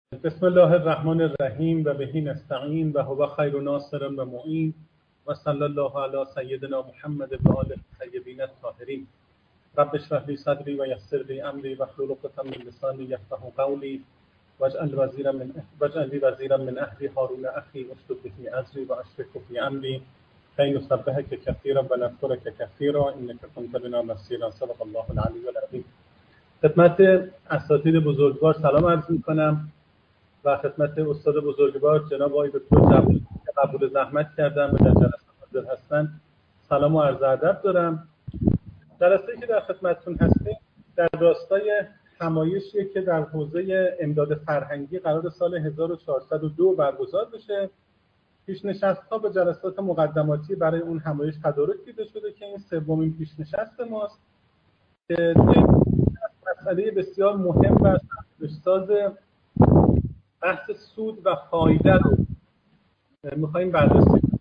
بسم الله الرحمن الرحیم و بهی نستعین و هو خیر ناصر و معین و صلی الله علی سیدنا محمد و آله الطیبین الطاهرین. رب اشرح لی صدری و یسر لی امری واحلل عقدة من لسانی یفقهوا قولی واجعل لی وزیرا من اهلی هارون اخی اشدد به ازری و اشرکه فی امری کی نسبحک کثیرا و نذکرک کثیرا انک کنت بنا بصیرا. صدق الله العلی العظیم. خدمت اساتید بزرگوار سلام عرض می‌کنم و خدمت استاد بزرگوار جناب آقای دکتر جوادی که قبول زحمت کردن و در جلسه حاضر هستن سلام و عرض ادب دارم. جلسه‌ای که در خدمتتون هستیم در راستای همایشی که در حوزه امداد فرهنگی قرار سال 1402 برگزار بشه. پیش‌نشست‌ها به جلسات مقدماتی برای اون همایش تدارک دیده شده که این سومین پیش‌نشست ماست که مسئله بسیار مهم و سرساز بحث سود و فایده رو میخواییم بررسی کنیم.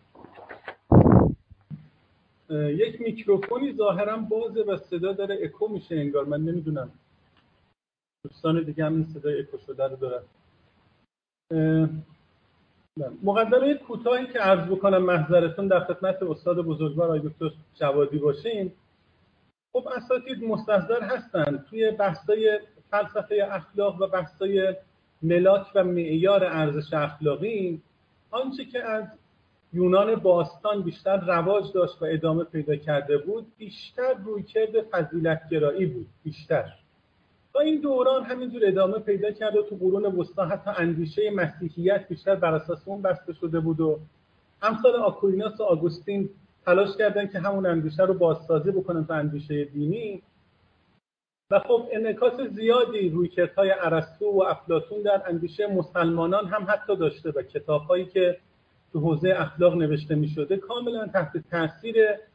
یک میکروفونی ظاهرا بازه و صدا داره اکو میشه انگار، من نمیدونم دوستان دیگه هم این صدای اکو شده رو دارن. مقدمه کوتاهی که عرض بکنم محضرتون در خدمت استاد بزرگوار آقای دکتر جوادی باشین. خب اساتید مستحضر هستن توی بحثای فلسفه اخلاق و بحثای ملاک و معیار ارزش اخلاقی آنچه که از یونان باستان بیشتر رواج داشت و ادامه پیدا کرده بود بیشتر رویکرد فضیلت‌گرایی بود. بیشتر تا این دوران همینجور ادامه پیدا کرده. تو قرون وسطی حتی اندیشه مسیحیت بیشتر بر اساس اون بسته شده بود و امثال آکویناس و آگوستین تلاش کردن که همون اندیشه رو بازسازی بکنن تا اندیشه دینی. و خب انعکاس زیادی رویکردهای ارسطو و افلاطون در اندیشه مسلمانان هم حتی داشته و کتاب‌هایی که تو حوزه اخلاق نوشته می‌شده کاملا تحت تاثیر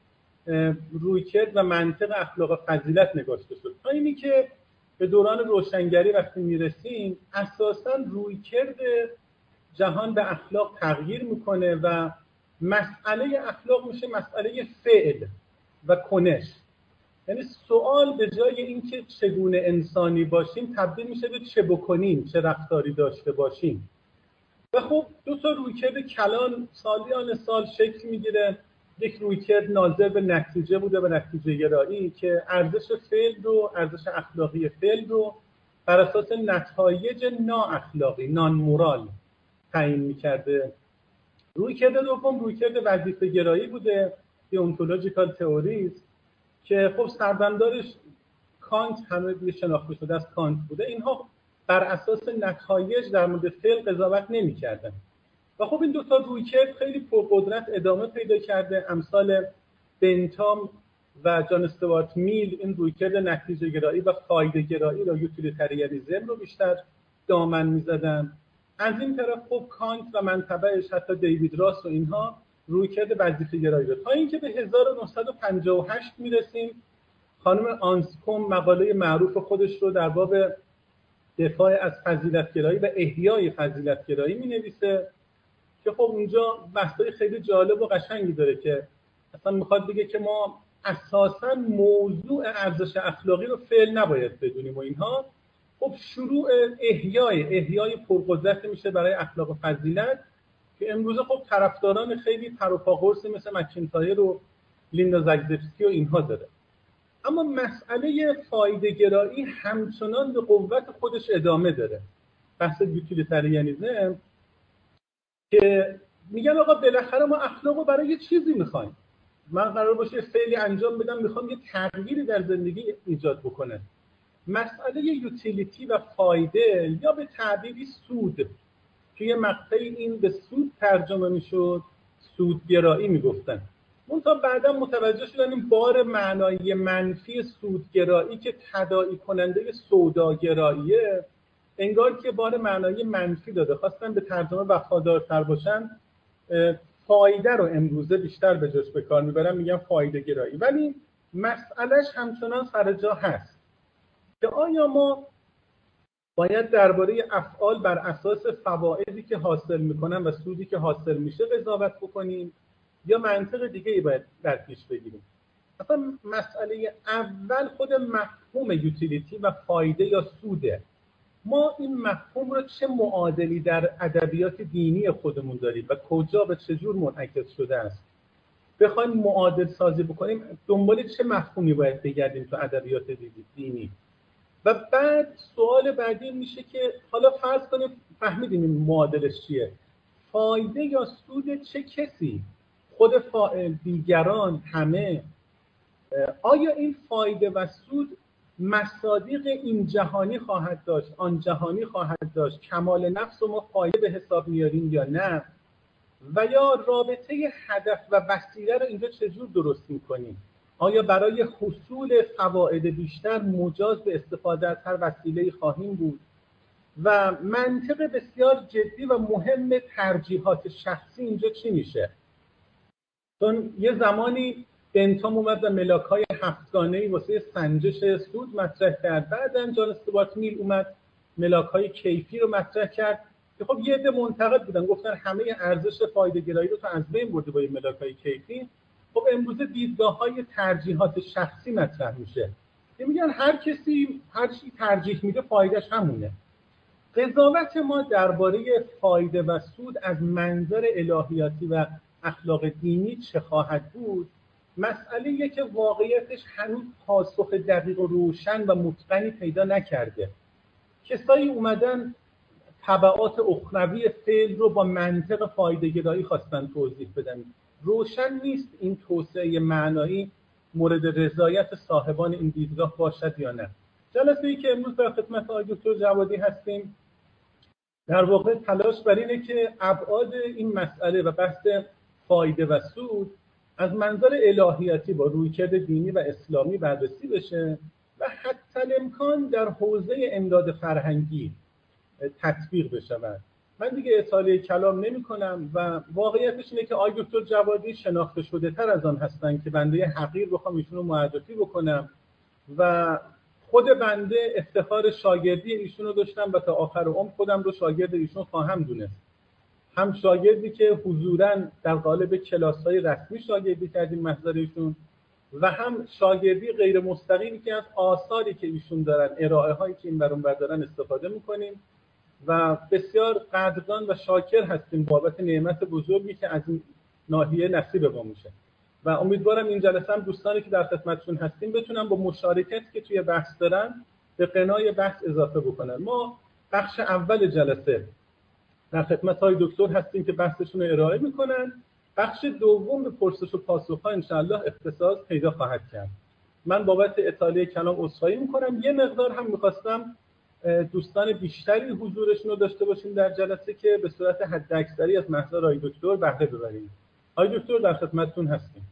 رویکرد و منطق اخلاق و فضیلت نگاشته شد. تا اینی که به دوران روشنگری وقتی میرسیم اساساً رویکرد جهان به اخلاق تغییر میکنه و مسئله اخلاق میشه مسئله فعل و کنش. یعنی سوال به جای اینکه چگونه انسانی باشیم تبدیل میشه به چه بکنیم، چه رفتاری داشته باشیم. و خب دو تا رویکرد کلان سالیان سال شکل میگیره. یک رویکرد ناظر به نتیجه بوده و نتیجه گرایی که ارزش فعل رو، ارزش اخلاقی فعل رو بر اساس نتایج نااخلاقی، نان مورال تعیین میکرده. رویکرد دوم رویکرد وظیفه گرایی بوده، دیونتولوژیکال تئوریز، که خب سردمدارش کانت همه دیگه شناخته شده از کانت بوده. اینها بر اساس نتایج در مورد فعل قضاوت نمی‌کردن. و خب این دو تا رویکرد خیلی پرقدرت ادامه پیدا کرده. امثال بنتام و جان استوارت میل این رویکرد نتیجه گرایی و فایده گرایی را یوتیلیتاریانیسم رو بیشتر دامن می‌زدن. از این طرف خب کانت و منطبعش حتی دیوید راس و اینها رویکرد وظیفه گرایی رو. تا اینکه به 1958 میرسیم. خانم آنسکوم مقاله معروف خودش رو در باب دفاع از فضیلت‌گرایی و احیای فضیلت‌گرایی می‌نویسه که خب اونجا بحث‌های خیلی جالب و قشنگی داره که اصلا میخواد بگه که ما اساساً موضوع ارزش اخلاقی رو فعل نباید بدونیم و اینها. خب شروع احیای پرقدرت میشه برای اخلاق و فضیلت که امروزه خب طرفداران خیلی پر و پا قرصی مثل مکینتایر و لیندا زاگزبسکی و اینها داره. اما مسئله فایده گرایی همچنان به قوت خودش ادامه داره. بحث یوتیلیتاریانیسم که میگن آقا بالاخره ما اخلاق رو برای یه چیزی میخوایم. من قرار باشه فعلی انجام بدم، میخوام یه تغییری در زندگی ایجاد بکنه. مسئله یوتیلیتی و فایده یا به تعبیری سود، توی مقطعی این به سود ترجمه میشد، سودگرایی میگفتن. منتها بعدا متوجه شدن این بار معنایی منفی سودگرایی که تداعی کننده سوداگراییه انگار که بار معنایی منفی داده. خواستن به ترجمه وفادارتر باشن، فایده رو امروزه بیشتر به جاش به کار میبرن، میگن فایده گرایی. ولی مسئلهش همچنان سر جا هست که آیا ما باید درباره افعال بر اساس فوایدی که حاصل میکنن و سودی که حاصل میشه قضاوت بکنیم یا منطق دیگه‌ای باید در پیش بگیریم. اصلا مسئله اول خود مفهوم یوتیلیتی و فایده یا سوده. ما این مفهوم رو چه معادلی در ادبیات دینی خودمون داریم و کجا و چجور منعکس شده است. بخوایم معادل سازی بکنیم دنبال چه مفهومی باید بگردیم تو ادبیات دینی. و بعد سوال بعدی میشه که حالا فرض کنیم فهمیدیم این معادلش چیه، فایده یا سود چه کسی، خود فاعل، دیگران، همه. آیا این فایده و سود مصادیق این جهانی خواهد داشت، آن جهانی خواهد داشت، کمال نفس و ما فایده به حساب میاریم یا نه، و یا رابطه هدف و وسیله رو اینجا چجور درست میکنیم؟ آیا برای حصول فواید بیشتر مجاز به استفاده از هر وسیله‌ای خواهیم بود؟ و منطق بسیار جدی و مهم ترجیحات شخصی اینجا چی میشه؟ چون یه زمانی بنتام اومد و ملاک‌های هفتگانه‌ای واسه سنجش سود مطرح کرد، بعداً جان استوارت میل اومد ملاک‌های کیفی رو مطرح کرد که خب یه عده منتقد بودن، گفتن همه ارزش فایده‌گرایی رو تو از بین برده با این ملاک‌های کیفی. خب امروز دیدگاه‌های ترجیحات شخصی مطرح میشه که میگن هر کسی هر چی ترجیح میده فایدهش همونه. قضاوت ما درباره فایده و سود از منظر الهیاتی و اخلاق دینی چه خواهد بود مسئله‌ایه که واقعیتش هنوز پاسخ دقیق و روشن و متقنی پیدا نکرده. کسایی اومدن تبعات اخروی فعل رو با منطق فایده‌گرایی خواستن توضیح بدن. روشن نیست این توسعه معنایی مورد رضایت صاحبان این دیدگاه باشد یا نه. جلسه‌ای که امروز در خدمت آقای دکتر جوادی هستیم در واقع تلاش بر اینه که ابعاد این مسئله و بحث فایده و سود از منظر الهیاتی با رویکرد دینی و اسلامی بررسی بشه و حتی امکان در حوزه امداد فرهنگی تطبیق بشود. من دیگه اطاله کلام نمی کنم و واقعیتش اینه که آقای دکتر جوادی شناخته شده تر از آن هستن که بنده حقیر بخوام ایشون رو معرفی بکنم و خود بنده افتخار شاگردی ایشون رو داشتم و تا آخر عمر خودم رو شاگرد ایشون خواهم دونست. هم شاگردی که حضوراً در قالب کلاس‌های رسمی شاگردی کردیم محضر ایشون و هم شاگردی غیر مستقیمی که از آثاری که ایشون دارن، ارائه هایی که این برون بردارن استفاده میکنیم و بسیار قدردان و شاکر هستیم بابت نعمت بزرگی که از این ناحیه نصیب ما میشه و امیدوارم این جلسه هم دوستانی که در خدمتشون هستیم بتونن با مشارکتی که توی بحث دارن به قنای بحث اضافه بکنن. ما بخش اول جلسه در خدمت های دکتر هستیم که بحثشون رو ارائه میکنن. بخش دوم به پرسش و پاسخ ها انشاءالله اختصاص پیدا خواهد کرد. من بابت اطاله کلام عذرخواهی میکنم. یه مقدار هم میخواستم دوستان بیشتری حضورشون رو داشته باشیم در جلسه که به صورت حداکثری از محضر آقای دکتر بهره ببریم. آقای دکتر در خدمتتون هستیم.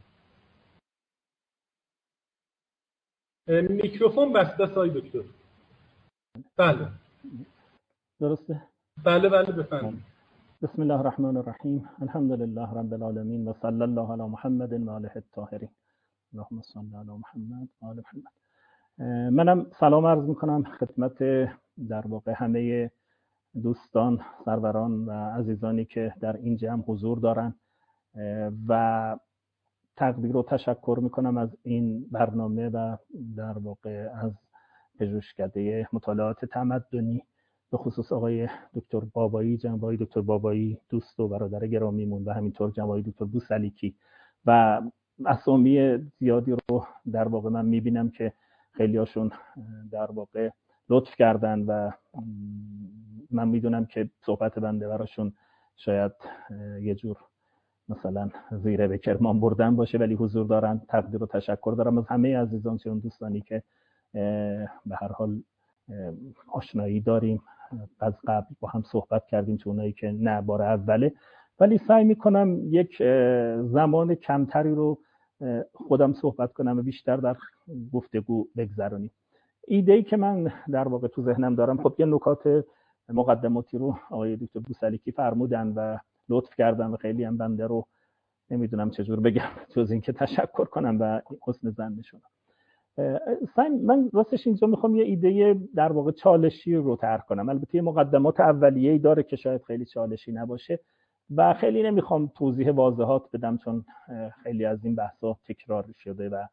میکروفون بسته است آقای دکتر. بله درسته؟ بله بفرمایید. بسم الله الرحمن الرحیم. الحمد لله رب العالمین و صلی الله علی محمد و آله الطاهرین. اللهم صل علی محمد و آل محمد. منم سلام عرض میکنم خدمت در واقع همه دوستان، سروران و عزیزانی که در این جمع حضور دارن و تقدیر و تشکر میکنم از این برنامه و در واقع از پژوهشکده مطالعات تمدنی به خصوص آقای دکتر بابایی، جناب آقای دکتر بابایی دوست و برادر گرامیمون و همینطور جناب آقای دکتر بوسلیکی و اسامی زیادی رو در واقع من میبینم که خیلی هاشون در واقع لطف کردن و من میدونم که صحبت بنده براشون شاید یه جور مثلا زیره به کرمان بردن باشه ولی حضور دارن. تقدیر و تشکر دارم از همه عزیزان چون دوستانی که به هر حال آشنایی داریم، از قبل با هم صحبت کردیم، چون اونایی که نه بار اوله، ولی سعی میکنم یک زمان کمتری رو خودم صحبت کنم و بیشتر در گفتگو بگذرونیم. ایده‌ای که من در واقع تو ذهنم دارم، خب یه نکات مقدماتی رو آقای دکتر بوسلیکی فرمودن و لطف کردن و خیلی هم بنده رو نمیدونم چجور بگم جز این که تشکر کنم و حسن ظن نشونم. من راستش اینجا میخوام یه ایده در واقع چالشی رو طرح کنم. البته یه مقدمات اولیه‌ای داره که شاید خیلی چالشی نباشه و خیلی نمیخوام توضیح واضحات بدم چون خیلی از این بحثا تکرار شده و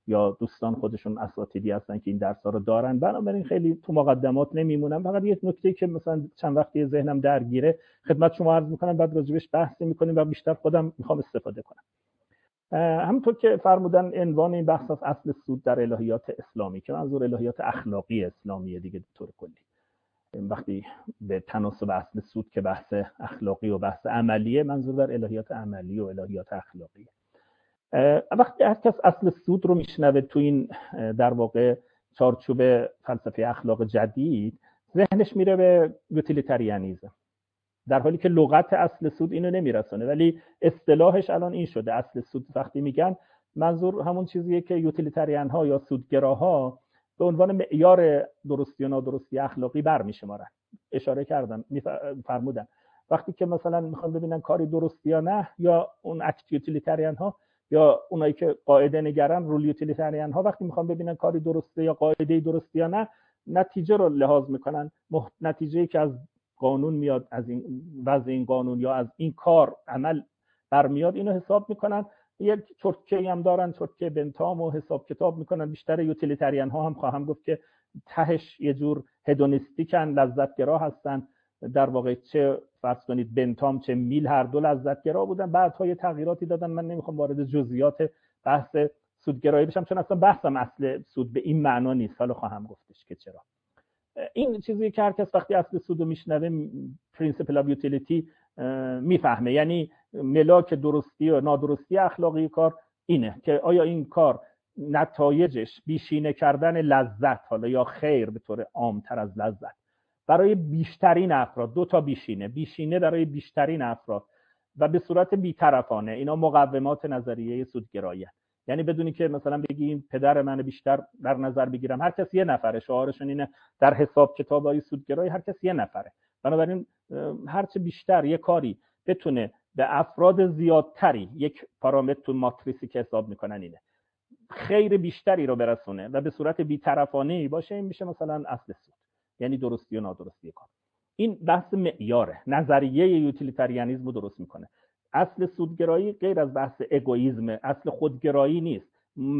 یا دوستان خودشون اساتیدی هستن که این درس‌ها رو دارن، بنابراین خیلی تو مقدمات نمیمونم. فقط یه نکته که مثلا چند وقتی ذهنم درگیره خدمت شما عرض میکنم، بعد راجبش بحث میکنیم و بیشتر خودم میخوام استفاده کنم. همونطور که فرمودن عنوان این بحث از اصل سود در الهیات اسلامی، که منظور الهیات اخلاقی اسلامیه دیگه. به طور کلی وقتی به تناسب اصل سود که بحث اخلاقی و بحث عملیه، منظور در الهیات عملی و الهیات اخلاقی. وقتی هر کس اصل سود رو میشنوه تو این در واقع چارچوب فلسفه اخلاق جدید، ذهنش میره به یوتیلیتاریانیسم، در حالی که لغت اصل سود اینو نمیرسونه، ولی اصطلاحش الان این شده. اصل سود وقتی میگن منظور همون چیزیه که یوتیلیتاریان ها یا سودگراها به عنوان معیار درستی و نادرستی اخلاقی برمیشمارن. اشاره کردم، فرمودن وقتی که مثلا میخوان ببینن کاری درستی یا نه، یا اون اکت یوتیلیتاریان ها یا اونایی که قاعده نگران رول یوتیلیتاریان ها، وقتی میخوان ببینن کاری درسته یا قاعده درستی یا نه، نتیجه رو لحاظ میکنن. نتیجه‌ای که از قانون میاد، از این وضع این قانون یا از این کار عمل برمیاد، اینو حساب میکنن. یک چرتکه‌ای هم دارن، چرتکه بنتام، و حساب کتاب میکنن. بیشتر یوتیلیتاریان ها هم خواهم گفت که تهش یه جور هدونیستیکن، لذتگرا هستن. در واقع چه فرض کنید بنتام چه میل هر دو لذتگرا بودن، بعدها یه تغییراتی دادن. من نمیخوام وارد جزئیات بحث سودگرایی بشم، چون اصلا بحثم اصل سود به این معنا نیست. حالا خواهم گفتش که چرا. این چیزی که هر کس وقتی اصل سود رو میشنوه، پرینسیپل اف یوتیلیتی، میفهمه. یعنی ملاک درستی و نادرستی اخلاقی کار اینه که آیا این کار نتایجش بیشینه کردن لذت، حالا یا خیر به طور عامتر از لذت، برای بیشترین افراد، دو تا بیشینه برای بیشترین افراد و به صورت بی‌طرفانه. اینا مقومات نظریه سودگرایی. یعنی بدونی که مثلا بگیم پدر من بیشتر در نظر بگیرم، هر کس یه نفره، شعارشون اینه در حساب کتابای سودگرایی هر کس یه نفره. بنابراین هر چه بیشتر یه کاری بتونه به افراد زیادتری، یک پارامتر تو ماتریسی که حساب میکنن اینه، خیر بیشتری رو برسونه و به صورت بی‌طرفانه‌ای باشه، این میشه مثلا اصل سود، یعنی درستی و نادرستی کار. این بحث معیاره. نظریه یوتیلیتاریانیسم رو درست میکنه. اصل سودگرایی غیر از بحث اگوئیسم، اصل خودگرایی نیست.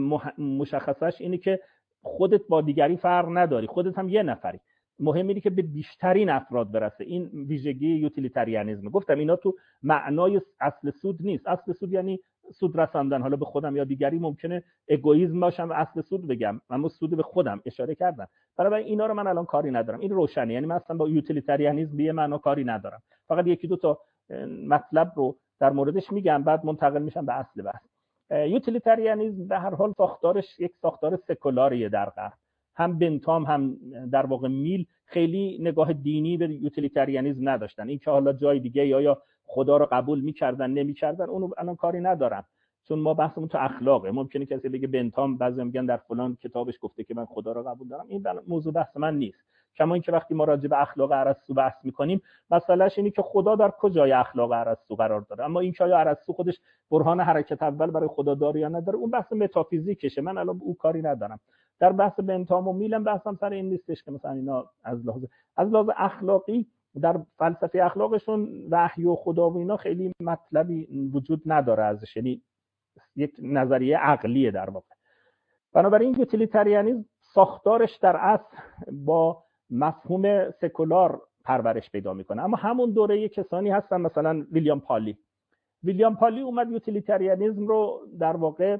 مشخصش اینه که خودت با دیگری فرق نداری، خودت هم یه نفری، مهم اینه که به بیشترین افراد برسه. این ویژگی یوتیلیتاریانیسم. گفتم اینا تو معنای اصل سود نیست. اصل سود یعنی سود رساندن، حالا به خودم یا دیگری. ممکنه اگوئیسم باشم و اصل سود بگم، اما سود به خودم اشاره کردم. برای اینا رو من الان کاری ندارم. این روشنه. یعنی من اصلا با یوتیلیتاریانیسم به معنا کاری ندارم. فقط یکی دو تا مطلب رو در موردش میگم، بعد منتقل میشم به اصل بحث. یوتیلیتاریانیسم به هر حال ساختارش یک ساختار سکولاریه در غرب. هم بنتام هم در واقع میل خیلی نگاه دینی به یوتیلیتاریانیسم نداشتن. این که حالا جای دیگه یا خدا رو قبول میکردن نمیکردن، اونو الان کاری ندارم، چون ما بحثمون تو اخلاقه. ممکنه کسی بگه بنتام بعضی میگن در فلان کتابش گفته که من خدا رو قبول دارم. این موضوع بحث من نیست. کما اینکه وقتی ما راجع به اخلاق ارسطو بحث میکنیم، مسئلهش اینه که خدا در کجای اخلاق ارسطو قرار داره. اما این که آیا ارسطو خودش برهان حرکت اول برای خدا داره یا نداره، اون بحث متافیزیکشه. من الان او کاری ندارم. در بحث بنتام و میلم بحثم سر این نیستش که مثلا اینا از لحاظ اخلاقی در فلسفه اخلاقشون وحی و خدا و اینا خیلی مطلبی وجود نداره ازش، یعنی یک نظریه عقلیه در واقع. بنابراین یوتیلیتاریانیسم ساختارش در اصل با مفهوم سکولار پرورش پیدا میکنه. اما همون دوره کسانی هستن مثلا ویلیام پالی اومد یوتیلیتاریانیسم رو در واقع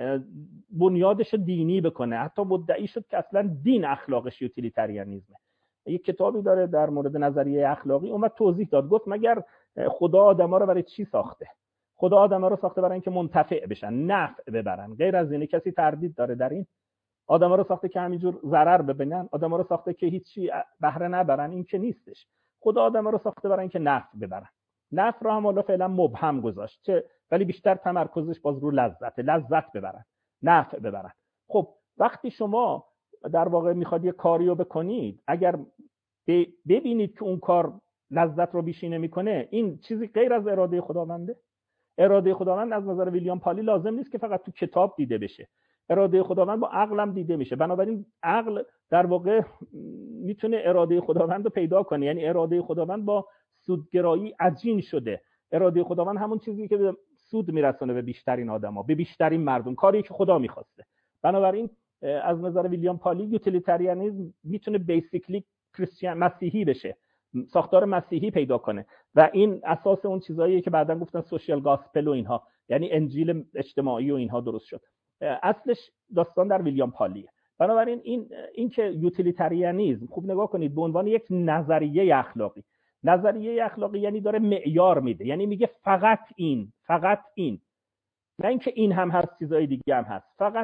بنیادش دینی بکنه. حتی مدعی شد که اصلا دین اخلاقش یوتیلیتاریانیسمه. یک کتابی داره در مورد نظریه اخلاقی، اومد توضیح داد. گفت مگر خدا آدما رو برای چی ساخته؟ خدا آدما رو ساخته برای اینکه منتفع بشن، نفع ببرن. غیر از اینه کسی تردید داره در این؟ آدما رو ساخته که همینجور ضرر ببینن؟ آدما رو ساخته که هیچی بهره نبرن؟ این که نیستش. خدا آدما رو ساخته برای اینکه نفع ببرن. نفع رو هم حالا فعلا مبهم گذاشت، ولی بیشتر تمرکزش باز رو لذت ببرن، نفع ببرن. خب وقتی شما در واقع میخواد یه کاری رو بکنید، اگر ببینید که اون کار لذت رو بیشینه میکنه، این چیزی غیر از اراده خداونده. اراده خداوند از نظر ویلیام پالی لازم نیست که فقط تو کتاب دیده بشه. اراده خداوند با عقلم دیده میشه. بنابراین عقل در واقع میتونه اراده خداوند رو پیدا کنه. یعنی اراده خداوند با سودگرایی عجین شده. اراده خداوند همون چیزی که به سود میرسونه به بیشترین آدما، به بیشترین مردم، کاری که خدا میخواسته. بنابراین از نظر ویلیام پالی یوتیلیتاریانیسم میتونه بیسیکلی کریستیان مسیحی بشه، ساختار مسیحی پیدا کنه و این اساس اون چیزاییه که بعداً گفتن سوشال گاسپل و اینها، یعنی انجیل اجتماعی و اینها درست شد. اصلش داستان در ویلیام پالیه. بنابراین این که یوتیلیتاریانیسم خوب نگاه کنید به عنوان یک نظریه اخلاقی، نظریه اخلاقی یعنی داره معیار میده، یعنی میگه فقط این، نه اینکه این هم هست چیزای دیگه هم هست، فقط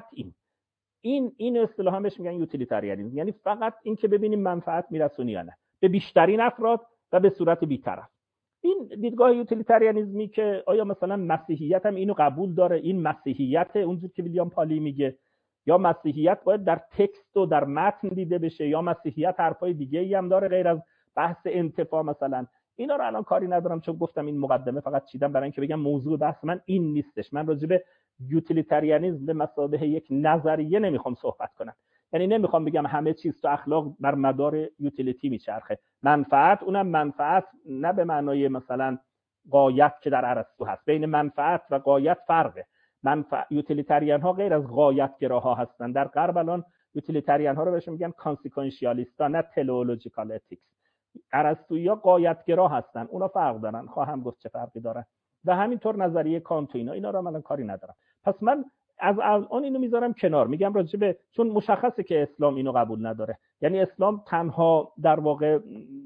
این اصطلاحا بهش میگن یوتیلیتاریانیسم، یعنی فقط این که ببینیم منفعت میرسونه یا نه به بیشترین افراد و به صورت بی‌طرف. این دیدگاه یوتیلیتاریانیسمی که آیا مثلا مسیحیت هم اینو قبول داره، این مسیحیت اونجور که ویلیام پالی میگه، یا مسیحیت باید در تکست و در متن دیده بشه، یا مسیحیت حرفای دیگه‌ای هم داره غیر از بحث انتفاع مثلا. اینا رو الان کاری ندارم، چون گفتم این مقدمه فقط چیدم برای اینکه بگم موضوع بحث من این نیستش. من راجع به یوتیلیتاریانیسم به مثابه یک نظریه نمیخوام صحبت کنم، یعنی نمیخوام بگم همه چیز تو اخلاق بر مدار یوتیلیتی میچرخه. منفعت، اونم منفعت نه به معنای مثلا غایت که در ارسطو هست، بین منفعت و غایت فرقه. یوتیلیتاریان ها غیر از غایت گراها هستن. در غرب الان یوتیلیتاریان ها رو بهشون میگن کانسیکوئنشیالیستا، نه تئولوژیکال اتیکس. ارسطویی غایت گرا هستن، اونا فرق دارن، خواهم گفت چه فرقی دارن. و همینطور نظریه کانت و اینا رو من کاری ندارم. پس من از الان اینو میذارم کنار، میگم راجع به، چون مشخصه که اسلام اینو قبول نداره. یعنی اسلام تنها در واقع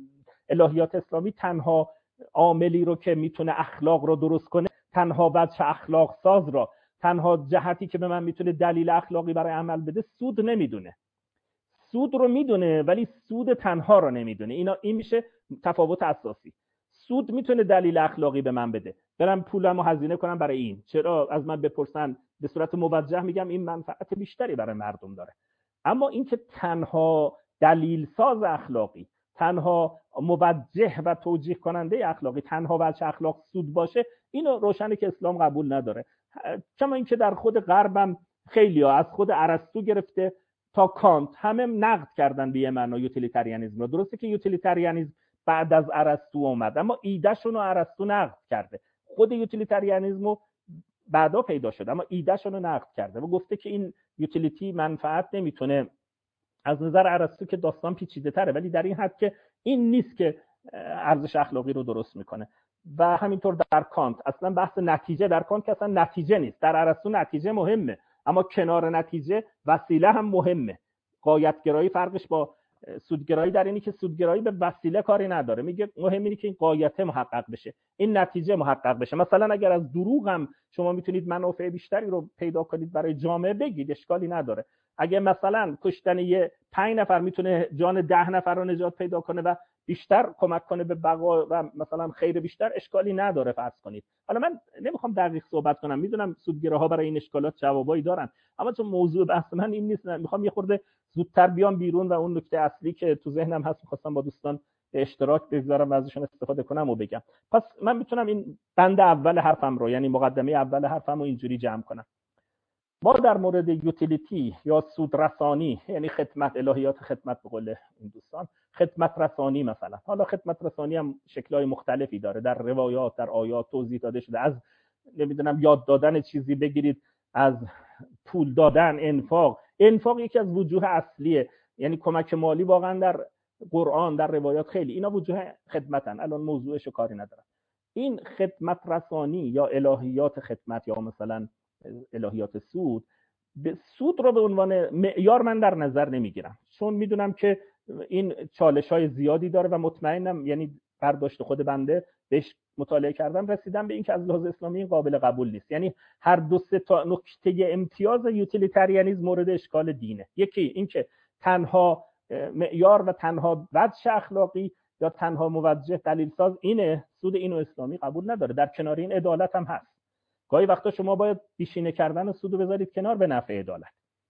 الهیات اسلامی تنها عاملی رو که میتونه اخلاق رو درست کنه، تنها وجه اخلاق ساز را، تنها جهتی که به من میتونه دلیل اخلاقی برای عمل بده سود نمیدونه. سود رو میدونه ولی سود تنها رو نمیدونه. این میشه تفاوت اساسی. سود میتونه دلیل اخلاقی به من بده، برم پولمو هزینه کنم برای این، چرا از من بپرسن به صورت موجه میگم این منفعت بیشتری برای مردم داره. اما این که تنها دلیل ساز اخلاقی، تنها موجه و توجیه کننده اخلاقی، تنها وجه اخلاق سود باشه، اینو روشنه که اسلام قبول نداره. کما اینکه در خود غربم خیلی‌ها از خود ارسطو گرفته تا کانت همه نقد کردن به معنای یوتیلیتاریانیسم رو. درسته که یوتیلیتاریانیسم بعد از ارسطو اومد، اما ایده‌شون رو ارسطو نقد کرده. خود یوتیلیتاریانیسم بعدا پیدا شد، اما ایده‌شون رو نقد کرده و گفته که این یوتیلیتی منفعت نمیتونه. از نظر ارسطو که داستان پیچیده‌تره، ولی در این حد که این نیست که ارزش اخلاقی رو درست میکنه. و همینطور در کانت اصلا بحث نتیجه، در کانت که اصلا نتیجه نیست. در ارسطو نتیجه مهمه، اما کنار نتیجه وسیله هم مهمه. غایت‌گرایی فرقش با سودگرایی در اینی که سودگرایی به وسیله کاری نداره، میگه مهم اینه که این غایت محقق بشه، این نتیجه محقق بشه. مثلا اگر از دروغ هم شما میتونید منافع بیشتری رو پیدا کنید برای جامعه، بگید، اشکالی نداره. اگه مثلا کشتن 5 نفر میتونه جان 10 نفر رو نجات پیدا کنه و بیشتر کمک کنه به بقا و مثلا خیر بیشتر، اشکالی نداره فرض کنید. حالا من نمیخوام دقیق صحبت کنم، میدونم سودگراها برای این اشکالات جوابایی دارن، اما چون موضوع بحث من این نیست، میخوام یه خورده زودتر بیام بیرون و اون نکته اصلی که تو ذهنم هست میخواستم با دوستان به اشتراک بگذارم و ازشون استفاده کنم و بگم. پس من میتونم این بند اول حرفم رو، یعنی مقدمه اول حرفم رو اینجوری جمع کنم. ما در مورد یوتیلیتی یا سودرسانی، یعنی خدمت، الهیات خدمت به قول این دوستان، خدمت رسانی مثلا، حالا خدمت رسانی هم شکل‌های مختلفی داره، در روایات، در آیات توضیح داده شده. از نمیدونم یاد دادن چیزی بگیرید، از پول دادن، انفاق یکی از وجوه اصلیه، یعنی کمک مالی واقعا در قرآن، در روایات خیلی اینا وجوه خدمتن. الان موضوعش رو کاری ندارم. این خدمت رسانی یا الهیات خدمت یا مثلا الهیات سود، به سود رو به عنوان معیار من در نظر نمیگیرم، چون میدونم که این چالش‌های زیادی داره و مطمئنم، یعنی برداشت خود بنده بهش مطالعه کردم رسیدم به این که از لحاظ اسلامی قابل قبول نیست. یعنی هر دو سه تا نکته امتیاز یوتیلیتاریانیسم مورد اشکال دینه. یکی این که تنها معیار و تنها وجه اخلاقی یا تنها موجه دلیل ساز اینه، سود اینو اسلامی قبول نداره. در کنار این عدالت هم هست. گاهی وقتا شما باید بیشینه کردن سود رو بذارید کنار به نفع عدالت.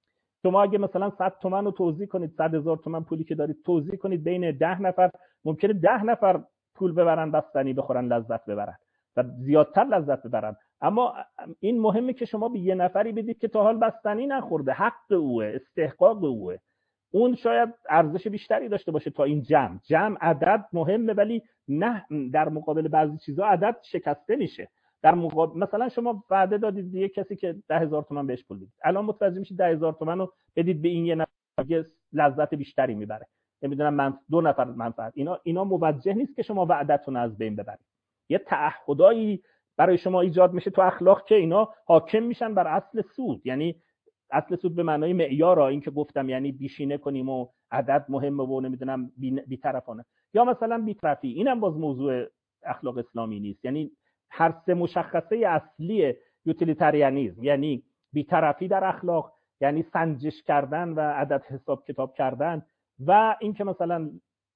شما اگه مثلا 100 تومن رو توزیع کنید، 100,000 تومن پولی که دارید توزیع کنید بین 10 نفر، ممکنه 10 نفر پول ببرن، بستنی بخورن، لذت ببرن و زیادتر لذت ببرن. اما این مهمه که شما به یه نفری بدید که تا حال بستنی نخورده، حق اوه، استحقاق اوه، اون شاید ارزش بیشتری داشته باشه تا این جمع. عدد مهمه، ولی نه در مقابل بعضی چیزا عدد شکسته میشه. در مقابل مثلا شما وعده دادید یه کسی که 10,000 تومان بهش پول بدید، الان متوجه میشید 10,000 تومان رو بدید به این یه نفر لذت بیشتری میبره، نمیدونم من 2 نفر منفعت. اینا موجه نیست که شما وعدتون از بین ببرید. یه تعهدایی برای شما ایجاد میشه تو اخلاق که اینا حاکم میشن بر اصل سود. یعنی اصل سود به معنای معیار، این که گفتم یعنی بیشینه کنیم و عدد مهمه و نمیدونم بی‌طرفانه، یا مثلا بی‌طرفی. اینم باز موضوع اخلاق اسلامی نیست. یعنی هر سه مشخصه اصلی یوتیلیتاریانیسم، یعنی بی‌طرفی در اخلاق، یعنی سنجش کردن و عدد حساب کتاب کردن، و اینکه مثلا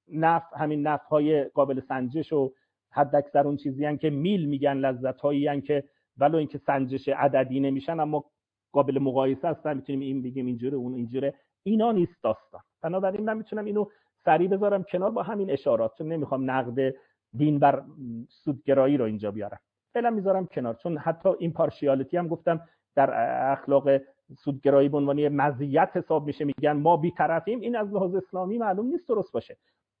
همین نفع‌های قابل سنجش و حد اکثر اون چیزی ان که میل میگن، لذت‌هایی ان که ولو اینکه سنجش عددی نمیشن اما قابل مقایسه هستن، میتونیم این بگیم اینجوره اون اینجوره. اینا نیست داستان. بنابراین من میتونم اینو سریع بذارم کنار با همین اشارات، چون نمیخوام نقد دین بر سودگرایی رو اینجا بیارم. فعلا میذارم کنار، چون حتی این پارشیالیتی هم گفتم در اخلاق سودگرایی به عنوان مزیت حساب میشه. میگن ما بی‌طرفیم، این از لحاظ اسلامی معلوم نیست درست باشه.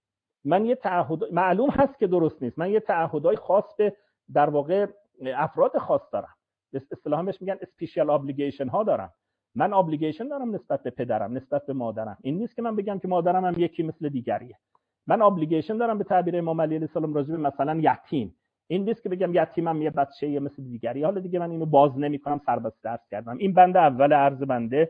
من یه تعهد معلوم هست که درست نیست. من یه تعهدای خاص به در واقع افراد خاص دارم، اصطلاحاً بهش میگن اسپیشال ابلیگیشن ها دارم. من ابلیگیشن دارم نسبت به پدرم، نسبت به مادرم. این نیست که من بگم که مادرم هم یکی مثل دیگریه. من ابلیگیشن دارم به تعبیر امام علی علیه السلام راجع به مثلا یتیم. این نیست که بگم یتیمم یه بچه‌ای مثل دیگری. حالا دیگه من اینو باز نمی‌کنم، سربسته عرض کردم. این بنده اول عرض بنده.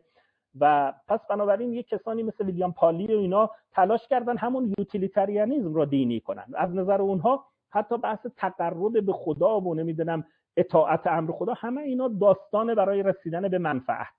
و پس بنابراین یک کسانی مثل ویلیام پالی و اینا تلاش کردن همون یوتیلیتاریانیسم رو دینی کنن. از نظر اونها حتی بحث تقرب به خدا و نمیدونم اطاعت امر خدا، همه اینا داستانه برای رسیدن به منفعت.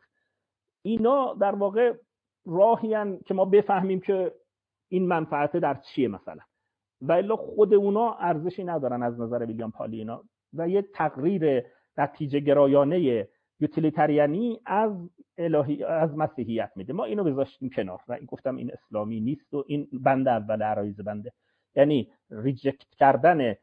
اینا در واقع راهی ان که ما بفهمیم که این منفعت در چیه مثلا، و الا خود اونا ارزشی ندارن از نظر ویلیام پالی اینا. و یه تقریر نتیجه گرایانه یوتیلیتاریانی از الهی از مسیحیت میده. ما اینو بذاشتیم کنار و این گفتم این اسلامی نیست و این بند اول عرایض بنده، یعنی ریجکت کردن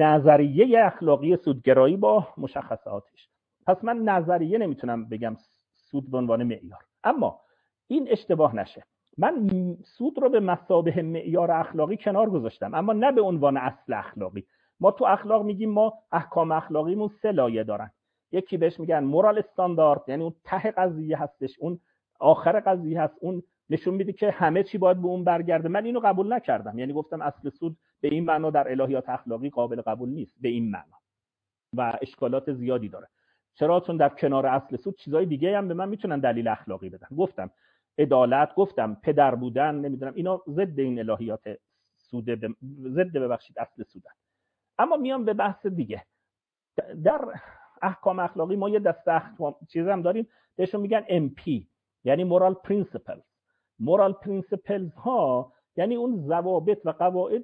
نظریه اخلاقی سودگرایی با مشخصاتش. پس من نظریه نمیتونم بگم سود به عنوان معیار، اما این اشتباه نشه. من سود رو به مثابه معیار اخلاقی کنار گذاشتم، اما نه به عنوان اصل اخلاقی. ما تو اخلاق میگیم ما احکام اخلاقیمون 3 لایه دارن. یکی بهش میگن مورال استاندارد، یعنی اون ته قضیه هستش، اون آخر قضیه هست، اون نشون میده که همه چی باید به اون برگرده. من اینو قبول نکردم، یعنی گفتم اصل سود به این معنا در الهیات اخلاقی قابل قبول نیست به این معنا و اشکالات زیادی داره. چرا؟ چون در کنار اصل سود چیزای دیگه هم به من میتونن دلیل اخلاقی بدن. گفتم عدالت، گفتم پدر بودن، نمیدونم اینا ضد این الهیات سود، ضد ببخشید اصل سودن. اما میام به بحث دیگه. در احکام اخلاقی ما یه دسته احکام چیز هم داریم بهشون میگن MP، یعنی مورال پرینسیپلز. مورال پرینسیپلز ها یعنی اون ضوابط و قواعد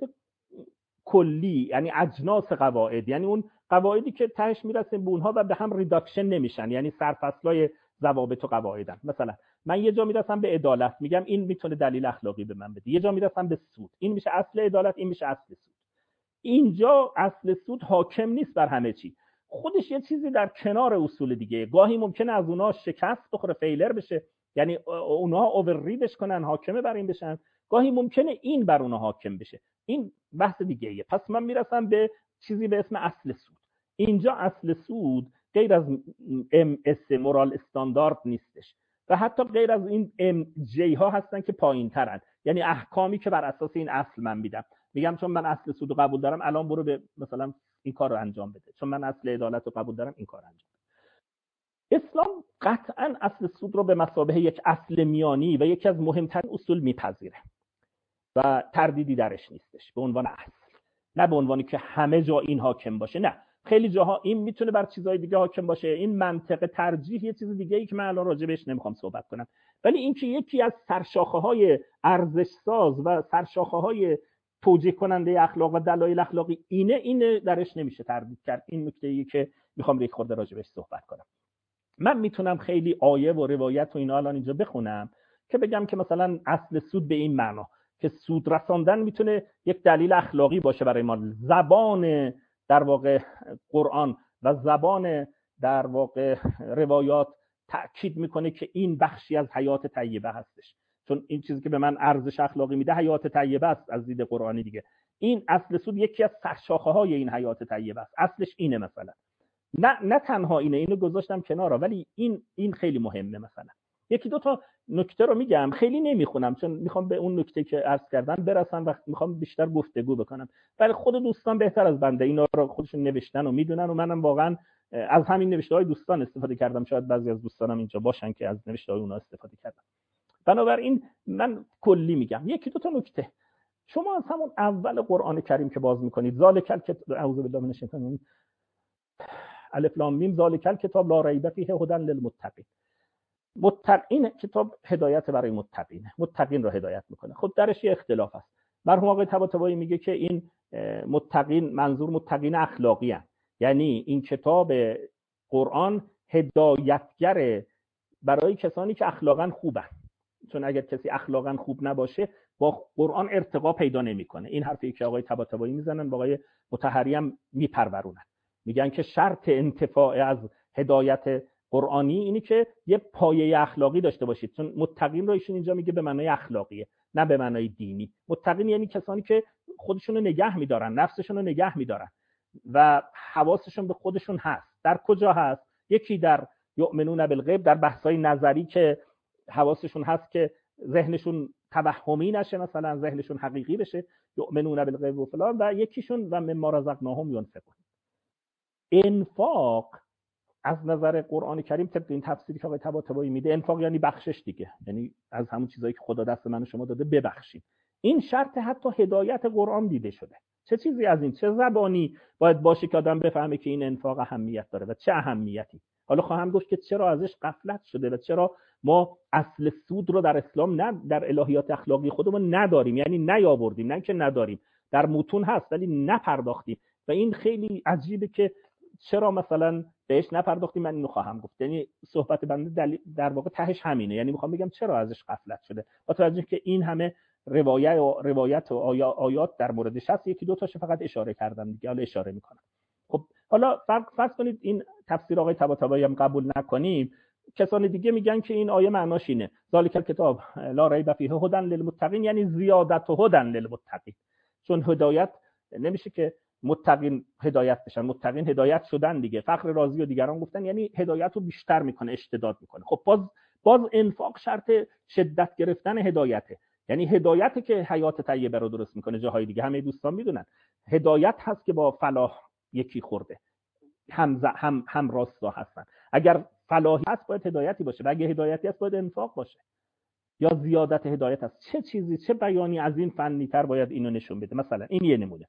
کلی، یعنی اجناس قواعد، یعنی اون قواعدی که تهش میرسیم به اونها و به هم ریداکشن نمیشن، یعنی سرفصلای ضوابط و قواعدن. مثلا من یه جا میرسم به عدالت، میگم این میتونه دلیل اخلاقی به من بده. یه جا میرسم به سود، این میشه اصل عدالت، این میشه اصل سود. اینجا اصل سود حاکم نیست بر همه چی، خودش یه چیزی در کنار اصول دیگه. گاهی ممکنه از اونها شکست بخوره، فیلر بشه، یعنی اونها اوورریدش کنن، حاکمه بر این بشن. گاهی ممکنه این بر اونها حاکم بشه. این بحث دیگه ایه. پس من میرسم به چیزی به اسم اصل سود. اینجا اصل سود غیر از MS مورال استاندارد نیستش و حتی غیر از این MJ ها هستن که پایین ترن، یعنی احکامی که بر اساس این اصل من میدم. میگم چون من اصل سود رو قبول دارم الان برو به مثلا این کار رو انجام بده، چون من اصل عدالت رو قبول دارم این کار رو انجام بده. اسلام قطعا اصل سود رو به مثابه یک اصل میانی و یکی از مهمترین اصول میپذیره و تردیدی درش نیستش به عنوان اصل، نه به عنوانی که همه جا این حاکم باشه. نه، خیلی جاها این میتونه بر چیزهای دیگه حاکم باشه. این منطق ترجیح یه چیز دیگه ای که من الان راجع بهش نمیخوام صحبت کنم، ولی اینکه یکی از سرشاخه‌های ارزش ساز و سرشاخه‌های توجیه کننده اخلاق و دلایل اخلاقی اینه درش نمیشه تردید کرد. این نکته‌ای که میخوام یک خورده راجع بهش صحبت کنم. من میتونم خیلی آیه و روایت و اینا الان اینجا بخونم که بگم که مثلا اصل سود به این معنا که سود رساندن میتونه یک دلیل اخلاقی باشه برای ما. زبان در واقع قرآن و زبان در واقع روایات تأکید میکنه که این بخشی از حیات طیبه هستش، چون این چیزی که به من ارزش اخلاقی میده حیات طیبه است از دید قرآنی دیگه. این اصل سود یکی از سرشاخه‌های این حیات طیبه است. اصلش اینه. مثلا نه تنها اینو گذاشتم کنار، ولی این خیلی مهمه. مثلا یکی دو تا نکته رو میگم، خیلی نمیخونم چون میخوام به اون نکته که عرض کردم برسم و میخوام بیشتر گفتگو بکنم. ولی خود دوستان بهتر از بنده اینا رو خودشون نوشتن و میدونن و منم واقعا از همین نوشته‌های دوستان استفاده کردم. شاید بعضی از دوستانم اینجا باشن که از نوشته‌های اونها استفاده کردم. بنابراین من کلی میگم یکی دو تا نکته. شما از همون اول قرآن کریم که باز میکنید، ذالک الکتاب، اعوذ بالله من الشیطان الرجیم، الف لام میم، ذالک الکتاب لا ریب فیه هدی للمتقین. متقین کتاب هدایت برای متقین رو هدایت میکنه. خب درش یه اختلاف است. مرحوم آقای طباطبایی میگه که این متقین منظور متقین اخلاقی هستند، یعنی این کتاب قرآن هدایتگر برای کسانی که اخلاقا خوبن، چون اگر کسی اخلاقا خوب نباشه با قرآن ارتقا پیدا نمیکنه. این حرفی که آقای طباطبایی میزنن با آقای مطهری هم میپرورونن، میگن که شرط انتفاع از هدایت قرآنی اینی که یه پایه اخلاقی داشته باشید، چون متقین رو ایشون اینجا میگه به معنای اخلاقیه نه به معنای دینی. متقین یعنی کسانی که خودشون رو نگه میدارن، نفسشون رو نگه میدارن و حواسشون به خودشون هست. در کجا هست؟ یکی در یؤمنون بالغیب، در بحث‌های نظری که حواسشون هست که ذهنشون توهمی نشه، مثلا ذهنشون حقیقی بشه، یؤمنون بالغیب و فلان. و یکیشون و مما رزقناهم ينفقون. انفاق از نظر قرآن کریم طبق این تفسیری که آقای طباطبایی میده، انفاق یعنی بخشش دیگه، یعنی از همون چیزایی که خدا دست من و شما داده ببخشید. این شرط حتی هدایت قرآن دیده شده. چه چیزی از این، چه زبانی باید باشه که آدم بفهمه که این انفاق اهمیت داره و چه اهمیتی. حالا خواهم گفت که چرا ازش غفلت شده و چرا ما اصل سود رو در اسلام نه در الهیات اخلاقی خودمون نداریم، یعنی نیاوردیم، نه که نداریم، در متون هست ولی نپرداختیم. و این خیلی عجیبه که چرا مثلا بهش نپرداختیم. من اینو خواهم گفت، یعنی صحبت بنده در واقع تهش همینه، یعنی میخوام بگم چرا ازش غفلت شده با توجه که این همه روایت و آیات در موردش هست. یکی دو تاشو فقط اشاره کردم دیگه، حالا اشاره میکنم. خب حالا فرض کنید این تفسیر آقای طباطبایی هم قبول نکنیم، کسان دیگه میگن که این آیه معناش اینه ذالک الکتاب لا ریب فیه هدی للمتقین، یعنی زیادت هدی للمتقین. چون هدایت نمیشه که متقین هدایت بشن، متقین هدایت شدن دیگه. فخر رازی و دیگران گفتن یعنی هدایت رو بیشتر میکنه، اشتداد میکنه. خب باز انفاق شرط شدت گرفتن هدایته، یعنی هدایتی که حیات طیبه رو درست میکنه. جاهای دیگه همه دوستان میدونن هدایت هست که با فلاح یکی خورده، هم راستا هستن. اگر فلاحی هست باید هدایتی باشه و اگه هدایتی هست باید انفاق باشه یا زیادت هدایت هست. چه چیزی، چه بیانی از این فنی تر باید اینو نشون بده؟ مثلا این یه نمونه.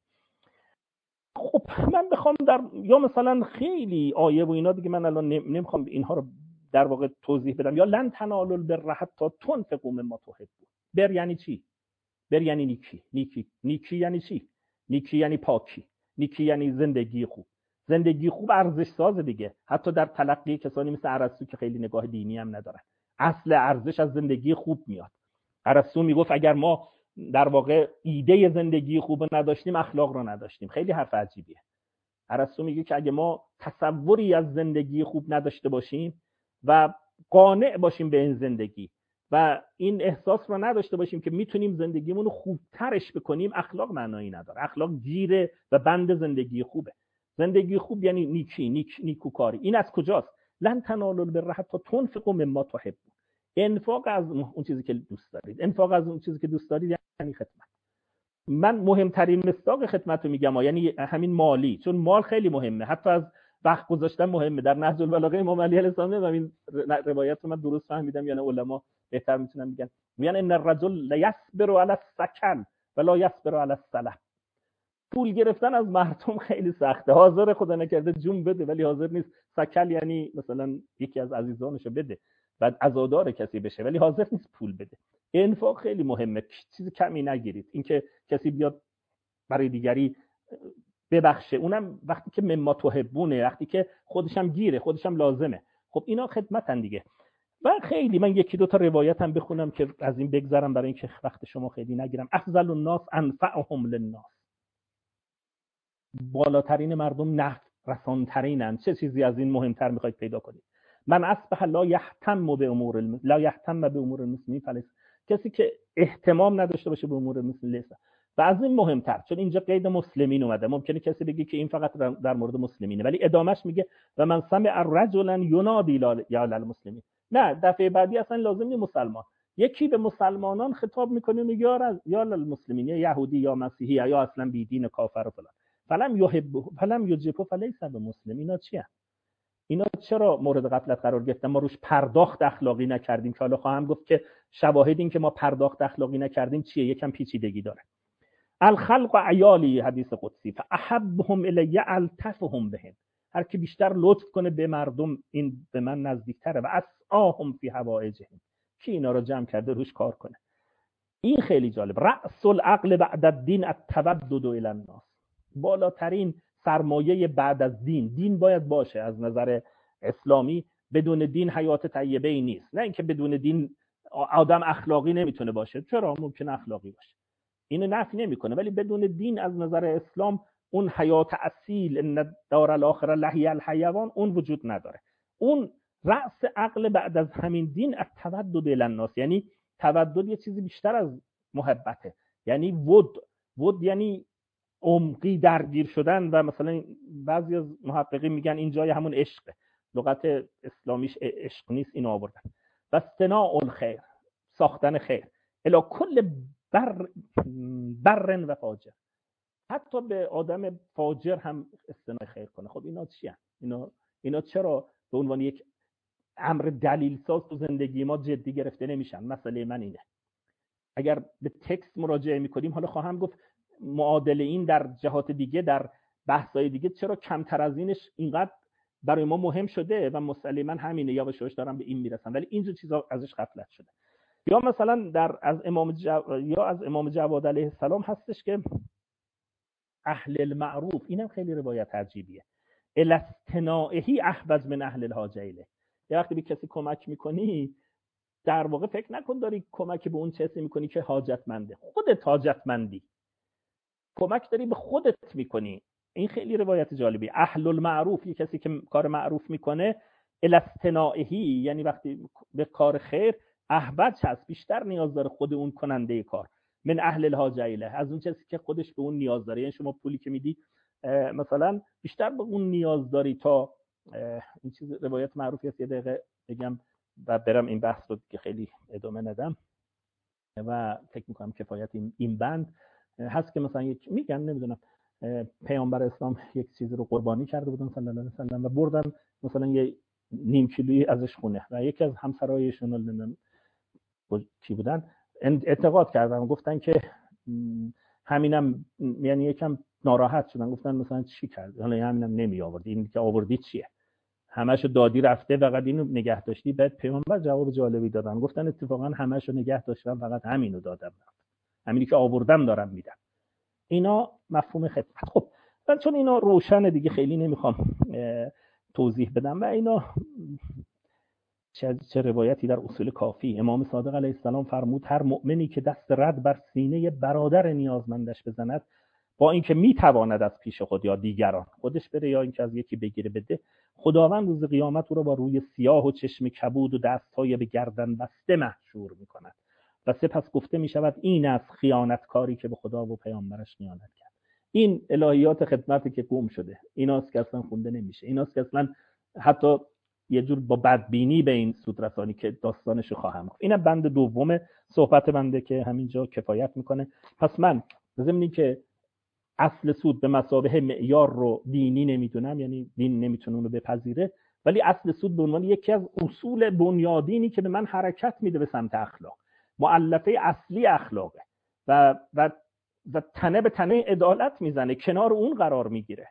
خب من بخوام یا مثلا خیلی آیه و اینا دیگه من الان نمیخوام اینها رو در واقع توضیح بدم. یا لن تنالوا البر حتی تنفقوا مما تحبون. بر یعنی چی؟ بر یعنی نیکی یعنی چی؟ نیکی یعنی پاکی، نیکی یعنی زندگی خوب. زندگی خوب ارزش ساز دیگه. حتی در تلقی کسانی مثل ارسطو که خیلی نگاه دینی هم ندارن، اصل ارزش از زندگی خوب میاد. ارسطو میگفت اگر ما در واقع ایده زندگی خوب نداشتیم، اخلاق رو نداشتیم. خیلی حرف عجیبیه. ارسطو میگه که اگه ما تصوری از زندگی خوب نداشته باشیم و قانع باشیم به این زندگی و این احساس رو نداشته باشیم که میتونیم زندگیمون رو خوبترش بکنیم، اخلاق معنایی نداره. اخلاق گیره و بند زندگی خوبه. زندگی خوب یعنی نیکوکاری. این از کجاست؟ لن تنالوا البر حتی تنفقوا مما تحبون. انفاق از اون چیزی که دوست دارید، انفاق از اون چیزی که دوست دارید یعنی خدمت. من مهمترین مصداق خدمت رو میگم، یعنی همین مالی، چون مال خیلی مهمه، حتی از وقت گذاشتن مهمه. در نهج البلاغه امام علی علیه السلام، و این روایت رو من درست فهمیدم یا نه علما بهتر میتونن بگن، میگن ان الرجل لیصبر علی السکن ولا یصبر علی السلف. پول گرفتن از مردم خیلی سخته، حاضر خدا نکرده جون بده ولی حاضر نیست سکل، یعنی مثلا یکی از عزیزانشو بده بعد عزادار کسی بشه ولی حاضر نیست پول بده. انفاق خیلی مهمه، چیز کمی نگیرید. اینکه کسی بیاد برای دیگری ببخشه، اونم وقتی که مما تحبونه، وقتی که خودش هم گیره، خودش هم لازمه. خب اینا خدمتن دیگه. و خیلی من یکی دو تا روایت هم بخونم که از این بگذرم برای اینکه وقت شما خیلی نگیرم. افضل الناس انفعهم للناس. بالاترین مردم نفع رسانترینن. چه چیزی از این مهمتر میخواید پیدا کنید؟ من اصبح لا یهتم به امور المسلمین فلیس. کسی که اهتمام نداشته باشه به امور المسلمین و از این مهمتر، چون اینجا قید مسلمین اومده، ممکنه کسی بگه که این فقط در مورد مسلمینه، ولی ادامش میگه و من سمع رجلا ینادی یا للمسلمین. نه، دفعه بعدی اصلا لازم نیست مسلمان، یکی به مسلمانان خطاب میکنه میگه یا للمسلمین، یا یهودی یا مسیحی یا اصلا بی دین کافر و فلان. فلم یجبه فلیس بمسلم. اینا چیه؟ اینا چرا مورد غفلت قرار گرفتن؟ ما روش پرداخت اخلاقی نکردیم که حالا خواهم گفت که شواهد این که ما پرداخت اخلاقی نکردیم چیه، یکم پیچیدگی داره. الخلق عیالی، حدیث قدسی، فاحبهم الی التفهم بهم. هر کی بیشتر لطف کنه به مردم این به من نزدیکتره. و اسعاهم فی حوائجهم، کی اینا رو جمع کرده روش کار کنه. این خیلی جالب. رأس العقل بعد الدین التودد الی الناس. بالاترین سرمایه بعد از دین باید باشه از نظر اسلامی. بدون دین حیات طیبه ای نیست. نه اینکه بدون دین آدم اخلاقی نمیتونه باشه، چرا؟ ممکن اخلاقی باشه، اینو نفی نمیکنه، ولی بدون دین از نظر اسلام اون حیات اصیل، ان دار الاخره لهی الحیوان، اون وجود نداره. اون رأس عقل بعد از همین دین التودد الی الناس، یعنی تودد یه چیزی بیشتر از محبته، یعنی ود یعنی عمقی درگیر شدن. و مثلا بعضی از محققین میگن این جای همون عشقه، لغت اسلامیش عشق نیست، اینو آوردن. و استناء الخیر، ساختن خیر، الی کل بر و فاجر، حتی به آدم فاجر هم استناء خیر کنه. خب اینا چیه؟ اینا چرا به عنوان یک امر دلیل ساز تو زندگی ما جدی گرفته نمیشن؟ مسئله من اینه. اگر به تکست مراجعه میکنیم، حالا خواهم گفت معادله این در جهات دیگه، در بحث‌های دیگه چرا کمتر از اینش اینقدر برای ما مهم شده، و مسئله من همینه، یا به شوش دارم به این میرسم، ولی اینجور چیزا ازش غفلت شده. یا مثلا از امام جواد علیه السلام هستش که اهل المعروف، اینم خیلی روایت عجیبیه، الاستنائهی احوج من اهل الحاجه الیه. یا وقتی به کسی کمک میکنی، در واقع فکر نکن داری کمک به اون کسی میکنی که حاجتمنده، خودت حاجتمندی، کمک داری به خودت میکنی. این خیلی روایت جالبی. اهل المعروف، یه کسی که کار معروف میکنه، الاستنائهی یعنی وقتی به کار خیر احوج هست، بیشتر نیاز داره خود اون کننده کار، من اهل الحاجه الیه، از اون کسی که خودش به اون نیاز داره. یعنی شما پولی که میدی مثلا بیشتر به اون نیاز داری تا این چیز. روایت معروفی است، یه دقیقه بگم و برم این بحث رو که خیلی ادامه ندم و فکر میکنم کفایت این بند هست که مثلا یک میگن نمیدونم پیامبر اسلام یک چیزی رو قربانی کرده بودن صلی الله علیه و سلم و بردن مثلا یه نیم کیلویی ازش خونه و یکی از همسرایشون نمیدونم کی بودن اعتقاد کردن و گفتن که همینم، یعنی یکم ناراحت شدن، گفتن مثلا چی کردی، حالا همینم نمی آوردی، این که آوردی چیه، همه‌شو دادی رفته فقط اینو نگه داشتی. بعد پیامبر جواب جالبی دادن، گفتن اتفاقا همه‌شو نگه داشتم فقط همینو دادم، همینی که آوردم دارم میدم. اینا مفهوم خدمت. خب من چون اینا روشنه دیگه خیلی نمیخوام توضیح بدم. و اینا چه روایتی در اصول کافی. امام صادق علیه السلام فرمود هر مؤمنی که دست رد بر سینه برادر نیازمندش بزند، با اینکه میتواند از پیش خود یا دیگران خودش بره یا اینکه از یکی بگیره بده، خداوند روز قیامت او را با روی سیاه و چشم کبود و دستهای به گردن بسته محشور میکند و سپس گفته میشود این است خیانتکاری که به خدا و پیامبرش خیانت کرد. این الهیات خدمتی که گم شده، ایناست که اصلا خونده نمیشه، ایناست که اصلا حتی یه جور با بدبینی به این سود رسانی که داستانش خواهم گفت. اینه بند دوم صحبت بنده که همینجا کفایت میکنه. پس من ضمن که اصل سود به مثابه معیار رو دینی نمیدونم، یعنی دین نمیتونه اون رو بپذیره، ولی اصل سود به عنوان یکی از اصول بنیادینی که به من حرکت میده به سمت اخلاق، مؤلفه اصلی اخلاقه و تنه به تنه عدالت میزنه، کنار اون قرار میگیره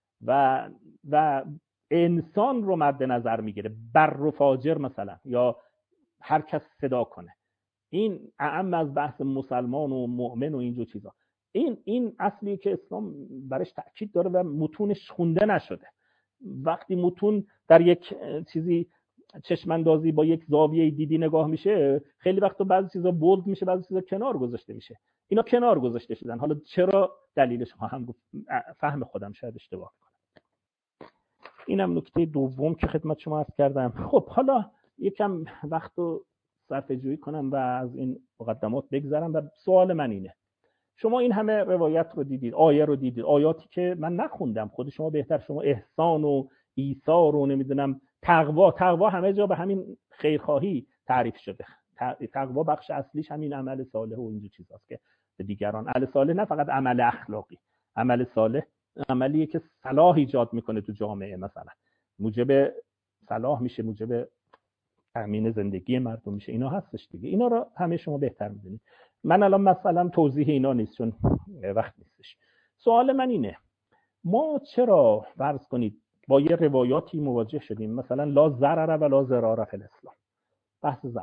و انسان رو مد نظر میگیره، بر و فاجر مثلا، یا هر کس صدا کنه. این اعم از بحث مسلمان و مؤمن و اینجور چیزا. این اصلی که اسلام برش تاکید داره و متونش خونده نشده. وقتی متون در یک چیزی چشماندازی با یک زاویه دیدی نگاه میشه، خیلی وقتا بعضی چیزا بولد میشه، بعضی چیزا کنار گذاشته میشه. اینا کنار گذاشته شدن. حالا چرا؟ دلیلش خواهم گفت، فهم خودم شاید اشتباه کنم. اینم نکته دوم که خدمت شما عرض کردم. خب حالا یکم وقت رو صرفه جویی کنم و از این مقدمات بگذرم و سوال من اینه، شما این همه روایت رو دیدید، آیه رو دیدید، آیاتی که من نخوندم، خود شما بهتر، شما احسان و ایثار و نمیدونم تقوا همه جا به همین خیرخواهی تعریف شده. تقوا بخش اصلیش همین عمل صالح و اینجور چیزاست که به دیگران، عمل صالح نه فقط عمل اخلاقی، عمل صالح عملیه که صلاح ایجاد میکنه تو جامعه، مثلا موجب صلاح میشه، موجب تامین زندگی مردم میشه، اینا هستش دیگه. اینا رو همه شما بهتر میدونید. من الان مثلا توضیح اینا نیست چون وقت نیستش. سوال من اینه، ما چرا فرض کنید با یه روایاتی مواجه شدیم، مثلا لا ضرر و لا ضرار فی الاسلام، بحث ضرر،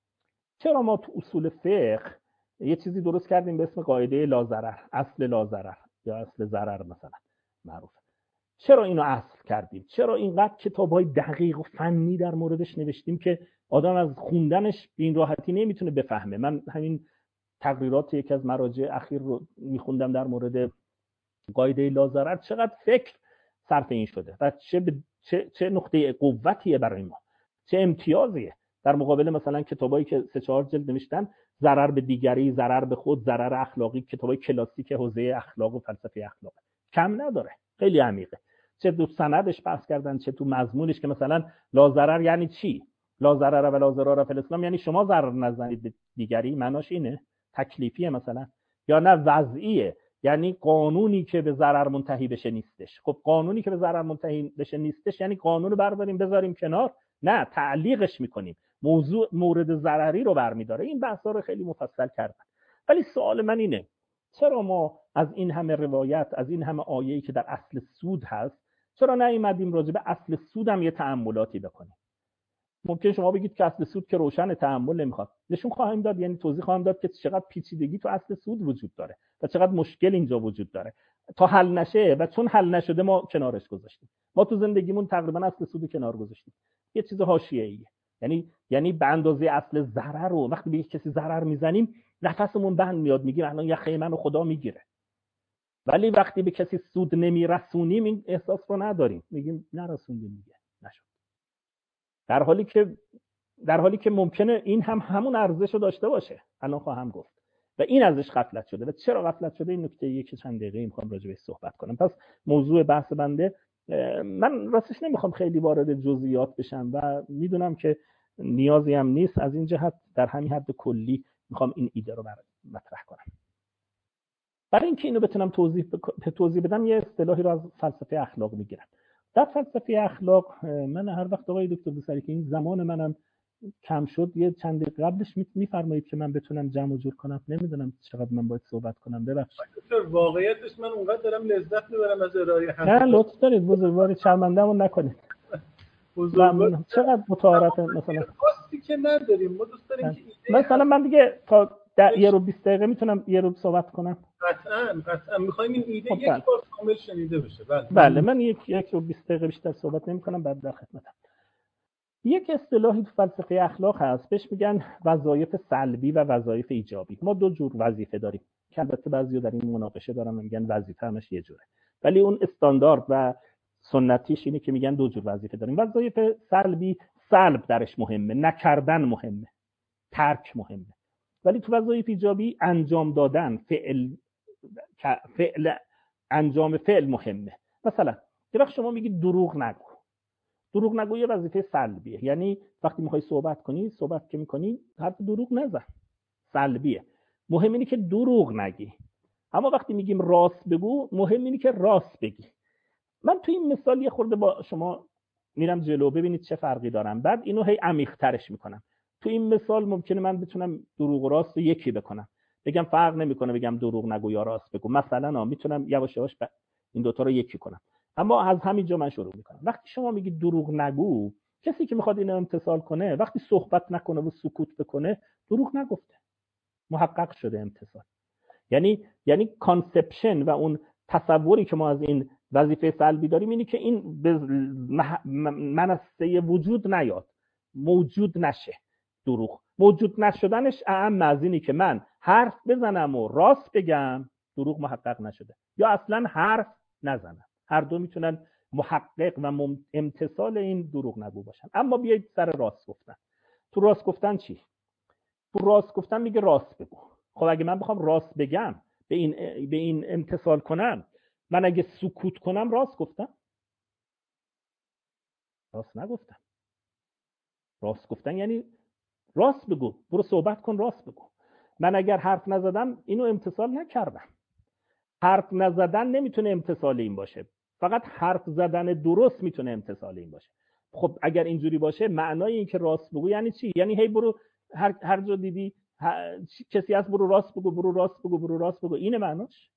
چرا ما تو اصول فقه یه چیزی درست کردیم به اسم قاعده لا ضرر، اصل لا ضرر یا اصل ضرر مثلا معروفه؟ چرا اینو اصل کردیم؟ چرا اینقدر کتابای دقیق و فنی در موردش نوشتیم که آدم از خوندنش به این راحتی نمیتونه بفهمه؟ من همین تقریرات یکی از مراجع اخیر رو میخوندم در مورد قاعده لا ضرر، چقدر فکر صرف این شده و چه نقطه قوتیه برای ما، چه امتیازیه در مقابل مثلا کتابایی که 3-4 جلد نوشتن، ضرر به دیگری، ضرر به خود، ضرر اخلاقی، کتابای کلاسیک حوزه اخلاق و فلسفه اخلاق، کم نداره، خیلی عمیقه. چه تو سندش بحث کردن، چه تو مضمونش، که مثلا لا ضرر یعنی چی؟ لا ضرر و لا ضرار فی الاسلام یعنی شما ضرر نزنید به دیگری، معناش اینه؟ تکلیفیه مثلا؟ یا نه وضعیه، یعنی قانونی که به ضرر منتهی بشه نیستش. خب قانونی که به ضرر منتهی بشه نیستش یعنی قانون رو برداریم بذاریم کنار؟ نه، تعلیقش میکنیم، موضوع مورد ضرری رو برمیداره. این بحثا رو خیلی مفصل کردن. ولی سوال من اینه، چرا ما از این همه روایت، از این همه آیه‌ای که در اصل سود هست، چرا نیومدیم راجع به اصل سود هم یه تأملاتی بکنیم؟ ممکن شما بگید که اصل سود که روشن، تأمل نمیخواد. نشون خواهیم داد، یعنی توضیح خواهم داد که چقدر پیچیدگی تو اصل سود وجود داره و چقدر مشکل اینجا وجود داره تا حل نشه، و چون حل نشده ما کنارش گذاشتیم. ما تو زندگیمون تقریبا اصل سود رو کنار گذاشتیم، یه چیز حاشیه‌ایه. یعنی به اندازه اصل ضرر رو وقتی به کسی ضرر میزنیم نفسمون بند میاد، میگیم الان یخه منو خدا میگیره. ولی وقتی به کسی سود نمیرسونیم این احساس رو نداریم، میگیم نرسوندیم دیگه، نشد. در حالی که ممکنه این هم همون ارزش رو داشته باشه. الان خواهم گفت و این ازش غفلت شده. و چرا غفلت شده؟ این نکته یکی چند دقیقه میخوام راجع بهش صحبت کنم. پس موضوع بحث بنده، من راستش نمیخوام خیلی وارد جزئیات بشم و میدونم که نیازی هم نیست. از این جهت در همین حد کلی میخوام این ایده رو مطرح کنم. برای اینکه اینو بتونم توضیح بدم یه اصطلاحی رو از فلسفه اخلاق میگیرم. در فلسفه اخلاق من هر وقت آقای دکتر دوسری که این زمان منم کم شد، یه چند دقیقه قبلش میفرمایید که من بتونم جمع و جور کنم. نمیدونم چقدر من باید صحبت کنم، ببخشید. دکتر واقعیتش من اونقدر دارم لذت میبرم از ارائه حرف. نه لطف دارید، بزرگواری شرمنده‌مون نکنید. بزرگوار چقدر متعارفه مثلا خاصی که نداریم، ما دوست داریم که مثلا من دیگه تا 1 رو 20 دقیقه میتونم 1 رو صحبت کنم. قطعا میخوایم این ایده یک بار کامل شنیده بشه. بله من 1 رو 20 دقیقه بیشتر صحبت نمی‌کنم، بعد در خدمتم. یک اصطلاحی تو فلسفه اخلاق هست، بهش میگن وظایف سلبی و وظایف ایجابی. ما 2 جور وظیفه داریم که البته بعضیا در این مناقشه دارن میگن وظیفه همش یه جوره، ولی اون استاندارد و سنتیش اینه که میگن 2 جور وظیفه داریم. وظایف سلبی، سلب درش مهمه، نکردن مهمه، ترک مهمه. ولی تو وظایف ایجابی انجام دادن، انجام فعل مهمه. مثلا یه وقت شما میگید دروغ نگو. دروغ نگو یه وظیفه سلبیه، یعنی وقتی میخوای صحبت که میکنی حرف دروغ نزن، سلبیه. مهم اینه که دروغ نگی. اما وقتی میگیم راست بگو، مهم اینه که راست بگی. من تو این مثال یه خورده با شما میرم جلو، ببینید چه فرقی دارم، بعد اینو هی عمیق‌ترش میکنم. تو این مثال ممکنه من بتونم دروغ و راست رو یکی بکنم، بگم فرق نمیکنه بگم دروغ نگو یا راست بگو. مثلا میتونم یواش یواش این دوتا رو یکی کنم. اما از همینجا من شروع میکنم. وقتی شما میگید دروغ نگو، کسی که میخواد اینو امتثال کنه وقتی صحبت نکنه و سکوت بکنه دروغ نگفته، محقق شده امتثال. یعنی کانسپشن و اون تصوری که ما از این وظیفه سلبی داریم اینی که این به منصه وجود نیاد، موجود نشه. دروغ موجود نشدنش اعم از اینی که من حرف بزنم و راست بگم، دروغ محقق نشده، یا اصلا حرف نزنم. هر دو میتونن محقق و امتثال این دروغ نگو باشن. اما بیایید سر راست گفتن. تو راست گفتن چی؟ تو راست گفتن میگه راست بگو. خب اگه من بخوام راست بگم، به این امتثال کنم، من اگه سکوت کنم راست گفتم؟ راست نگفتم. راست گفتن یعنی راست بگو، برو صحبت کن، راست بگو. من اگر حرف نزدم اینو امتثال نکردم. حرف نزدن نمیتونه امتثال این باشه، فقط حرف زدن درست میتونه امتثال این باشه. خب اگر اینجوری باشه معنای این که راست بگو یعنی چی؟ یعنی هی برو هر جا دیدی کسی هست برو راست بگو، برو راست بگو، برو راست بگو، اینه معناش؟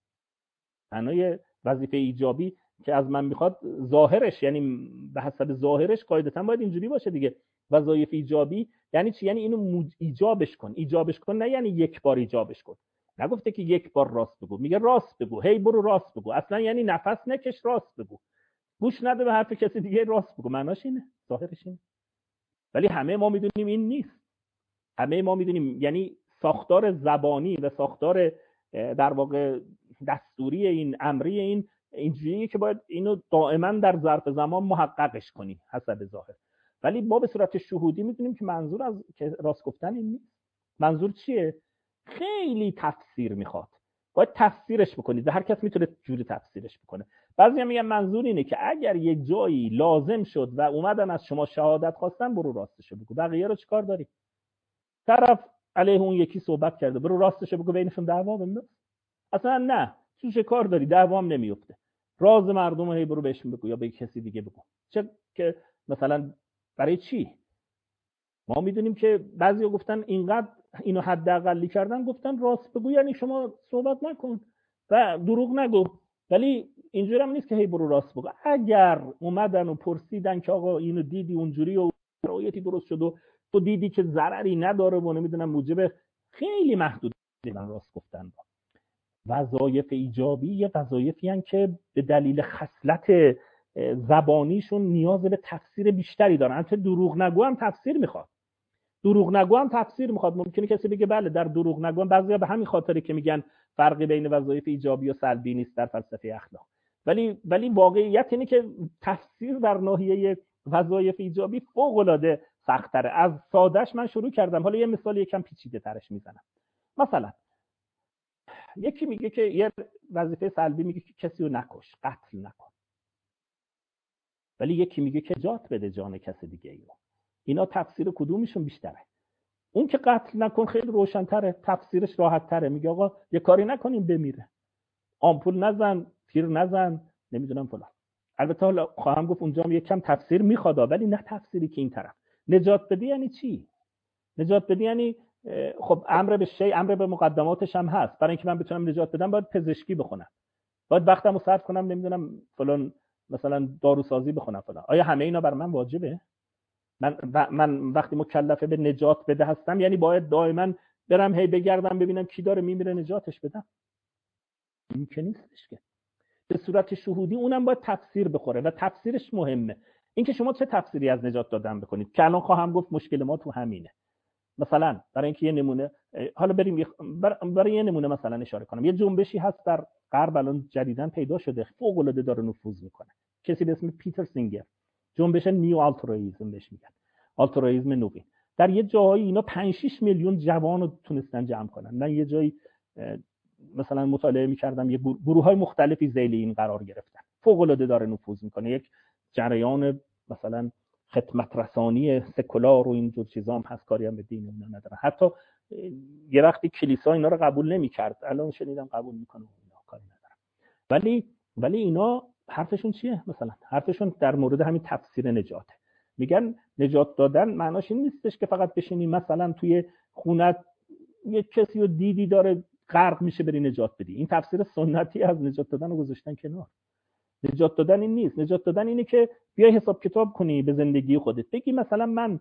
معنای وظیفه ایجابی که از من میخواد ظاهرش، یعنی به حسب ظاهرش قاعدتاً باید اینجوری باشه دیگه. وظایف ایجابی یعنی چی؟ یعنی اینو ایجابش کن. ایجابش کن نه یعنی یک بار ایجابش کن. نگفته که یک بار راست بگو، میگه راست بگو، هی برو راست بگو. اصلا یعنی نفس نکش، راست بگو، گوش نده به حرف کسی دیگه، راست بگو. معناش اینه، ظاهرش اینه. ولی همه ما میدونیم این نیست. همه ما میدونیم یعنی ساختار زبانی و ساختار در واقع دستوری این امری این اینجوریه که باید اینو دائما در ظرف زمان محققش کنی حسب ظاهر. ولی ما به صورت شهودی میدونیم که منظور از که راست گفتن این نیست. منظور چیه؟ خیلی تفسیر میخواد، باید تفسیرش بکنید و هر کس میتونه جوری تفسیرش بکنه. بعضیا میگن منظور اینه که اگر یک جایی لازم شد و اومدن از شما شهادت خواستن، برو راستشو بگو. بقیه رو چیکار داری؟ طرف علیه اون یکی صحبت کرده، برو راستشو بگو، بینشون دعوا بنداز. اصلا نه، چه کار داری؟ دعوا هم نمیفته. راز مردم رو برو بهشون بگو یا به کسی دیگه بگو. چه که مثلا برای چی؟ ما میدونیم که بعضیا گفتن اینقدر اینو حداقلی کردن، گفتن راست بگو یعنی شما صحبت نکن و دروغ نگو. ولی اینجوری هم نیست که هی برو راست بگو. اگر اومدن و پرسیدن که آقا اینو دیدی اونجوری و رایتی درست شد و تو دیدی که ضرری نداره و نمیدونم موجب خیلی محدود دیدن راست گفتن. وظایف ایجابی یه وظایفی هستن که به دلیل خصلت زبانیشون نیاز به تفسیر بیشتری دارن. البته دروغ نگو هم تفسیر میخواد. دروغ نگو هم تفسیر میخواد. ممکنه کسی بگه بله در دروغ نگو، بعضیا به همین خاطره که میگن فرقی بین وظایف ایجابی و سلبی نیست در فلسفه اخلاق. ولی واقعیت اینه که تفسیر در ناحیه وظایف ایجابی فوق العاده سخت‌تره. از سادهش من شروع کردم، حالا یه مثال یکم پیچیده ترش میزنم. مثلا یکی میگه که یه وظیفه سلبی میگه که کسی رو نکش، قتل نکن. ولی یکی میگه که نجات بده جان کسی دیگه ای رو. اینا تفسیر کدومشون بیشتره؟ اون که قتل نکن خیلی روشن‌تره، تفسیرش راحت‌تره. میگه آقا یه کاری نکنیم بمیره، آمپول نزن، تیر نزن، نمیدونم فلان. البته حالا خواهم گفت اونجا یکم تفسیر میخواد، ولی نه تفسیری که این طرف. نجات بدی یعنی چی؟ نجات بدی یعنی خب امر به شی، امر به مقدماتش هم هست. برای اینکه من بتونم نجات بدم باید پزشکی بخونم، باید وقتمو صرف کنم، نمیدونم فلان مثلا داروسازی بخونم فلان. آیا همه اینا بر من واجبه؟ من وقتی مکلفه به نجات بده هستم یعنی باید دائما برم هی بگردم ببینم کی داره میمیره نجاتش بدم؟ این که نیستش که. به صورت شهودی اونم باید تفسیر بخوره و تفسیرش مهمه. اینکه شما چه تفسیری از نجات دادن بکنید که الان خواهم گفت مشکل ما تو همینه. مثلا برای اینکه یه نمونه، حالا بریم برای یه نمونه مثلا اشاره کنم. یه جنبشی هست در غرب الان جدیداً پیدا شده، فوق العاده داره نفوذ میکنه. کسی به اسم پیتر سینگر، جنبش نیو آلتروئیسم بهش میگن، آلتروئیسم نوین. در یه جایی اینا 5-6 میلیون جوان رو تونستن جمع کنن. من یه جایی مثلا مطالعه میکردم، یه گروه‌های مختلفی ذیل این قرار گرفتن. فوق العاده داره نفوذ میکنه. یک جریان مثلا خدمت رسانی سکولار و اینجور چیزا هم هست، کاری هم به دین اینا نداره. حتی یه وقتی کلیسا اینا رو قبول نمی‌کرد، الان شنیدم قبول میکنه، اینا کاری نداره. ولی اینا حرفشون چیه؟ مثلا حرفشون در مورد همین تفسیر نجاته. میگن نجات دادن معناش این نیستش که فقط بشینی مثلا توی خونت یه کسی رو دیدی داره غرق میشه بری نجات بدی. این تفسیر سنتی از نجات دادن رو گذاشتن کنار. نجات دادن این نیست. نجات دادن اینه که بیای حساب کتاب کنی به زندگی خودت، بگی مثلا من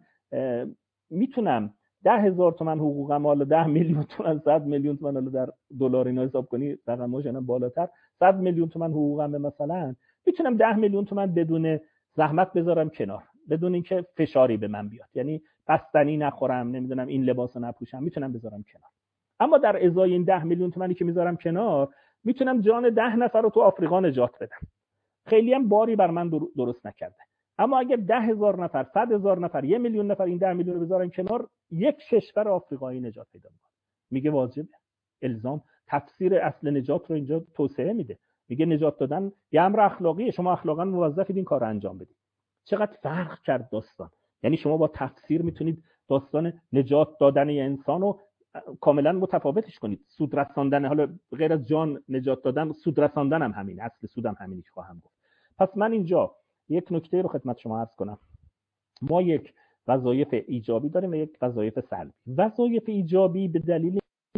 میتونم 10,000 تومان حقوقم، حالا 10 میلیون تومان، 100 میلیون تومان، حالا در دلار اینا حساب کنی رقمش اینا بالاتر، 100 میلیون تومان حقوقم مثلا میتونم 10 میلیون تومان بدون زحمت بذارم کنار، بدون اینکه فشاری به من بیاد، یعنی بستنی نخورم، نمیدونم این لباسو نپوشم، میتونم بذارم کنار. اما در ازای این 10 میلیون تومانی که میذارم کنار، میتونم جان 10 نفر رو تو آفریقا نجات بدم. خیلی هم باری بر من درست نکرده. اما اگر 10,000 نفر، 100,000 نفر، 1 میلیون نفر این 10 میلیون رو بذارن کنار، یک کشور آفریقایی نجات پیدا میکنه. میگه واجبه، الزام. تفسیر اصل نجات رو اینجا توسعه میده. میگه نجات دادن یه امر اخلاقیه، شما اخلاقا موظفید این کار رو انجام بدید. چقدر فرق کرد داستان. یعنی شما با تفسیر میتونید داستان نجات دادن یه انسان رو کاملا متفاوتش کنید. سود رساندن، حالا غیر از جان نجات دادن، سود رساندن هم همین، اصل سودم همینی که خواهم گفت. پس من اینجا یک نکته رو خدمت شما عرض کنم. ما یک وظایف ایجابی داریم و یک وظایف سلبی. وظایف ایجابی به دلیل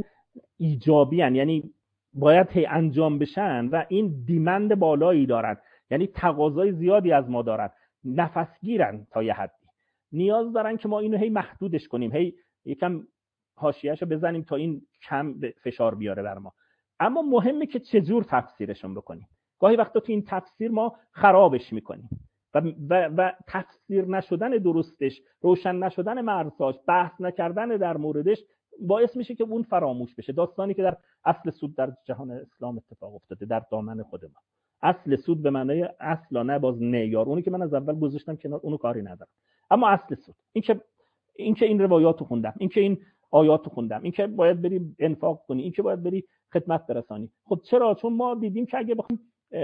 ایجابی هستند، یعنی باید انجام بشن و این دیمند بالایی دارن، یعنی تقاضای زیادی از ما دارن، نفسگیرن تا یه حدی، نیاز دارن که ما اینو هی محدودش کنیم، هی یکم حاشیه‌شو بزنیم تا این کم فشار بیاره بر ما. اما مهمه که چجور تفسیرشون بکنیم. گاهی وقتا تو این تفسیر ما خرابش میکنیم و تفسیر نشدن درستش، روشن نشدن مرزهاش، بحث نکردن در موردش باعث میشه که اون فراموش بشه. داستانی که در اصل سود در جهان اسلام اتفاق افتاده در دامن خود ما. اصل سود به معنای اصلا، نه باز معیار، اونی که من از اول گذاشتم کنار، اونو کاری ندارم. اما اصل سود، این که این روایاتو خوندم، این که این آیاتو خوندم، این که باید بری انفاق کنی، این که باید بری خدمت برسانی. خب چرا؟ چون ما دیدیم که اگه بخوایم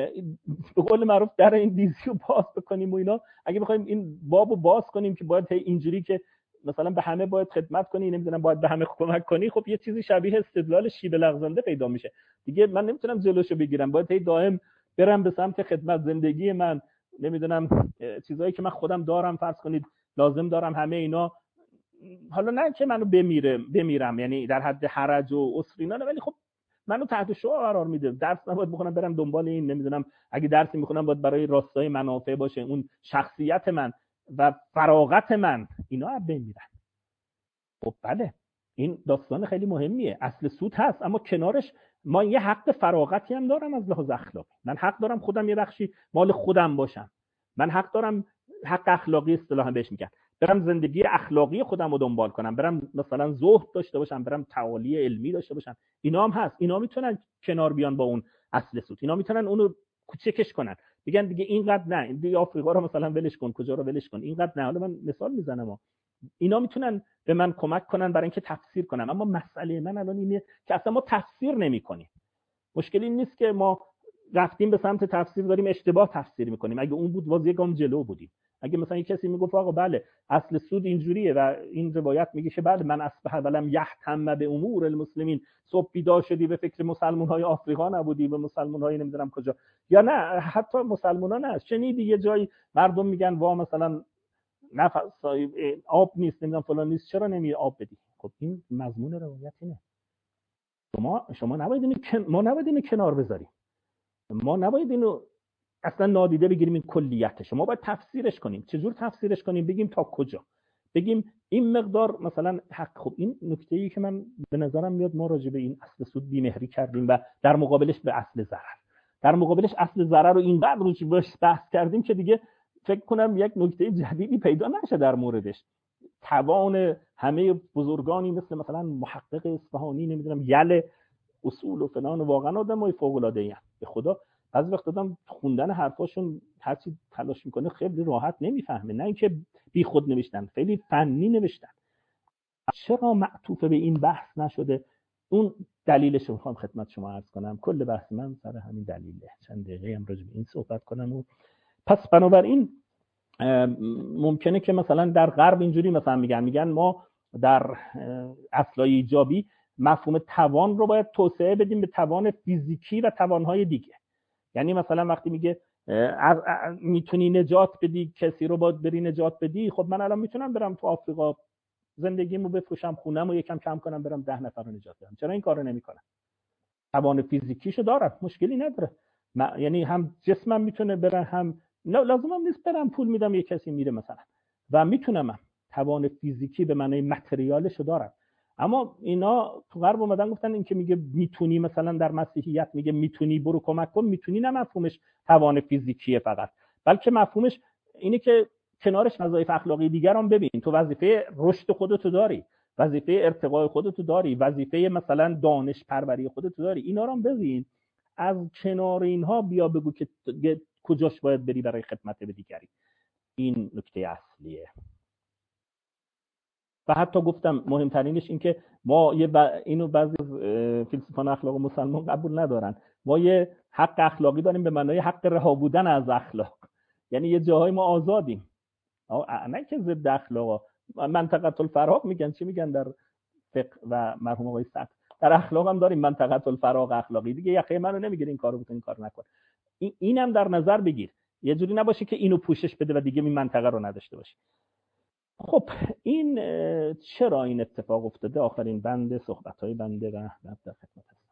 به قول معروف در این دیزیو باز بکنیم و اینا، اگه بخوایم این بابو باز کنیم که باید اینجوری که مثلا به همه باید خدمت کنی، نمیدونم باید به همه کمک کنی، خب یه چیزی شبیه استدلال شیب لغزنده پیدا میشه دیگه. من نمیتونم جلوشو بگیرم، باید دائم برم به سمت خدمت. زندگی من، نمیدونم چیزایی که من خودم دارم، فرض کنید لازم دارم، همه اینا، حالا نه که منو بمیرم یعنی در حد حرج و اسرینا، ولی خب منو تحت شعاع قرار میده. درس نباید بخونم برم دنبال این، نمیدونم اگه درسی میخونم باید برای راستای منافع باشه، اون شخصیت من و فراغت من اینا بمیرن. خب بله، این داستان خیلی مهمیه. اصل سود هست، اما کنارش ما یه حق فراغتی هم دارم از لحاظ اخلاقی. من حق دارم خودم یه بخشی مال خودم باشم. من حق دارم، حق اخلاقی اصطلاحا بهش میگن، برم زندگی اخلاقی خودم رو دنبال کنم، برم مثلا زهد داشته باشم، برم تعالی علمی داشته باشم. اینا هم هست. اینا میتونن کنار بیان با اون اصل سود. اینا میتونن اونو کوچکش کنن، بگن دیگه اینقدر نه، دیگه آفریقا رو مثلا ولش کن، کجا رو ولش کن، اینقدر نه. حالا من مثال میزنم. اینا میتونن به من کمک کنن برای اینکه تفسیر کنم. اما مسئله من الان اینه که اصلا ما تفسیر نمی‌کنیم. مشکلی این نیست که ما رفتیم به سمت تفسیر داریم اشتباه تفسیر می‌کنیم. اگه اون بود واز یک گام جلو بودیم. اگه مثلا یک کسی میگفت آقا بله اصل سود اینجوریه و این روایت میگه که بله من اصبح ولم یهتم به امور المسلمین، صبح بیدار شدی به فکر مسلمان‌های آفریقا نبودی، به مسلمان‌های نمیدونم کجا، یا نه حتی مسلمان‌ها نه، شنیدی یه جایی مردم میگن وا مثلا نفس صاحب آب نیست، نمیدونم فلان نیست، چرا نمی آب بدی؟ خب این مضمون روایت اینه. شما نباید ما نباید اینو کنار بذاریم. ما نباید اینو اصلا نادیده بگیریم. این کلیتشه. ما باید تفسیرش کنیم. چجور تفسیرش کنیم؟ بگیم تا کجا، بگیم این مقدار مثلا حق. خب این نکته‌ای که من به نظرم میاد ما راجع به این اصل سود بی‌مهری کردیم و در مقابلش به اصل ضرر، در مقابلش اصل ضرر رو اینقدر روش بحث کردیم که دیگه فکر کنم یک نکته جدیدی پیدا نشه در موردش. توان همه بزرگانی مثلا محقق اصفهانی، نمیدونم یل اصول و فلان، واقعا آدمای فوق العاده ای به خدا. بعضی وقت آدم خوندن حرفاشون هر چی تلاش میکنه خیلی راحت نمیفهمه، نه اینکه بی خود نوشتن، خیلی فنی نوشتن. چرا معطوف به این بحث نشده؟ اون دلیلش رو میخوام خدمت شما عرض کنم. کل بحث من سر همین دلیله. چند دقیقه هم راجع به این صحبت کنم. و پس بنابراین ممکنه که مثلا در غرب اینجوری مثلا میگن ما در اصلای ایجابی مفهوم توان رو باید توسعه بدیم به توان فیزیکی و توانهای دیگه. یعنی مثلا وقتی میگه میتونی نجات بدی کسی رو، باید بری نجات بدی. خب من الان میتونم برم تو آفریقا زندگیمو بفروشم، خونه‌مو یکم کم کنم، برم 10 نفر رو نجات بدم. چرا این کارو نمیکنم؟ توان فیزیکیشو دارم، مشکلی نداره. یعنی هم جسمم میتونه بره، هم لازم هم نیست برم پول میدم یه کسی میره مثلا، و میتونم توان فیزیکی به معنای متریالشو دارم. اما اینا تو غرب اومدن گفتن این که میگه میتونی، مثلا در مسیحیت میگه میتونی برو کمک کن، میتونی نه مفهومش توان فیزیکیه فقط، بلکه مفهومش اینه که کنارش وظایف اخلاقی دیگر هم ببین. تو وظیفه رشد خودتو داری، وظیفه ارتقای خودتو داری، وظیفه مثلا دانش پروری خودتو داری. اینا رو هم ببین. از کنار اینها بیا بگو که کجاش باید بری برای خدمت به دیگری. این نکته اصلیه. و حتی گفتم مهمترینش این که ما اینو بعضی فیلسوفان اخلاق مسلمان قبول ندارن، ما یه حق اخلاقی داریم به معنای حق رها بودن از اخلاق، یعنی یه جاهای ما آزادیم، نه که ضد اخلاق. منطقه الفراغ میگن، چی میگن در فقه و مرحوم آقای سعد در اخلاق هم داریم منطقه الفراغ اخلاقی، دیگه یخه منو نمیگیره این کارو بکن این کارو نکن. اینم در نظر بگیر، یه جوری نباشه که اینو پوشش بده و دیگه این منطقه رو نداشته باشه. خب این چرا این اتفاق افتاده؟ آخرین بند صحبت‌های بنده و در خدمت هستم.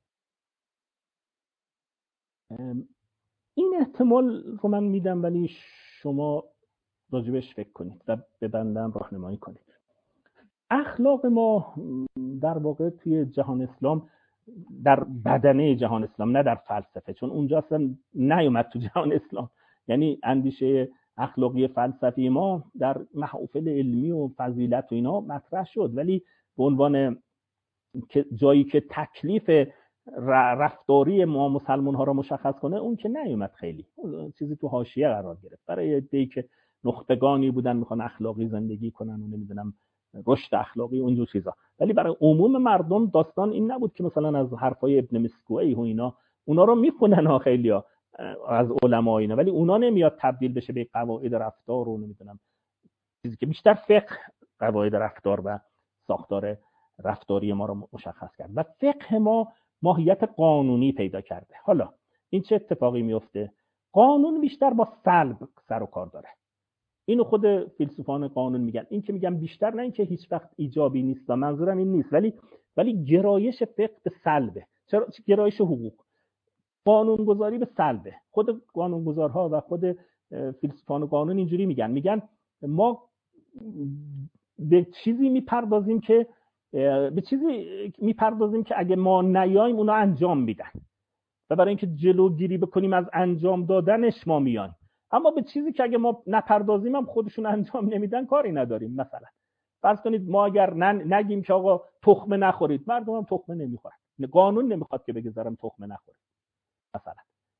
این احتمال رو من میدم، ولی شما راجبش فکر کنید و به بندم راهنمایی کنید. اخلاق ما در واقع توی جهان اسلام، در بدنه جهان اسلام، نه در فلسفه، چون اونجا اصلا نیومد تو جهان اسلام، یعنی اندیشه اخلاقی فلسفی ما در محافل علمی و فضیلت و اینا مطرح شد، ولی به عنوان جایی که تکلیف رفتاری ما مسلمان ها را مشخص کنه اون که نیومد، خیلی چیزی تو حاشیه قرار گرفت برای عده‌ای که نخبگانی بودن میخوان اخلاقی زندگی کنن و نمیدونم رشد اخلاقی اونجور چیزا، ولی برای عموم مردم داستان این نبود که مثلا از حرفای ابن مسکوعی و اونا رو میخونن ها خیلیا از علما اینا، ولی اونا نمیاد تبدیل بشه به قواعد رفتار و نمیدونم چیزی که بیشتر فقه قواعد رفتار و ساختار رفتاری ما رو مشخص کرد و فقه ما ماهیت قانونی پیدا کرده. حالا این چه اتفاقی میفته؟ قانون بیشتر با سلب سر و کار داره. اینو خود فیلسوفان قانون میگن. این که میگن بیشتر، نه اینکه هیچ وقت ایجابی نیست، منظورم این نیست، ولی گرایش فقه به سلبه. چرا گرایش حقوق؟ قانونگذاری به سلبه. خود قانونگذارها و خود فیلسوفان قانون اینجوری میگن ما به چیزی میپردازیم که اگه ما نیاییم اونا انجام میدن و برای اینکه جلوگیری بکنیم از انجام دادنش ما میایم، اما به چیزی که اگه ما نپردازیم هم خودشون انجام نمیدن کاری نداریم. مثلا فرض کنید ما اگر نگیم که آقا تخمه نخورید، مردم هم تخمه نمیخورن، قانون نمیخواد که بگذارم تخمه نخورید. مثلا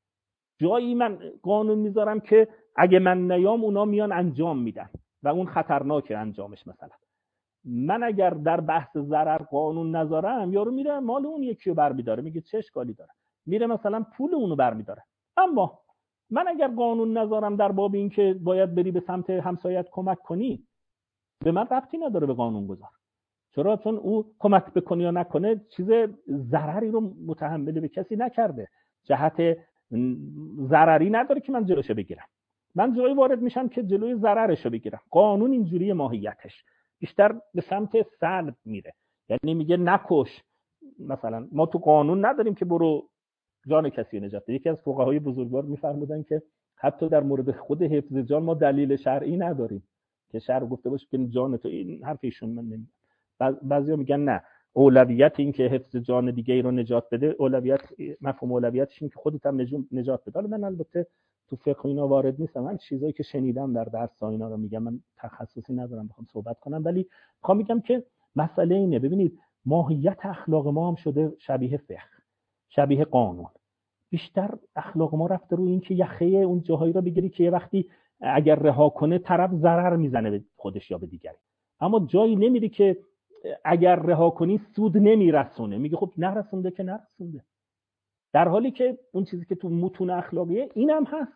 جایی من قانون میذارم که اگه من نیام اونا میان انجام میدن و اون خطرناکه انجامش. مثلا من اگر در بحث ضرر قانون نذارم، یارو میره مال اون یکی رو برمیداره، میگه چه اشکالی داره، میره مثلا پول اونو برمیداره. اما من اگر قانون نذارم در باب این که باید بری به سمت همسایت کمک کنی، به من ربطی نداره به قانون گذار. چرا؟ چون او کمک بکنه یا نکنه چیز ضرری رو متحمل به کسی نکرده، جهت ضرری نداره که من جلوشو بگیرم. من جایی وارد میشم که جلوی ضررشو بگیرم. قانون اینجوری ماهیتش بیشتر به سمت سلب میره، یعنی میگه نکش. مثلا ما تو قانون نداریم که برو جان کسی نجات بده. یکی از فقهای بزرگوار میفرمودن که حتی در مورد خود حفظ جان ما دلیل شرعی نداریم که شرع گفته باشه که جان تو، این حرف ایشون من نمیگم. بعضیا میگن نه، اولویت این که حفظ جان دیگه ای رو نجات بده، اولویت، مفهوم اولویتش این که خودت هم نجات بده. من البته تو فقه اینا وارد نیستم، من چیزایی که شنیدم در درس ها اینا رو میگم، من تخصصی ندارم بخوام صحبت کنم، ولی میخوام میگم که مسئله اینه. ببینید ماهیت اخلاق ما هم شده شبیه فقه، شبیه قانون. بیشتر اخلاق ما رفته روی این که یخه اون جاهایی رو بگیری که یه وقتی اگر رها کنه طرف ضرر میزنه به خودش یا به دیگری، اما جایی نمیری که اگر رها کنی سود نمیرسونه، میگه خب نرسونده که نرسونده، در حالی که اون چیزی که تو متون اخلاقیه اینم هست.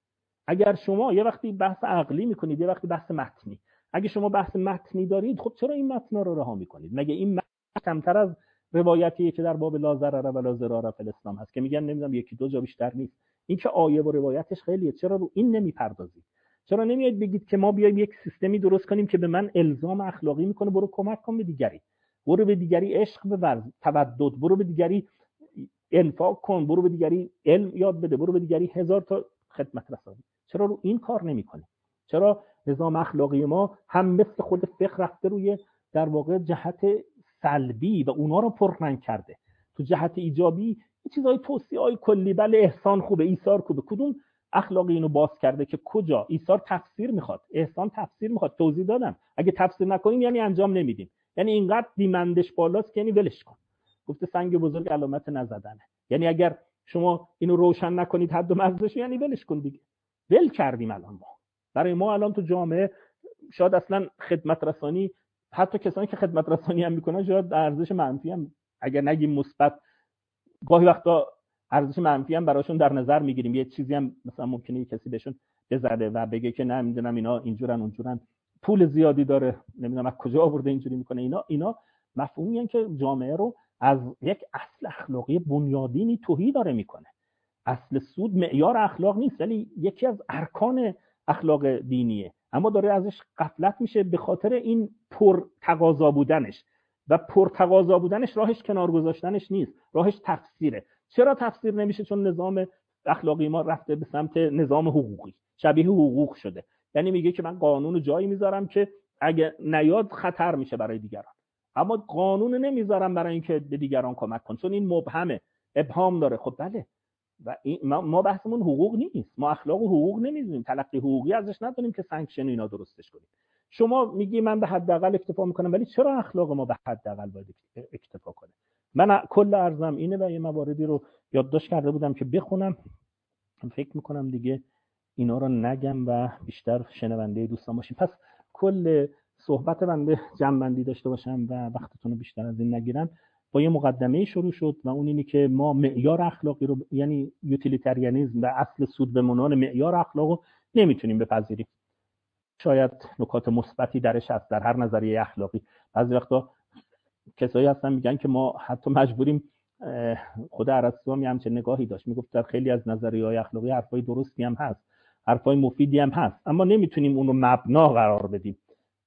اگر شما یه وقتی بحث عقلی میکنید، یه وقتی بحث متنی، اگه شما بحث متنی دارید، خب چرا این متن رو رها میکنید؟ مگه این متن کمتر از روایتیه که در باب لا ضرر ولا ضرار فی الاسلام هست که میگن نمیدونم یکی دو جا بیشتر نیست؟ این که آیه و روایتش خیلیه، چرا رو این نمیپردازید؟ چرا نمیاد بگید که ما بیایم یک سیستمی درست کنیم که به من الزام اخلاقی میکنه برو کمک کن به دیگری، برو به دیگری عشق بورز، تودد، برو به دیگری انفاق کن، برو به دیگری علم یاد بده، برو به دیگری هزار تا خدمت رسانی. چرا رو این کار نمیکنیم؟ چرا نظام اخلاقی ما هم مثل خود فقه رفته روی در واقع جهت سلبی و اونا رو پررنگ کرده؟ تو جهت ایجابی چیزای توصیه‌های کلی، بله احسان خوبه، ایثار خوبه، کدوم اخلاقی اینو باز کرده که کجا ایثار تفسیر میخواد، احسان تفسیر میخواد؟ توضیح دادم. اگه تفسیر نکنیم یعنی انجام نمیدیم، یعنی اینقدر دیمندش بالاست که یعنی ولش کن. گفته سنگ بزرگ علامت نزدنه، یعنی اگر شما اینو روشن نکنید حد و مرزش، یعنی ولش کن دیگه. ول کردیم الان ما. برای ما الان تو جامعه شاید اصلا خدمت رسانی حتی کسانی که خدمت رسانی هم میکنن شاید ارزش منفی هم اگر نگیم مثبت، گاهی وقتا ارزش منفی هم براشون در نظر میگیریم. یه چیزی هم مثلا ممکنه یه کسی بهشون بزنه و بگه که نه میدونم اینا اینجورن اونجورن، پول زیادی داره، نمیدونم از کجا آورده اینجوری میکنه. اینا مفهومیه که جامعه رو از یک اصل اخلاقی بنیادینی تهی داره میکنه. اصل سود معیار اخلاق نیست، ولی یکی از ارکان اخلاق دینیه، اما داره ازش غفلت میشه به خاطر این پرتقاضا بودنش. و پرتقاضا بودنش راهش کنار گذاشتنش نیست، راهش تفسیره. چرا تفسیر نمیشه؟ چون نظام اخلاقی ما رفته به سمت نظام حقوقی، شبیه حقوق شده. یعنی میگه که من قانون رو جایی میذارم که اگه نیاد خطر میشه برای دیگران، اما قانون نمیذارم برای اینکه به دیگران کمک کنه، چون این مبهمه، ابهام داره. خب بله، و ما بحثمون حقوق نیست، ما اخلاق و حقوق نمیدونیم، تلقی حقوقی ازش نداریم که سانکشن اینا درستش کنیم. شما میگی من به حداقل اکتفا میکنم، ولی چرا اخلاق ما به حداقل باید اکتفا کنه؟ من کل عرضم اینه و یه مواردی رو یادداشت کرده بودم که بخونم. فکر میکنم دیگه اینا رو نگم و بیشتر شنونده دوستان باشیم. پس کل صحبت من به جمع‌بندی داشته باشم و وقتتون رو بیشتر از این نگیرم. با یه مقدمه شروع شد و اون اینه که ما معیار اخلاقی رو، یعنی یوتیلیتاریانیسم و اصل سود به عنوان معیار اخلاق رو نمیتونیم بپذیریم. شاید نکات مثبتی درش هست در هر نظریه اخلاقی. بعضی وقتا کسایی هستن میگن که ما حتی مجبوریم، خود ارسطو هم همچین نگاهی داشت، میگفت در خیلی از نظریه‌های اخلاقی حرفای درستی هم هست، حرفای مفیدی هم هست، اما نمیتونیم اون رو مبنا قرار بدیم.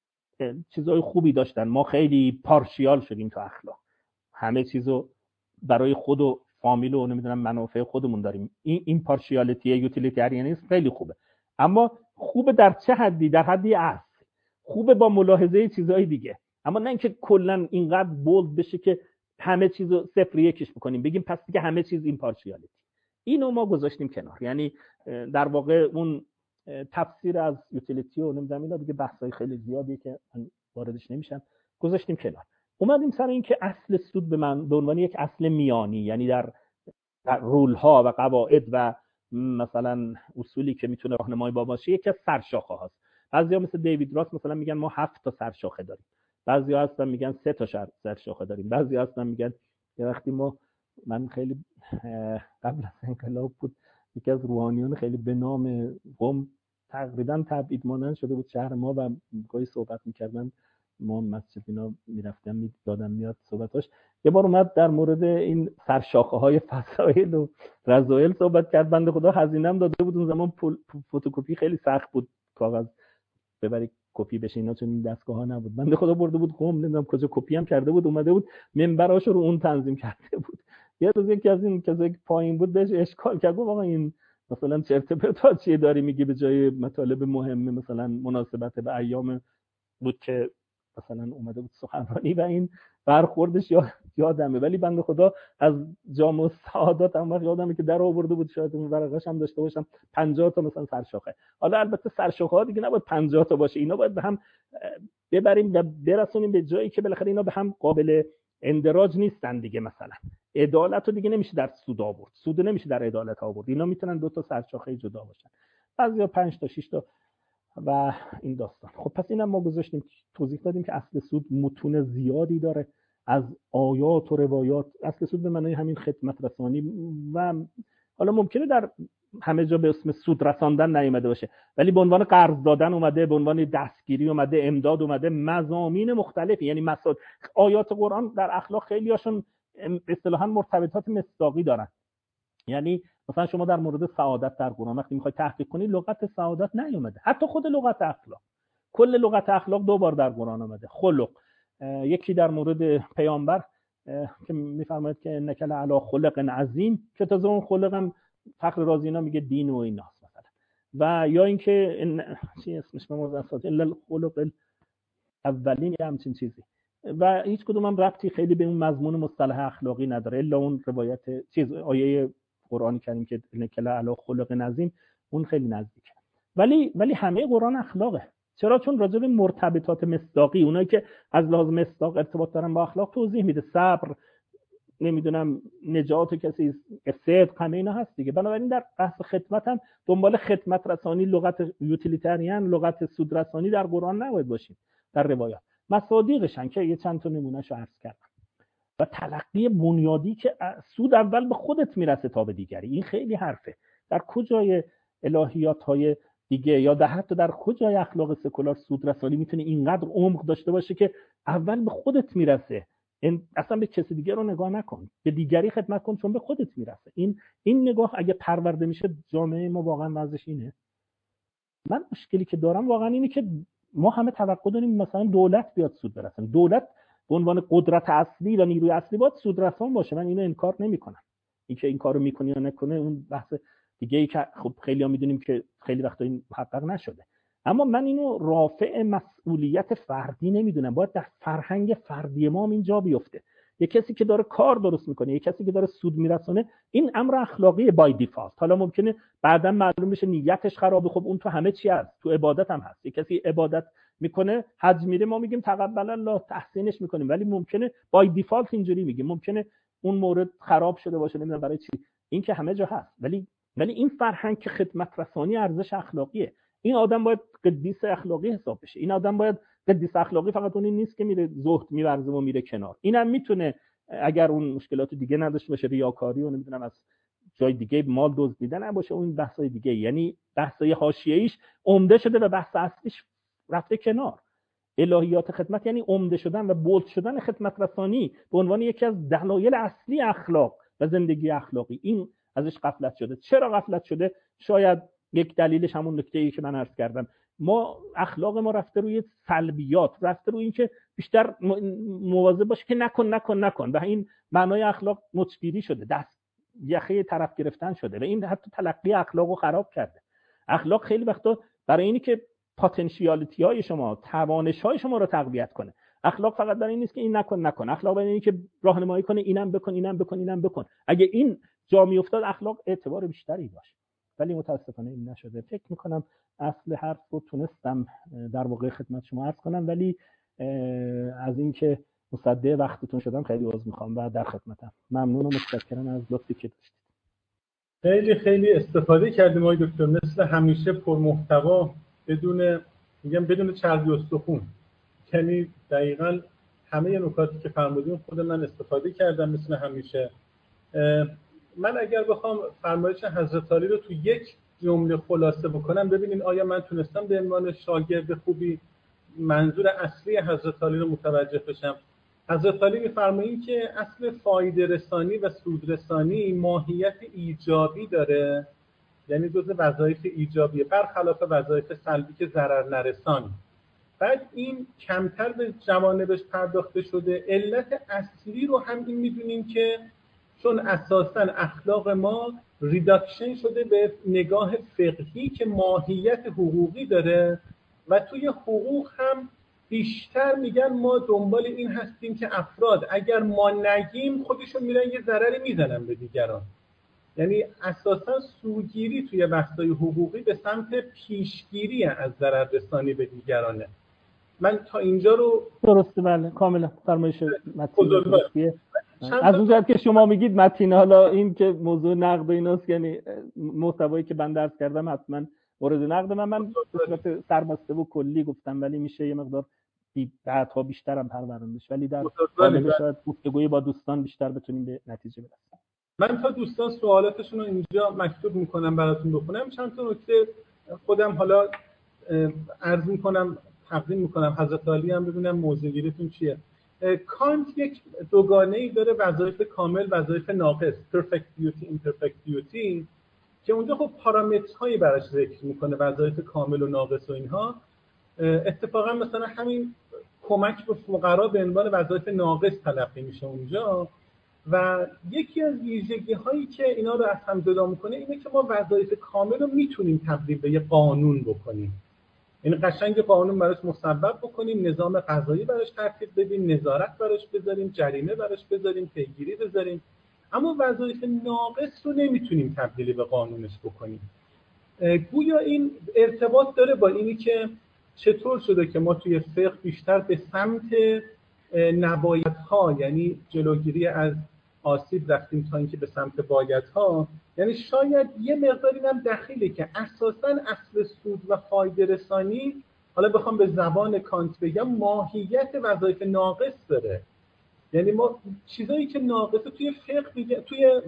چیزای خوبی داشتن، ما خیلی پارشیال شدیم تو اخلاق، همه چیزو برای خود و فامیل و نمیدونم منافع خودمون داریم. این پارشیالیتی یوتیلیتاریانیسم خیلی خوبه، اما خوبه در چه حدی؟ در حدی اصل. خوبه با ملاحظه چیزای دیگه، اما نه اینکه کلا اینقدر بولد بشه که همه چیزو صفر یکیش بکنیم، بگیم پس دیگه همه چیز این پارشیالیتی. اینو ما گذاشتیم کنار. یعنی در واقع اون تفسیر از یوتیلیتی و نمیدونم اینا دیگه بحثای خیلی زیادیه که من واردش نمیشم، گذاشتیم کنار. اومدیم سر این که اصل سود به عنوان یک اصل میانی، یعنی در رول ها و قواعد و مثلا اصولی که میتونه راهنمای ما باشه، یکی از سرشاخه هاست. بعضیا مثل دیوید راس مثلا میگن ما 7 تا سرشاخه داریم، بعضیا هستن میگن 3 تا سرشاخه داریم، بعضیا هستن میگن یه وقتی من خیلی قبل از انقلاب بود، یکی از روحانیون خیلی به نام قم تقریبا تبعید مانند شده بود شهر ما و گاهی صحبت میکردن، ما مسجد اینا میرفتم یادم میاد صحبتاش. یه بار اومد در مورد این سرشاخه های فضائل و رذائل صحبت کرد. بنده خدا هزینه‌ام داده بود، اون زمان فتوکپی خیلی سخت بود، کاغذ ببری کپی بشه اینا، چون این دستگاه ها نبود. بنده خدا برده بود قم، نمیدونم کجا کپی هم کرده بود، اومده بود منبراشو رو اون تنظیم کرده بود. یه روز یکی از این کسایی که پایین بود بهش اشکال کرد، گفت آقا این مثلا چرت و پرت چیه داری میگی، به جای مطالب مهمه مثلا مناسبت به ایام بود که مثلا اومده بود سخنرانی و این برخوردش یادمه. ولی بنده خدا از جام السعادات هم وقت یادمه که در آورده بود، شاید اون ورقش هم داشته باشم، 50 تا مثلا سرشاخه. حالا البته سرشاخه ها دیگه نباید 50 تا باشه، اینا باید به هم ببریم و برسونیم به جایی که بالاخره اینا به هم قابل اندراج نیستن دیگه. مثلا عدالت رو دیگه نمیشه در سود آورد، سود نمیشه در عدالت آورد، اینا میتونن 2 تا سرشاخه جدا باشن، بعضیا 5 تا 6 تا و این داستان. خب پس اینم ما گذاشتیم، توضیح دادیم که اصل سود متون زیادی داره از آیات و روایات. اصل سود به معنای همین خدمت رسانی و حالا ممکنه در همه جا به اسم سود رساندن نیامده باشه، ولی به عنوان قرض دادن اومده، به عنوان دستگیری اومده، امداد اومده، مضامین مختلفی. یعنی آیات قرآن در اخلاق خیلی هاشون اصطلاحاً مرتبطات مصداقی دارن. یعنی مثلا شما در مورد سعادت در قرآن وقتی میخوای تحقیق کنی، لغت سعادت نیومده، حتی خود لغت اخلاق، کل لغت اخلاق 2 بار در قرآن اومده. خلق، یکی در مورد پیامبر که میفرماید که انک لعلی خلق عظیم، که تازه اون خلق هم فخر رازی اینا میگه دین و ایناست مثلا. و یا اینکه چی اسمش موضوعات الا الخلق الاولین یا همچین چیزی، و هیچ کدوم هم ربطی خیلی به اون مضمون مصطلح اخلاقی نداره، الا اون روایت چیز آیه قرآنی کردیم که انک لعلی خلق عظیم، اون خیلی نزدیکه. ولی همه قرآن اخلاقه. چرا؟ چون راجع به مرتبطات مصداقی، اونایی که از لحاظ مصداق ارتباط دارن با اخلاق، توضیح میده. صبر، نمیدونم نجات کسی، صدق، همه اینا هست دیگه. بنابراین در بحث خدمت هم دنبال خدمت رسانی، لغت یوتیلیتاریان، لغت سود رسانی در قرآن نباید باشیم در روایات. مصادیقشن که یه چند تا نمونهشو عرض کردم. و تلقی بنیادی که سود اول به خودت میرسه تا به دیگری. این خیلی حرفه. در کجای الهیات‌های دیگه یا در حتی در کجای اخلاق سکولار سود رسانی میتونه اینقدر عمق داشته باشه که اول به خودت میرسه؟ اصلا به کسی دیگه رو نگاه نکن، به دیگری خدمت کن چون به خودت میرسه. این نگاه اگه پرورده میشه، جامعه ما واقعا وضعش اینه. من مشکلی که دارم واقعا اینه که ما همه توقع داریم مثلا دولت بیاد سود برسن. دولت به عنوان قدرت اصلی و نیروی اصلی باید سودرسان باشه. من اینو انکار نمیکنم. اینکه این کارو میکنه یا نکنه اون بحث دیگه ای که خب خیلی‌ها میدونیم که خیلی وقتا این محقق نشده. اما من اینو رافع مسئولیت فردی نمیدونم. باید در فرهنگ فردی ما هم اینجا بیفته. یک کسی که داره کار درست میکنه، یک کسی که داره سود میرسونه، این امر اخلاقی بای دیفالت. حالا ممکنه بعدا معلوم بشه نیتش خرابه، خب اون تو همه چی هست، تو عبادت هم هست. یک کسی عبادت میکنه، حج میره، ما میگیم تقبل الله، تحسینش میکنیم، ولی ممکنه بای دیفالت اینجوری میگیم. ممکنه اون مورد خراب شده باشه، نمیدونم برای چی. این که همه جا هست، ولی این فرهنگ که خدمت رسانی ارزش اخلاقیه. این آدم باید قدیس اخلاقی حساب بشه. این آدم باید قدیس اخلاقی فقط اون نیست که میره زهد میورزه و میره کنار. اینم میتونه اگر اون مشکلات دیگه نداشته باشه، ریاکاری و نمیدونم از جای دیگه مال دزدیدن نباشه، اون بحثای دیگه، یعنی بحثای حاشیه‌ایش عمده شده و بحث اصلیش رفته کنار. الهیات خدمت یعنی عمده شدن و بولد شدن خدمت رسانی به عنوان یکی از دلایل اصلی اخلاق و زندگی اخلاقی. این ازش غفلت شده. چرا غفلت شده؟ شاید یک دلیلش همون نکته‌ای که من عرض کردم، ما اخلاق ما رفته روی سلبیات، رفته روی این که بیشتر مواظب باشه که نکن و این معنای اخلاق مچگیری شده، دست یخه طرف گرفتن شده و این حتی تلقی اخلاقو خراب کرده. اخلاق خیلی وقتا برای اینی که پتانسیالیتی های شما، توانش های شما رو تقویت کنه. اخلاق فقط برای این نیست که این نکن. اخلاق برای اینی که راهنمایی کنه اینم بکن. اگه این جا میافتاد اخلاق اعتبار بیشتری داشت، ولی متاسفانه این نشده. فکر میکنم اصل حرف رو تونستم در واقع خدمت شما عرض کنم، ولی از اینکه مصدق وقتتون شدم خیلی عذر میخوام و در خدمتم. ممنون و متشکرم از لطفی که داشتید. خیلی خیلی استفاده کردیم آقای دکتر، مثل همیشه پرمحتوا، بدون چربی و استخون. یعنی دقیقاً همه نکاتی که فرمودین خود من استفاده کردم مثل همیشه. من اگر بخوام فرمایش حضرت علی رو تو یک جمله خلاصه بکنم، ببینین آیا من تونستم به عنوان شاگرد خوبی منظور اصلی حضرت علی رو متوجه بشم. حضرت علی می‌فرمایند که اصل فایده رسانی و سود رسانی ماهیت ایجابی داره، یعنی جزء وظایف ایجابیه، برخلاف وظایف سلبی که ضرر نرسان. بعد این کمتر به جوانبش پرداخته شده. علت اصلی رو هم این می‌دونیم که چون اساساً اخلاق ما ریداکشن شده به نگاه فقهی که ماهیت حقوقی داره و توی حقوق هم بیشتر میگن ما دنبال این هستیم که افراد اگر ما نگیم خودشون میرن یه ضرری میزنن به دیگران. یعنی اساساً سوگیری توی بحث‌های حقوقی به سمت پیشگیری از ضرر رسانی به دیگرانه. من تا اینجا رو درسته، بله کاملا فرمایش متین درستیه. از اون جهت که شما میگید متین، حالا این که موضوع نقد ایناست، یعنی محتوایی که من درس کردم حتما مورد نقد من به صورت سربسته و کلی گفتم، ولی میشه یه مقدار بعدها بیشتر هم پروراندش، ولی در قالب شاید گفتگوی با دوستان بیشتر بتونیم به نتیجه برسیم. من تا دوستان سوالاتشون رو اینجا مکتوب میکنم براتون بخونم. چند تا نکته خودم حالا عرض میکنم، تقدیم میکنم حضرت علی هم ببینم موضوع گیریتون چیه. کانت یک دوگانه‌ای داره، وظایف کامل، وظایف ناقص، perfect duty imperfect duty، که اونجا خب پارامترهایی براش ذکر میکنه، وظایف کامل و ناقص و اینها. اتفاقا مثلا همین کمک به فقرا به عنوان وظایف ناقص تلقی میشه اونجا و یکی از ویژگی‌هایی که اینا رو از هم جدا میکنه اینه که ما وظایف کامل رو میتونیم تبدیل به یه قانون بکنیم. این قشنگ قانون براش مصوب بکنیم، نظام قضایی براش ترتیب بدیم، نظارت براش بذاریم، جریمه براش بذاریم، پیگیری بذاریم. اما وظایف ناقص رو نمیتونیم تبدیل به قانونش بکنیم. گویا این ارتباط داره با اینی که چطور شده که ما توی فقه بیشتر به سمت نبایدها، یعنی جلوگیری از آسیب رفتیم تا اینکه به سمت بایدها. یعنی شاید یه مقداری هم دخیله که اساساً اصل سود و فایده رسانی حالا بخوام به زبان کانت بگم ماهیت وظایف ناقص داره. یعنی ما چیزایی که ناقصه توی فقه میگه، توی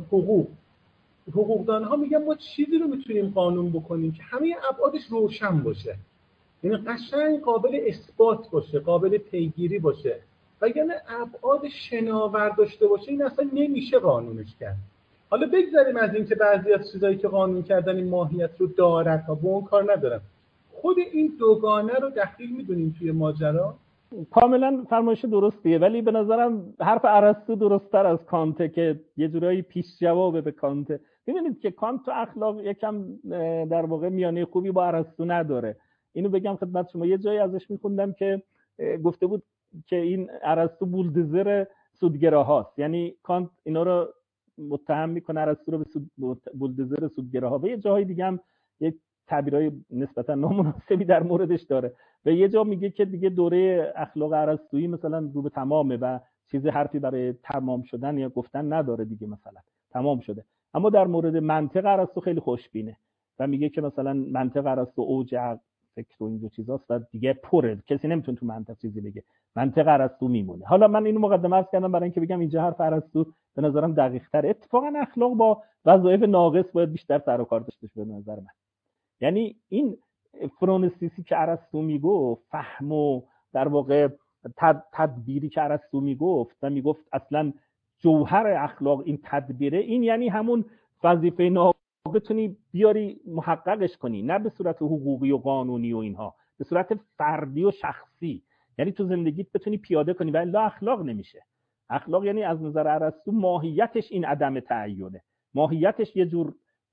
حقوقدانها میگن ما چیزی رو میتونیم قانون بکنیم که همه ابعادش روشن باشه، یعنی قشنگ قابل اثبات باشه، قابل پیگیری باشه، وگرنه ابعاد شناور داشته باشه این اصلا نمیشه قانونش کرد. حالا بگذاریم از این که بعضی از چیزایی که قانون کردن این ماهیت رو دارن و با اون کار ندارن، خود این دوگانه رو دخیل میدونیم توی ماجرا. کاملا فرمایش درستیه، ولی به نظرم حرف ارسطو درست‌تر از کانته که یه جورایی پیش جوابه به کانته. ببینید که کانت تو اخلاق یکم در واقع میانه خوبی با ارسطو نداره. اینو بگم خدمت شما، یه جایی ازش میخوندم که گفته بود که این ارسطو بولدوزر سودگراهاست، یعنی کانت اینا رو متهم میکنه ارسطو رو به بولدوزر سودگراها. به یه جای دیگه هم یک تعبیرای نسبتا نامناسبی در موردش داره. و یه جا میگه که دیگه دوره اخلاق ارسطویی مثلا رو به تمامه و چیزی حرفی برای تمام شدن یا گفتن نداره دیگه، مثلا تمام شده. اما در مورد منطق ارسطو خیلی خوشبینه و میگه که مثلا منطق ارسطو اوج فکر و اینجور چیزاست و دیگه پره، کسی نمیتونه تو منطق چیزی بگه، منطق ارسطو میمونه. حالا من اینو مقدمه عرض کردم برای اینکه بگم اینجا حرف ارسطو به نظرم دقیق‌تر. اتفاقا اخلاق با وظایف ناقص باید بیشتر سر و کار داشته باشه به نظر من. یعنی این فرونستیسی که ارسطو میگفت، فهم و در واقع تدبیری که ارسطو میگفت و میگفت اصلا جوهر اخلاق این تدبیره، این یعنی همون وظیفه ناقص بتونی بیاری محققش کنی، نه به صورت حقوقی و قانونی و اینها، به صورت فردی و شخصی، یعنی تو زندگیت بتونی پیاده کنی، ولی اخلاق نمیشه. اخلاق یعنی از نظر ارسطو ماهیتش این عدم تعینه، ماهیتش یه جور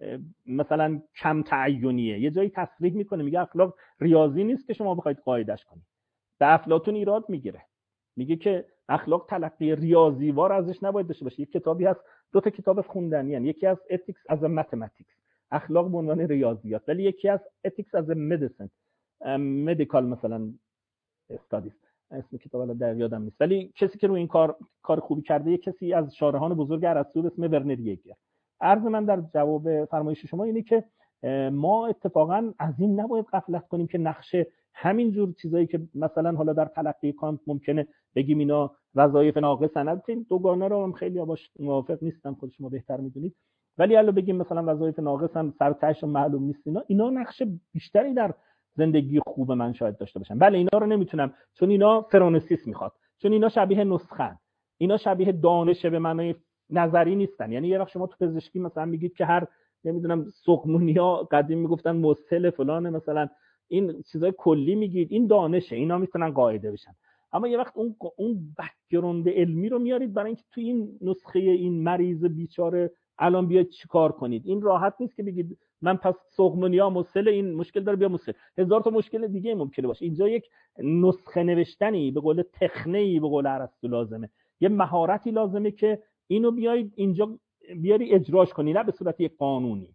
مثلا کم تعینیه. یه جایی تصریح میکنه میگه اخلاق ریاضی نیست که شما بخواید قاعدش کنید. به افلاطون ایراد میگیره، میگه که اخلاق تلقی ریاضیوار ازش نباید داشته باشه. یک کتابی هست، دو تا کتاب خوندنی هست، یکی از ethics as a mathematics، اخلاق به عنوان ریاضیات، ولی یکی از ethics as a medicine، medical مثلا studies، اسم کتاب الان در یادم نیست، ولی کسی که روی این کار خوبی کرده یه کسی از شارحان بزرگ ارسطو به اسم ورنر یگر. عرض من در جواب فرمایش شما اینه که ما اتفاقا از این نباید غفلت کنیم که نقش همین جور چیزایی که مثلا حالا در تلقی کانت ممکنه بگیم اینا وظایف ناقصن، البته دوگانه رو هم خیلی باش موافق نیستم، خود شما بهتر میدونید، ولی اگه بگیم مثلا وظایف ناقصن سر تهش معلوم نیست، اینا نقش بیشتری در زندگی خوب من شاید داشته باشن. بله اینا رو نمیتونم، چون اینا فرونستیس میخواد، چون اینا شبیه نسخن، اینا شبیه دانش به معنای نظری نیستن. یعنی یه وقت شما تو پزشکی مثلا میگید که هر نمیدونم سقمونیا قدیم میگفتن مسل فلان، مثلا این چیزای کلی میگید، این دانشه، اینا میتونن قاعده بشن. اما یه وقت اون بک‌گراند علمی رو میارید برای اینکه تو این نسخه این مریض بیچاره الان بیاید چیکار کنید. این راحت نیست که بگید من پس سقمونیا مسل این مشکل داره بیا مسل، هزار تا مشکل دیگه ممکنه باشه. اینجا یک نسخه نوشتنی به قول تخنه‌ای به قول ارسطو لازمه، یه مهارتی لازمه که اینو بیایید اینجا بیاری اجراش کنی، نه به صورت یک قانونی.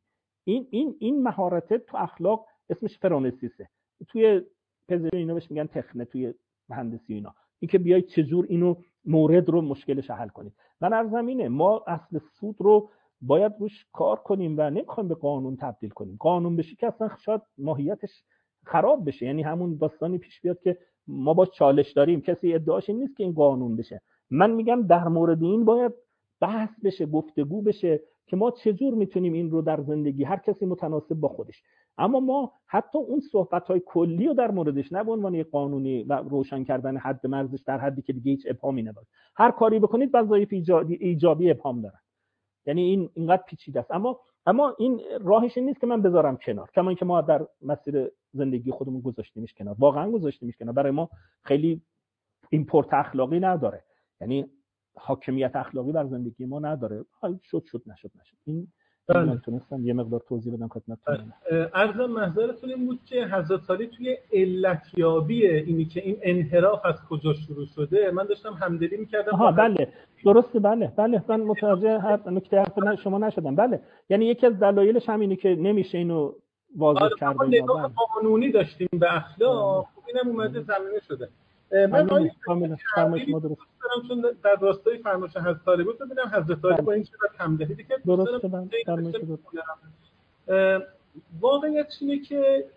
این مهارت تو اخلاق اسمش فرونستیسه، توی پزشکی اینا بهش میگن تخنه، توی مهندسی اینا، این که بیایید چجور اینو مورد رو مشکلش حل کنید. من عرضم اینه ما اصل سود رو باید روش کار کنیم و نمیخوایم به قانون تبدیل کنیم. قانون بشه که اصلا شاید ماهیتش خراب بشه، یعنی همون داستانی پیش بیاد که ما با چالش داریم، کسی ادعاش این نیست که این قانون بشه. من میگم در مورد این باید بحث بشه، گفتگو بشه که ما چجور میتونیم این رو در زندگی هر کسی متناسب با خودش، اما ما حتی اون صحبت‌های کلی رو در موردش نه به عنوان قانونی و روشن کردن حد مرزش در حدی که دیگه هیچ ابهامی نباشه. هر کاری بکنید وظایف ایجابی ابهام داره، یعنی این اینقدر پیچیده است. اما این راهش این نیست که من بذارم کنار، کما اینکه ما در مسیر زندگی خودمون گذاشتیمش کنار، واقعا گذاشتیمش کنار، برای ما خیلی ایمپورت اخلاقی نداره، یعنی حاکمیت اخلاقی بر زندگی ما نداره. حالا شد نشد. این من تونستم یه مقدار توضیح بدم خدمتتون. عرض محضرتون این بود که حضرت علی توی علتیابی اینی که این انحراف از کجا شروع شده من داشتم همدلی می‌کردم. بله درسته، بله من متوجه هر نکته حرف شما نشدم. بله یعنی یکی از دلایلش همینه که نمیشه اینو واضح کرد. ما نگاه قانونی داشتیم به اخلاق، اینم اومده زمینه شده. من کاملا فرمایش ما درست دارم، چون در راستای فرمایش حضرت علی بود ببینم حضرت علی با این چقدر همدلی کرد. درسته. واقعیت اینه که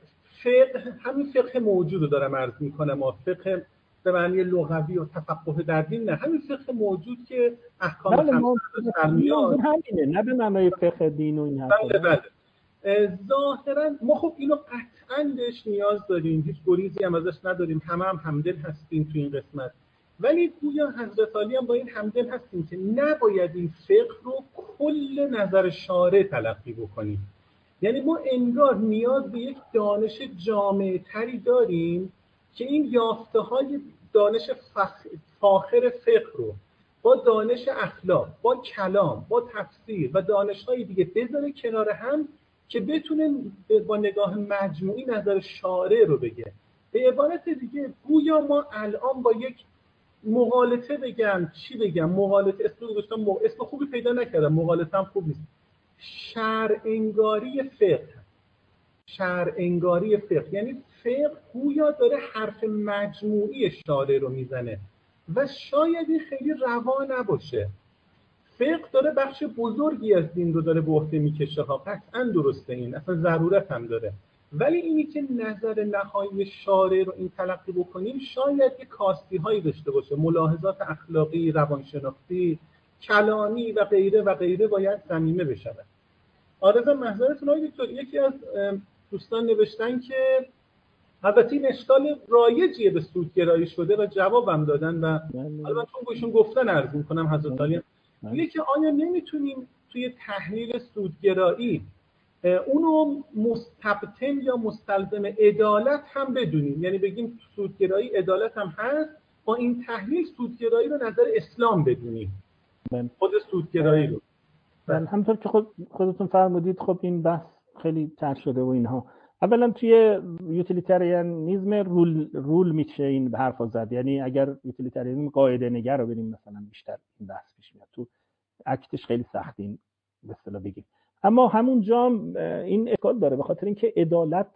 فقه همین فقه موجود رو دارم عرض میکنم، فقه به معنی لغوی و تفقه در دین نه، همین فقه موجود که احکام خمسه در میاد، همینه، نه به معنای فقه دین و این حرفا. بله. ظاهرا ما خب اینو قطعاً بهش نیاز داریم، هیچ گریزی هم ازش نداریم، همه هم همدل هستیم تو این قسمت، ولی گویا حضرت علی هم با این همدل هستیم که نباید این فقه رو کل نظر شارع تلقی بکنیم. یعنی ما انگار نیاز به یک دانش جامع تری داریم که این یافته های دانش فاخر فقه رو با دانش اخلاق، با کلام، با تفسیر و دانش های دیگه بذاره کنار هم که بتونه با نگاه مجموعی نظر شارع رو بگه. به عبارت دیگه گویا ما الان با یک مغالطه مغالطه اسم خوبی پیدا نکردم، مغالطه هم خوب نیست، شرع انگاری فقه، یعنی فقه گویا داره حرف مجموعی شارع رو میزنه و شاید این خیلی روا نباشه. فقه داره بخش بزرگی از دین رو داره به عهده میکشه ها، قطعا درسته، این اصلا ضرورت هم داره، ولی اینی که نظر نهایی شارع رو این تلقی بکنیم شاید یه کاستی هایی داشته باشه، ملاحظات اخلاقی، روانشناختی، کلامی و غیره و غیره باید ضمیمه بشود. آرزم محضرتون آقای دکتر، یکی از دوستان نوشتن که البته این اشکال رایجیه به سودگرایی شده و جوابم دادن و البته چون گوشون گفتن عرض میکنم حضرت علی میگه که آیا نمیتونیم توی تحلیل سودگرایی اونو مستبطن یا مستلزم عدالت هم بدونیم، یعنی بگیم سودگرایی عدالت هم هست، با این تحلیل سودگرایی رو نظر اسلام بدونیم، خود سودگرایی رو. همونطور که خودتون فرمودید خب این بحث خیلی طرح شده و اینها. اولا توی یوتیلیتاریانیسم رول میشه این حرفا زد، یعنی اگر یوتیلیتاریانیسم قاعده نگر رو بریم مثلا بیشتر این بحث پیش میاد، تو اکتش خیلی سختین به اصطلاح بگیم، اما همونجا این اشکال داره به خاطر اینکه عدالت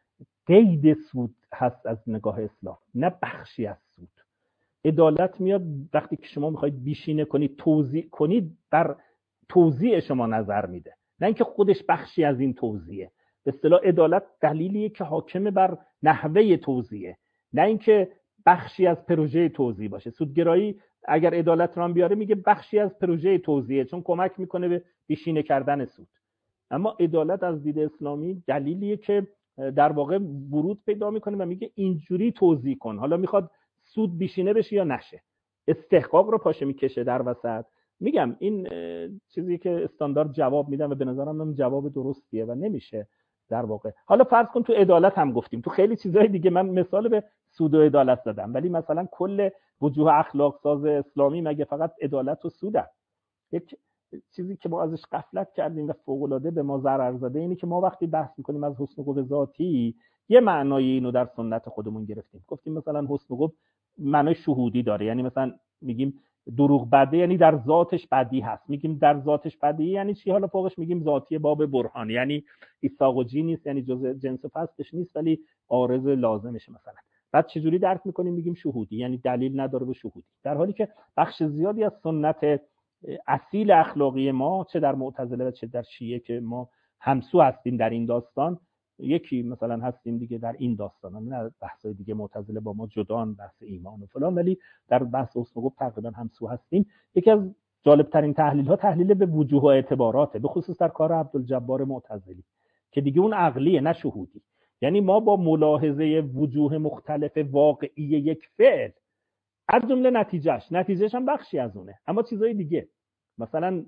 قید سود هست از نگاه اسلام، نه بخشی از سود. عدالت میاد وقتی که شما میخواید بیشینه کنید، توزیع کنید، بر توزیع شما نظر میده، نه اینکه خودش بخشی از این توزیعه. به اصطلاح عدالت دلیلیه که حاکم بر نحوه توزیعه، نه اینکه بخشی از پروژه توزیع باشه. سودگرایی اگر عدالت رو هم بیاره میگه بخشی از پروژه توزیعه، چون کمک میکنه به بیشینه کردن سود. اما عدالت از دید اسلامی دلیلیه که در واقع ورود پیدا میکنه و میگه اینجوری توزیع کن، حالا میخواد سود بیشینه بشه یا نشه، استحقاق رو پاشه میکشه در وسط. میگم این چیزی که استاندارد جواب میدم و به نظرم هم جواب درستیه و نمیشه در واقع. حالا فرض کن تو عدالت هم گفتیم، تو خیلی چیزهای دیگه من مثال به سود و عدالت زدم، ولی مثلا کل وجوه اخلاق ساز اسلامی مگه فقط عدالت و سوده؟ یک چیزی که ما ازش غفلت کردیم و فوق العاده به ما ضرر زده اینه که ما وقتی بحث میکنیم از حسن و قبح ذاتی یه معنای اینو در سنت خودمون گرفتیم، گفتیم مثلا حسن و قبح معنای شهودی داره، یعنی مثلا میگیم دروغ بده یعنی در ذاتش بدی هست، میگیم در ذاتش بدی یعنی چی؟ حالا فوقش میگیم ذاتی باب برهان، یعنی ایساق و جی نیست، یعنی جزء جنس فصلش نیست ولی عارض لازمشه مثلا. بعد چجوری درک میکنیم؟ میگیم شهودی، یعنی دلیل نداره به شهودی، در حالی که بخش زیادی از سنت اصیل اخلاقی ما چه در معتزله و چه در شیعه که ما همسو هستیم در این داستان، یکی مثلا هستیم دیگه در این داستان، نه بحثای دیگه معتزله با ما جدان، بحث ایمان و فلان، ولی در بحث حسن و قبح تقریبا همسو هستیم. یکی از جالب ترین تحلیل ها تحلیل به وجوه و اعتباراته، به خصوص در کار عبدالجبار معتزلی که دیگه اون عقلیه نه شهودی، یعنی ما با ملاحظه وجوه مختلف واقعی یک فعل از جمله نتیجهش هم بخشی از اونه، اما چیزای دیگه مثلا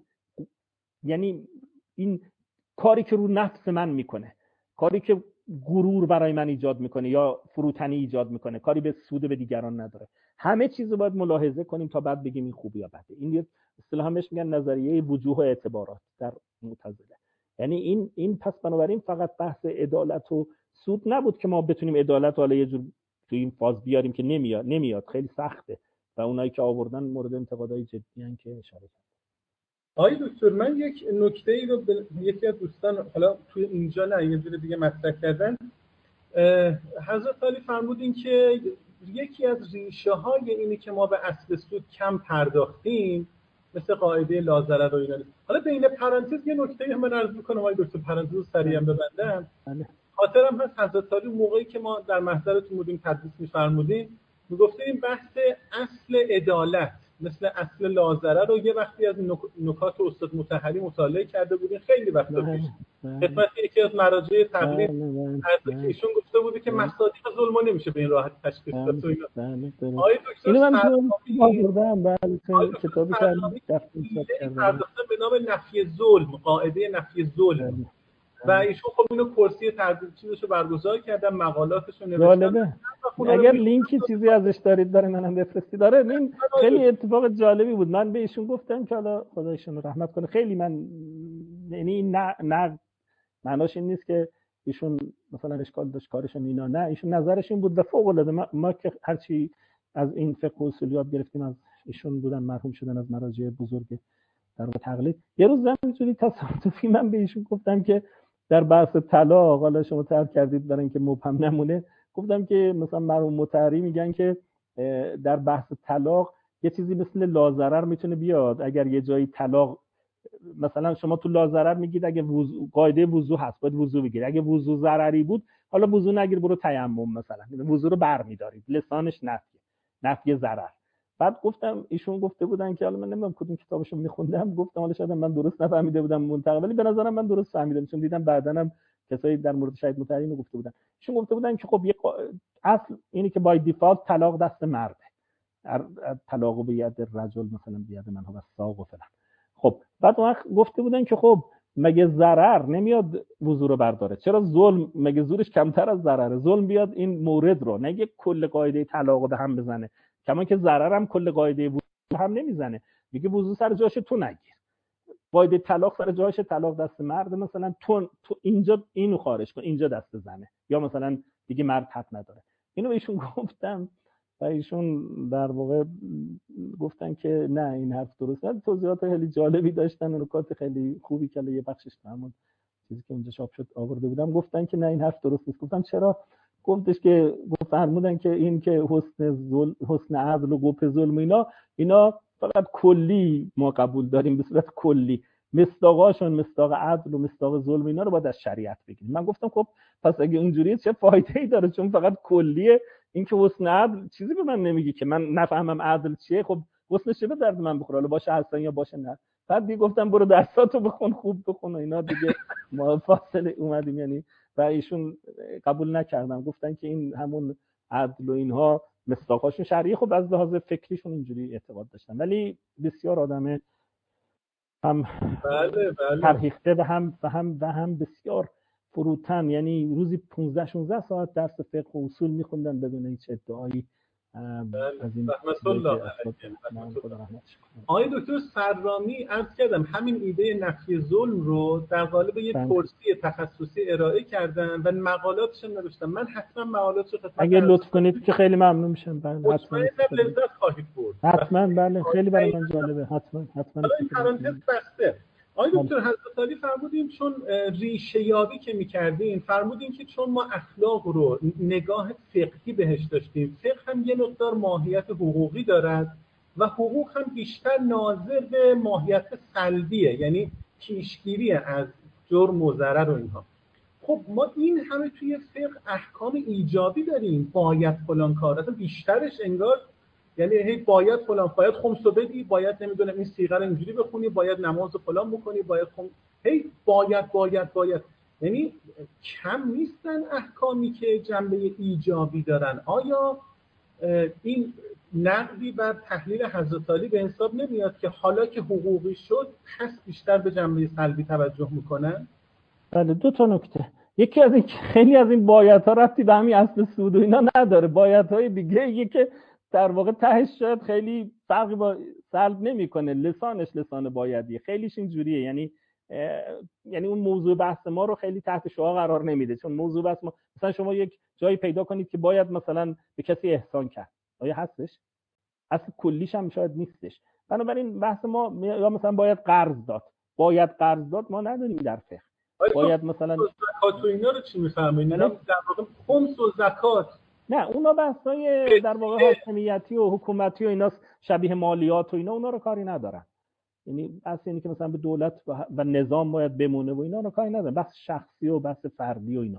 یعنی این کاری که رو نفس من میکنه، کاری که غرور برای من ایجاد میکنه یا فروتنی ایجاد میکنه، کاری به سود به دیگران نداره، همه چیزو باید ملاحظه کنیم تا بعد بگیم این خوبه یا بده. این اصطلاحاً بهش میگن نظریه وجوه و اعتبارات در معتزله. یعنی این پس بنابراین فقط بحث عدالت و سود نبود که ما بتونیم عدالت حالا یه جور تو این فاز بیاریم که نمیاد خیلی سخته و اونایی که آوردن مورد انتقادای جدی ان که اشاره کردن. آقای دکتر من یک نکته‌ای رو یکی از دوستان حالا توی اینجا نه یه جور دیگه مطرح کردن، حضرت علی فرمودین که یکی از ریشه‌های اینی که ما به اصل سود کم پرداختیم مثل قاعده لاضرر و اینا. حالا بین پرانتز یه نکته‌ای من عرض می‌کنم آقای دکتر، پرانتز رو سریعا ببندم. خاطرم هست حضرت عالی موقعی که ما در محضرتون بودیم تدریس می‌فرمودیم میگفتیم بحث اصل عدالت مثل اصل لازره رو یه وقتی از نکات استاد مطهری مطالعه کرده بودیم، خیلی وقتا پیش خدمت یکی از مراجع تقلید که ایشون گفته بوده که مصادیق ظلم نمیشه به این راحتی تشخیص داد. آقای دکتر اینو من تو آوردم بعد کتابی کردم به نام نفی ظلم، قاعده نفی ظلم و ایشون خب اینو کرسی تدریسیشو برگزار کردن، مقالاتشو نوشتن. اگر لینکی چیزی ازش دارید برای منم بفرستید. داره این خیلی اتفاق جالبی بود. من به ایشون گفتم که حالا خدا ایشون رحمت کنه، خیلی من یعنی نه معناش این نیست که ایشون مثلا اشکال داشت کارشون اینا، نه ایشون نظرش این بود و فوق العاده ما که هرچی از این فقه و اصول یاد گرفتیم از ایشون بودن، مرحوم شدن از مراجع بزرگ در واقع تقلید. یه روز همینجوری تصادفی من به ایشون گفتم که در بحث طلاق، حالا شما تعریف کردید برای اینکه مبهم نمونه، گفتم که مثلا مرحوم مطهری میگن که در بحث طلاق یه چیزی مثل لاضرر میتونه بیاد. اگر یه جایی طلاق مثلا شما تو لاضرر میگید اگه قاعده وضو هست باید وضو بگیری، اگه وضو ضرری بود حالا وضو نگیر برو تیمم، مثلا وضو رو برمی‌دارید، لسانش نفی ضرر. بعد گفتم ایشون گفته بودن که حالا من نمیدونم کدوم کتابشو میخوندم، گفتم حالا شاید من درست نفهمیده بودم منطقه، ولی به نظرم من درست فهمیدم چون دیدم بعدنم کسایی در مورد شهید مطهری گفته بودن. ایشون گفته بودن که خب اصل اینی که بای دیفالت طلاق دست مرده، طلاق به ید رجل مثلا به ید من ها و ساق و فلان. خب بعد اون گفته بودن که خب مگه ضرر نمیاد وضو رو برداره؟ چرا ظلم مگه زورش کمتر از ضرره؟ ظلم بیاد این مورد رو نگه کل قاعده طلاق رو به هم بزنه، کما که ضرر هم کل قاعده وضو هم نمیزنه، میگه وضو سر جاش تو نگیر، قاعده طلاق سر جاش، طلاق دست مرد، مثلا تو اینجا اینو خارج کن، اینجا دست زنه، یا مثلا دیگه مرد حق نداره. اینو بهشون گفتم و ایشون در واقع گفتن که نه این حرف درسته. توضیحات خیلی جالبی داشتن و نکات خیلی خوبی که یه بخشش همون چیزی که اونجا چاپ شد آورده بودم، گفتن که نه این حرف درست نیست. گفتم چرا؟ گفتش که فرمودن که این که حسن عدل و قبح ظلم اینا فقط کلی ما قبول داریم، به صورت کلی، مصداقاشون مصداق عدل و مصداق ظلم اینا رو باید از شریعت بگیریم. من گفتم خب پس اگه اونجوریه چه فایده‌ای داره؟ چون فقط کلیه، این که حسن عدل چیزی به من نمیگه که من نفهمم عدل چیه، خب حسنش به درد من بخوره، حالا باشه حسن یا باشه نه. بعد دیگه گفتم برو درساتو بخون، خوب بخون و اینا دیگه. ما فاصله اومدیم یعنی و ایشون قبول نکردم، گفتن که این همون عدل و اینها مصداقاشون شرعی. خب از لحاظ فکریشون اینجوری اعتقاد داشتن، ولی بسیار آدم هم فرهیخته و هم بسیار فروتن، یعنی روزی 15-16 ساعت درس فقه و اصول میخوندن بدون هیچ ادعایی. از این رحمت الله آقای دکتر سرامی عرض کردم همین ایده نفی ظلم رو در قالب یک کرسی تخصصی ارائه کردن و مقالاتش هم نوشتن. من حتما مقالاتش رو اگه لطف کنید که خیلی ممنون میشم. بله حتما لذت خواهید برد. حتما بله خیلی برای من جالبه. حتما این پرانتز بسته. آقای دکتر حضرت عالی فرمودیم چون ریشه یابی که می‌کردیم فرمودیم که چون ما اخلاق رو نگاه فقهی بهش داشتیم، فقه هم یه مقدار ماهیت حقوقی دارد و حقوق هم بیشتر ناظر به ماهیت سلبیه، یعنی پیشگیری از جرم و ضرر و اینها. خب ما این همه توی فقه احکام ایجابی داریم، باید فلان کار، اصلا بیشترش انگار یعنی هی باید فلان، باید خمس بدی، باید نمیدونم این صیغه رو اینجوری بخونی، باید نماز فلان بکنی، باید هی باید یعنی کم نیستن احکامی که جنبه ایجابی دارن. آیا این نقدی بر تحلیل حضرت عالی به حساب نمیاد که حالا که حقوقی شد پس بیشتر به جنبه سلبی توجه میکنن؟ بله دو تا نکته. یکی از این خیلی از این بایدها ربطی به همین اصل سود و اینا نداره، بایدهای دیگه یکی که در واقع تهش شاید خیلی فرقی با سلب نمیکنه، لسانش لسان بایدیه، خیلیش اینجوریه، یعنی اون موضوع بحث ما رو خیلی تحت شعاع قرار نمیده. چون موضوع بحث ما مثلا شما یک جایی پیدا کنید که باید مثلا به کسی احسان کرد، آیا هستش؟ اصل کلیش هم شاید نیستش. بنابراین بحث ما یا مثلا باید قرض داد ما نداریم در فقه. باید مثلا زکات و اینا رو چی میفهمید؟ در واقع خمس و زکات نه، اونا بحثای در واقع حاکمیتی و حکومتی و اینا شبیه مالیات و اینا، اونا رو کاری ندارن. یعنی اصلا اینی که مثلا به دولت و نظام باید بمونه و اینا رو کاری ندارن. بحث شخصی و بحث فردی و اینا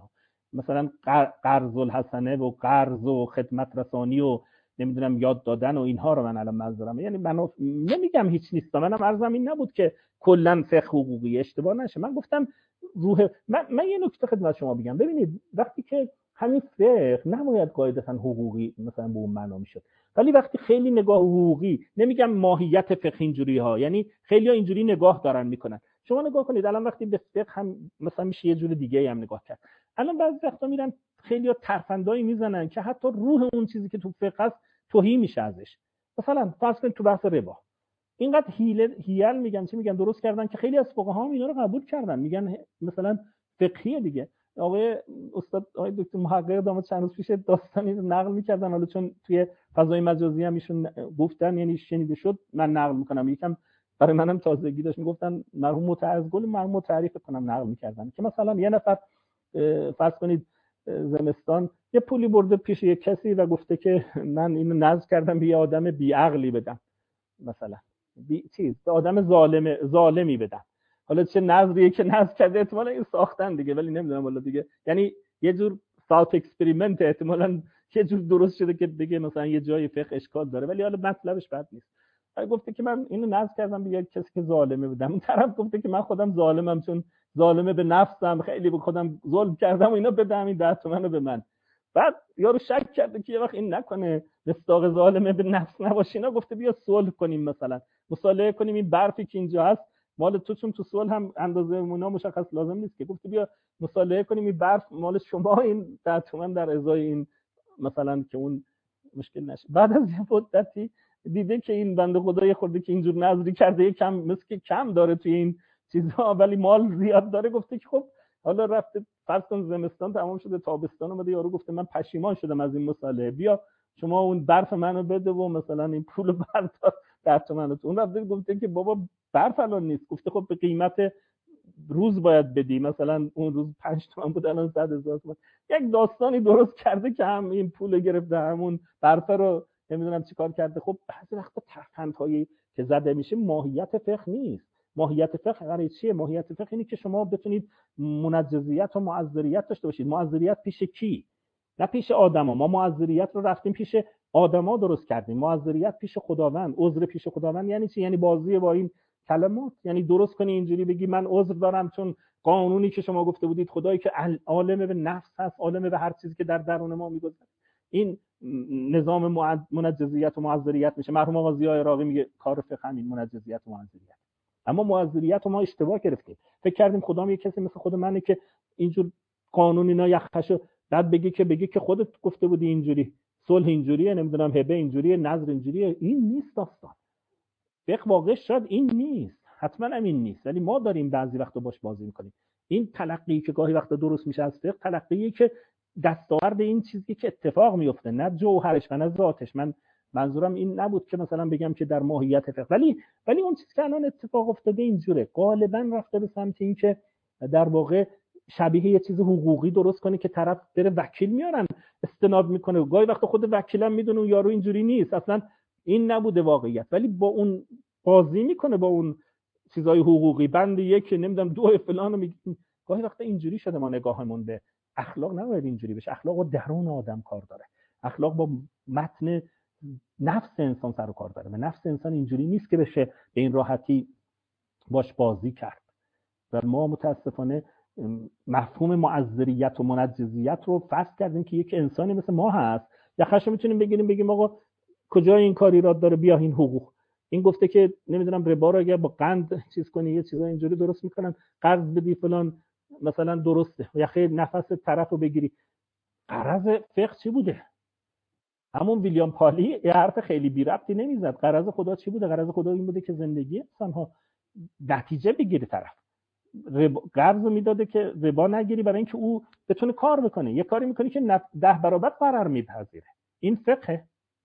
مثلا قرض الحسنه و قرض و خدمت رسانی و نمیدونم یاد دادن و اینها رو من الان منظورم، یعنی من نمیگم هیچ نیست، منم عرضم این نبود که کلا فقه حقوقی اشتباه نشه. من گفتم روح من یه نکته خدمت شما بگم. ببینید وقتی که همین فقه نباید قاعدتا حقوقی مثلا به اون معنا میشد، ولی وقتی خیلی نگاه حقوقی، نمیگم ماهیت فقه اینجوری ها، یعنی خیلی‌ها اینجوری نگاه دارن میکنن. شما نگاه کنید الان وقتی به فقه هم مثلا میشه یه جور دیگه هم نگاه کرد. الان بعضی وقتا میرن خیلی‌ها ترفندایی میزنن که حتی روح اون چیزی که تو فقه است توهین میشه ازش. مثلا فرض کنید تو بحث ربا اینقدر هیل میگن، چی میگن، درست کردن که خیلی از فقها هم اینا رو قبول کردن، میگن مثلا فقهیه دیگه. آقای استاد آقای دکتر محقق داماد چند روز پیش داستانی رو نقل میکردن، حالا چون توی فضای مجازی هم ایشون گفتن یعنی شنیده شد من نقل میکنم، یکم برای منم تازگی داشت، میگفتن مرحوم متعزگل مرحوم تعریف کنم نقل میکردن که مثلا یه نفر فرض کنید زمستان یه پولی برده پیش یه کسی و گفته که من اینو نذر کردم به یه آدم بیعقلی بدم، مثلا به آدم ظالمی بدم. حالا چه نظریه که نظر کرده احتمالاً این ساختن دیگه، ولی نمیدونم والا دیگه، یعنی یه جور ثات اکسپریمنت احتمالاً یه جور درست شده که بگه مثلا یه جای فقه اشکال داره، ولی حالا مطلبش بد نیست. گفته که من اینو نظر کردم به یک کسی که ظالمه بدم، اون طرف گفته که من خودم ظالمم چون ظالمه به نفسم، خیلی به خودم ظلم کردم و اینا، بدم این 10 تومن رو به من. بعد یارو شک کرده که یه وقت این نکنه مصداق ظالمه به نفس نباشه، اینا گفته بیا صلح کنیم، مثلا مصالحه کنیم، این برفی که اینجا هست مال تو، چون تو صلح هم اندازه مونا مشخص لازم نیست که، گفته بیا مصالحه کنیم این برف مال شما، این 10 تومن در ازای این مثلا که اون مشکل نشه. بعد از یه مدتی دیده که این بنده خدای خورده که اینجور نظری کرده یکم مثل که کم داره توی این چیزا ولی مال زیاد داره، گفته که خب حالا رفته فرض کن زمستان تمام شده تابستان اومده، یارو گفته من پشیمان شدم از این مصالحه، بیا شما اون برف منو بده و مثلا این پول بردار 10 تومن. اون رفته گفته که بابا برف الان نیست، گفته خب به قیمت روز باید بدی، مثلا اون روز 5 تومن بود الان 100,000 تومن. یک داستانی درست کرده که هم این پول گرفته همون برف رو نمیدونم چیکار کرده. خب بعضی وقتا ترفندهایی که زده میشه ماهیت فقه نیست. ماهیت فقه برای چیه؟ ماهیت فقه اینه که شما بتونید منجزیت و معذریت داشته باشید. معذریت پیش کی؟ نه پیش آدما. ما معذریت رو رفتیم پیش آدما درست کردیم، معذریت پیش خداوند. عذر پیش خداوند یعنی چی؟ یعنی بازی با این کلمات، یعنی درست کنی اینجوری بگی من عذر دارم چون قانونی که شما گفته بودید، خدایی که عالم به نفس هست، عالم به هر چیزی که در درون ما میگذره، این نظام منجزیت و معذریت میشه. مرحوم آقا ضیاء عراقی میگه کار فقه همین منجزیت و معذریت. اما معذریت رو ما اشتباه گرفتیم، فکر کردیم خدام یه کسی مثل خود منه که اینجور قانون اینا یخشو بعد بگه که خودت گفته بودی اینجوری، صلح اینجوریه، نمیدونم هبه اینجوریه، نظر اینجوریه. این نیست داستان. فقه واقع شاید این نیست، حتما همین نیست، ولی ما داریم بعضی وقتا باش بازی میکنیم. این تلقی که گاهی وقتا درست میشه از فقه، تلقیه که دستاورد این چیزی که اتفاق میفته، نه جوهرش و نه ذاتش. من منظورم این نبود که مثلا بگم که در ماهیت فقه، ولی اون چیزی که الان اتفاق افتاده اینجوره، غالبا رفته به سمت این که در واقع شبیه یه چیز حقوقی درست کنه که طرف بره وکیل میارن استناد میکنه. گاهی وقتا خود وکیلم میدونه اون یارو اینجوری نیست، اصلا این نبوده واقعیت، ولی با اون بازی میکنه، با اون چیزای حقوقی، بند یک نمیدونم 2 فلانو میگه. گاهی وقتا اینجوری شده ما نگاهمون به اخلاق نباید اینجوری بشه. اخلاق با درون آدم کار داره، اخلاق با متن نفس انسان سر و کار داره. نفس انسان اینجوری نیست که بشه به این راحتی باش بازی کرد. و ما متاسفانه مفهوم معذریت و منجزیت رو فصل کردیم که یک انسانی مثل ما هست، یخش میتونیم بگیم آقا کجای این کاری را داره، بیا این حقوق. این گفته که نمیدونم ربا رو اگه با قند چیز کنی، یه چیزا اینجوری درست میکنن، قرض بدی فلان مثلا درسته، یا خیر نفس طرفو بگیری. غرض فقه چی بوده؟ همون ویلیام پالی یه حرف خیلی بی ربطی نمیزد. غرض خدا چی بوده؟ غرض خدا این بوده که زندگی انسان‌ها نتیجه بگیره. طرف قرض میداده که ربا نگیری برای اینکه او بتونه کار بکنه. یه کاری میکنی که 10 برابر ضرر میپذیره. این فقه.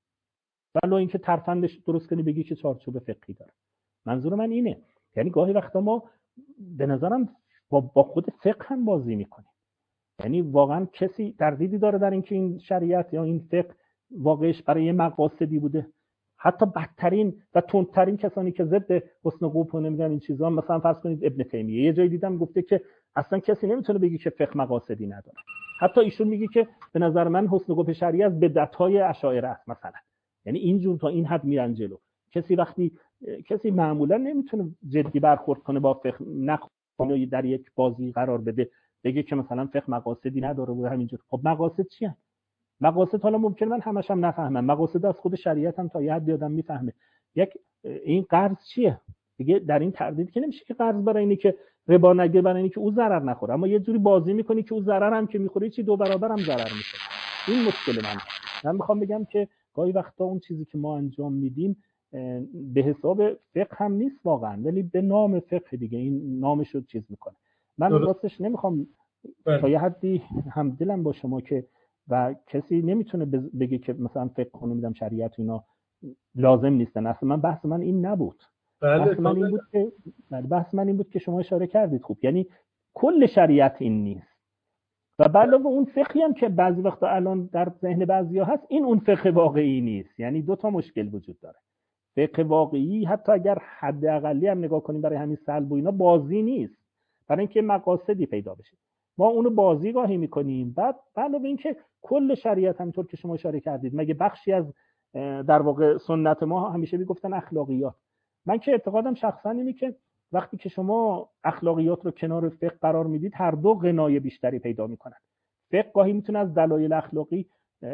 ولی اینکه ترفندش درست کنی بگی که چارچوب فقهی داره. منظور من اینه، یعنی گاهی وقتا ما به نظرم با خود فقه هم بازی میکنیم. یعنی واقعا کسی تردیدی داره در اینکه این شریعت یا این فقه واقعش برای مقاصدی بوده؟ حتی بدترین و تندترین کسانی که ضد حسن قوپ و نمیدونم این چیزا، مثلا فرض کنید ابن تیمیه، یه جایی دیدم گفته که اصلا کسی نمیتونه بگه که فقه مقاصدی نداره. حتی ایشون میگه که به نظر من حسن گفت شرعی از بدعت‌های اشاعره است مثلا. یعنی اینجور تا این حد میرن جلو. کسی معمولا نمیتونه جدی برخورد کنه با فقه، نخونه در یک بازی قرار بده بگه که مثلا فقه مقاصدی نداره و همینجور. خب مقاصد چی هست؟ مقاصد حالا ممکنه من همش هم نفهمم، مقاصد از خود شریعت هم تا یه حدی آدم میفهمه. این قرض چیه؟ دیگه در این تردید که نمیشه که قرض برای اینی که ربا نگیره، برای اینی که او ضرر نخوره، اما یه جوری بازی میکنی که او ضرر هم که میخوره چی دو برابر هم ضرر میشه. این مشکل من میخوام بگم که گاهی وقتا اون چیزی که ما انجام میدیم به حساب فقه هم نیست واقعا، ولی به نام فقه دیگه این نامش رو چیز میکنه. من راستش نمیخوام تا یه حدی همدلم با شما که و کسی نمیتونه بگه که مثلا فقه خونو میدم شریعت اینا لازم نیستن. اصلا من بحث من این نبود. بحث من این بود که شما اشاره کردید خوب، یعنی کل شریعت این نیست و علاوه اون فقهی هم که بعضی وقتا الان در ذهن بعضیا هست این اون فقه واقعی نیست. یعنی دو تا مشکل وجود داره. فقه واقعی حتی اگر حد اقلی هم نگاه کنیم برای همین سلب و اینا بازی نیست، برای اینکه مقاصدی پیدا بشه ما اونو بازی گاهی میکنیم. بعد علاوه این که کل شریعت همونطور که شما اشاره کردید مگه بخشی از در واقع سنت ما همیشه میگفتن اخلاقیات. من که اعتقادم شخصا اینه که وقتی که شما اخلاقیات رو کنار فقه قرار میدید هر دو غنای بیشتری پیدا میکنن. فقه گاهی میتونه از دلایل اخلاقی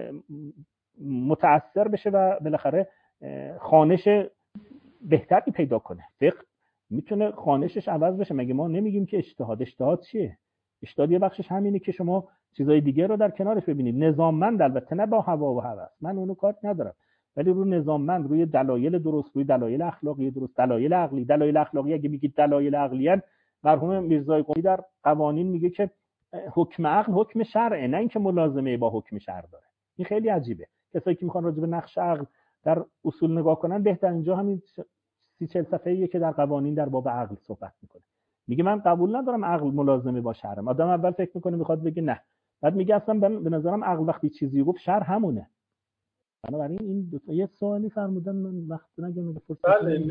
متأثر بشه و بالاخره خوانش بهتری پیدا کنه. فقه میتونه خوانشش عوض بشه. مگه ما نمیگیم که اجتهاد چیه؟ اجتهاد یه بخشش همینه که شما چیزای دیگه رو در کنارش ببینید. نظاممند، البته نه با هوا و هوس، من اونو کار ندارم، ولی روی نظاممند، روی دلایل درست، روی دلایل اخلاقی درست، دلایل عقلی. دلایل اخلاقی اگه میگید دلایل عقلیان، مرحوم میرزای قمی در قوانین میگه که حکم عقل حکم شرعه، نه اینکه ملازمه با حکم شرع داره. این خیلی عجیبه. کسایی که میخوان راجع به نقش عقل در اصول نگاه کنن بهتر اینجا همین 30-40 صفحه‌ایه که در قوانین در باب عقل صحبت میکنه. میگه من قبول ندارم عقل ملازمه با شرع. آدم اول فکر میکنه میخواد بگه نه، بعد میگه اصلا به نظرم عقل وقتی چیزی گفت شرع همونه. بنابراین این دو تا یه سوالی فرمودن من وقت نگم فرصت. بله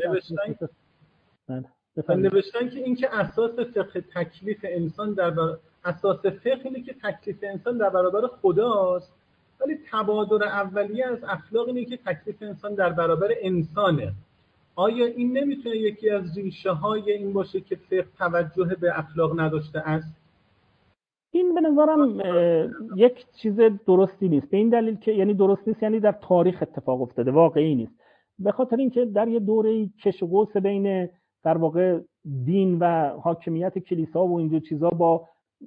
نوشتن که این که اساس فقه تکلیف انسان اساس فقه اینه که تکلیف انسان در برابر خداست، ولی تبادر اولیه از اخلاق اینه که تکلیف انسان در برابر انسانه. آیا این نمیتونه یکی از ریشه های این باشه که فقه توجه به اخلاق نداشته است؟ این به نظرم یک چیز درستی نیست، به این دلیل که یعنی درست نیست، یعنی در تاریخ اتفاق افتاده، واقعی نیست. به خاطر اینکه در یه دوره کش و قوس بین در واقع دین و حاکمیت کلیسا و اینجور چیزا با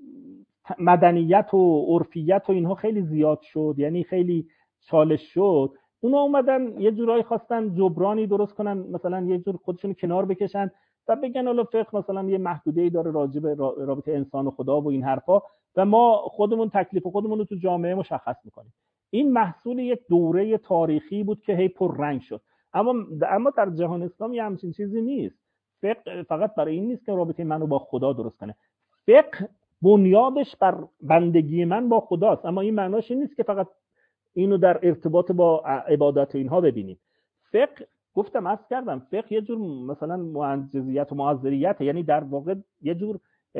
مدنیت و عرفیت و اینها خیلی زیاد شد، یعنی خیلی چالش شد. اونا اومدن یه جورایی خواستن جبرانی درست کنن، مثلا یه جور خودشون کنار بکشن و بگن حالا فقه مثلا یه محدوده‌ای داره راجع به رابطه انسان و خدا و این حرفا و ما خودمون تکلیف خودمون رو تو جامعه مشخص میکنیم. این محصول یک دوره تاریخی بود که هی پر رنگ شد. اما در جهان اسلام یه همچین چیزی نیست. فقه فقط برای این نیست که رابطه منو با خدا درست کنه. فقه بنیادش بر بندگی من با خداست، اما این معناش این نیست که فقط اینو در ارتباط با عبادت اینها ببینیم. فقه گفتم عرض کردم فقه یه جور مثلا معجزیت و معذریت، یعنی در واقع یه جور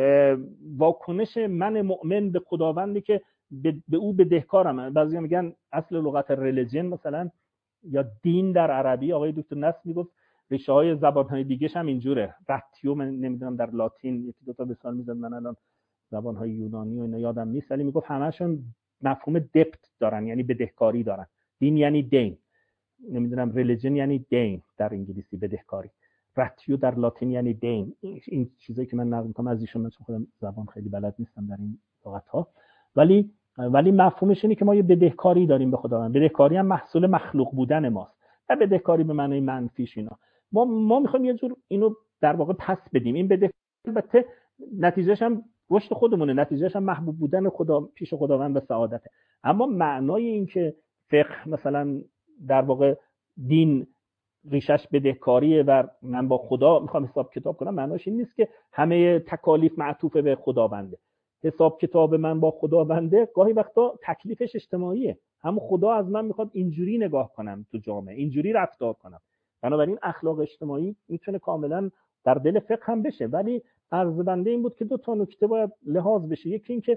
واکنش من مؤمن به خداوندی که به او بدهکارم. بعضیا میگن اصل لغت ریلیجن مثلا یا دین در عربی، آقای دکتر نصر میگفت ریشه های زبان‌های دیگه‌ش هم اینجوره. رتیو من نمیدونم در لاتین یکی دو تا مثال میزنم، من الان زبان‌های یونانی و اینا یادم نیست، ولی میگفت همشون مفهوم دپت دارن، یعنی بدهکاری دارن. دین یعنی دین، نمیدونم ریلیجن یعنی دین در انگلیسی بدهکاری، رتیو در لاتین یعنی دین. این چیزایی که من نقل می‌کنم از ایشون، من چون خودم زبان خیلی بلد نیستم در این لغت‌ها، ولی مفهومش اینه که ما یه بدهکاری داریم به خداوند. بدهکاری هم محصول مخلوق بودن ماست، نه بدهکاری به معنای منفیش. اینا ما می‌خوایم یه جور اینو در واقع پس بدیم. این بدهکاری البته نتیجه‌ش هم رشد خودمونه، نتیجه‌ش هم محبوب بودن خدا پیش خداوند و سعادته. اما معنای این که فقه مثلا در واقع دین ریشش بدهکاریه و من با خدا میخوام حساب کتاب کنم، معناش این نیست که همه تکالیف معطوف به خداونده. حساب کتاب من با خداونده گاهی وقتا تکلیفش اجتماعیه. هم خدا از من میخواد اینجوری نگاه کنم تو جامعه، اینجوری رفتار کنم. بنابراین اخلاق اجتماعی میتونه کاملا در دل فقه هم بشه. ولی عرض بنده این بود که دو تا نکته باید لحاظ بشه. یکی این که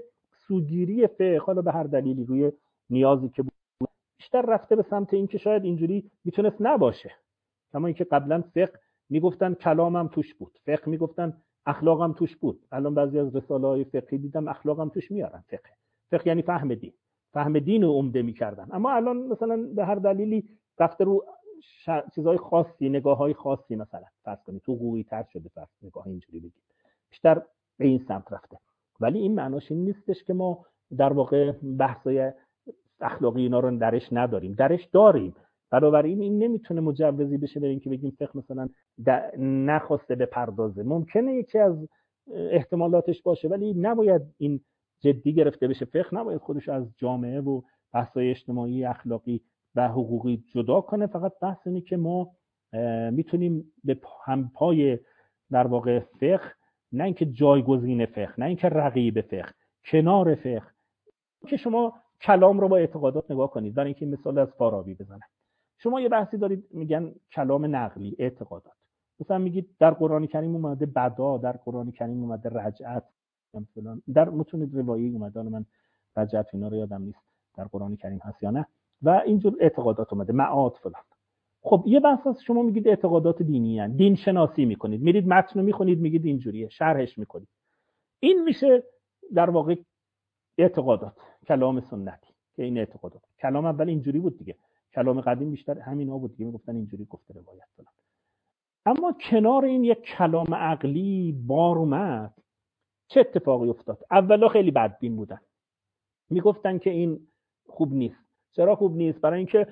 سوگیری فقه حالا به هر دلیلی روی نیازی که بود بیشتر رفته به سمت این که شاید اینجوری میتونست نباشه. کما اینکه قبلا فقه میگفتن کلامم توش بود، فقه میگفتن اخلاقم توش بود. الان بعضی از رساله‌های فقهی دیدم اخلاقم توش میارن. فقه یعنی فهم دین رو عمده میکردن. اما الان مثلا به هر دلیلی رفته رو چیزهای خاصی، نگاه‌های خاصی، مثلا فرض کنید تو حقوقی تر شده، فرض نگاه اینجوری بگید، بیشتر به این سمت رفته. ولی این معناش این نیستش که ما در واقع بحث‌های اخلاقی اینا رو درش نداریم، درش داریم. بنابراین این نمیتونه مجوزی بشه برای اینکه بگیم فقه مثلا نخواسته به پردازه. ممکنه یکی از احتمالاتش باشه، ولی نباید این جدی گرفته بشه. فقه نباید خودش از جامعه و بحث‌های اجتماعی، اخلاقی و حقوقی جدا کنه. فقط بحث اینه که ما میتونیم به همپای در واقع فقه، نه اینکه جایگزین فقه، نه اینکه رقیب فقه، کنار فقه، که شما کلام رو با اعتقادات نگاه کنید. برای اینکه مثال از فارابی بزنم، شما یه بحثی دارید میگن کلام نقلی، اعتقادات. مثلا میگید در قرآن کریم اومده بدا، در قرآن کریم اومده رجعت، مثلا در متون روایی اومده، من رجعت اینا رو یادم نیست در قرآن کریم هست یا نه، و اینجور اعتقادات اومده، معاد فلان. خب یه بحث هست، شما میگید اعتقادات دینی هستند، دین شناسی میکنید، میرید متن رو میخونید، میگید اینجوریه، شرحش میکنید. این میشه در واقع اعتقادات، کلام سنتی. که این اعتقادات، کلام اول اینجوری بود دیگه، کلام قدیم بیشتر همینا بود دیگه، میگفتن اینجوری گفته روایت فلان. اما کنار این یک کلام عقلی بار اومد، چه اتفاقی افتاد؟ اولا خیلی بدبین بودن، میگفتن که این خوب نیست. چرا خوب نیست؟ برای اینکه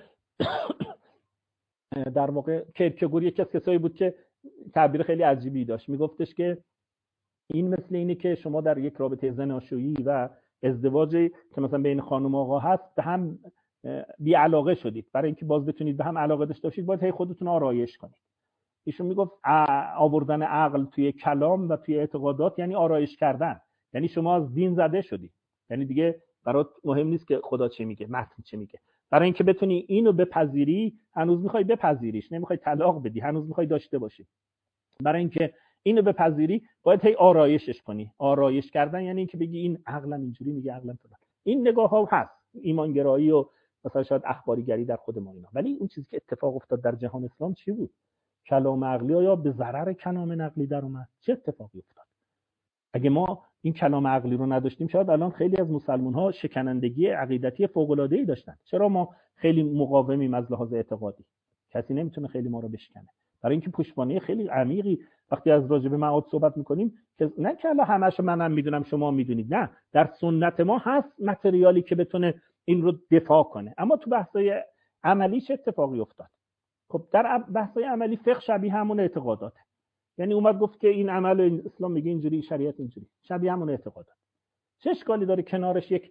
در واقع کیرکگور یکی از کسایی بود که تعبیر خیلی عجیبی داشت، میگفتش که این مثل اینه که شما در یک رابطه زناشویی و ازدواجی که مثلا بین خانم و آقا هست، به هم بی علاقه شدید. برای اینکه باز بتونید به هم علاقه داشته باشید، باید هی خودتون آرایش کنید. ایشون میگفت آوردن عقل توی کلام و توی اعتقادات یعنی آرایش کردن، یعنی شما از دین زده شدی، یعنی دیگه برات مهم نیست که خدا چی میگه، متن چی میگه. برای اینکه بتونی اینو بپذیری، هنوز میخوای بپذیریش، نمیخوای طلاق بدی، هنوز میخوای داشته باشی. برای اینکه اینو بپذیری باید هی آرایشش کنی. آرایش کردن یعنی اینکه بگی این عقلم اینجوری میگه، عقلم فلان. این نگاه ها هست، ایمانگرایی و مثلا شاید اخباریگری در خود ما اینا. ولی اون چیزی که اتفاق افتاد در جهان اسلام چی بود؟ کلام عقلی یا به ضرر کلام نقلی در اومد؟ چه اتفاقی افتاد؟ اگه ما این کلام عقلی رو نداشتیم، شاید الان خیلی از مسلمان ها شکنندگی عقیدتی فوق العاده ای داشتن. چرا ما خیلی مقاومیم از لحاظ اعتقادی؟ کسی نمیتونه خیلی ما رو بشکنه، برای اینکه پشتوانه خیلی عمیقی وقتی از راجع به معاد صحبت میکنیم، که نه که الله همه‌شو منم میدونم شما میدونید، نه، در سنت ما هست متریالی که بتونه این رو دفاع کنه. اما تو بحث‌های عملی چه اتفاقی افتاد؟ خب در بحث‌های عملی فقه شبیه همون اعتقاداته. یعنی اومد گفت که این عمل اسلام میگه اینجوری، شریعت اینجوری، شبیه همون اعتقادات. چه اشکالی داره کنارش یک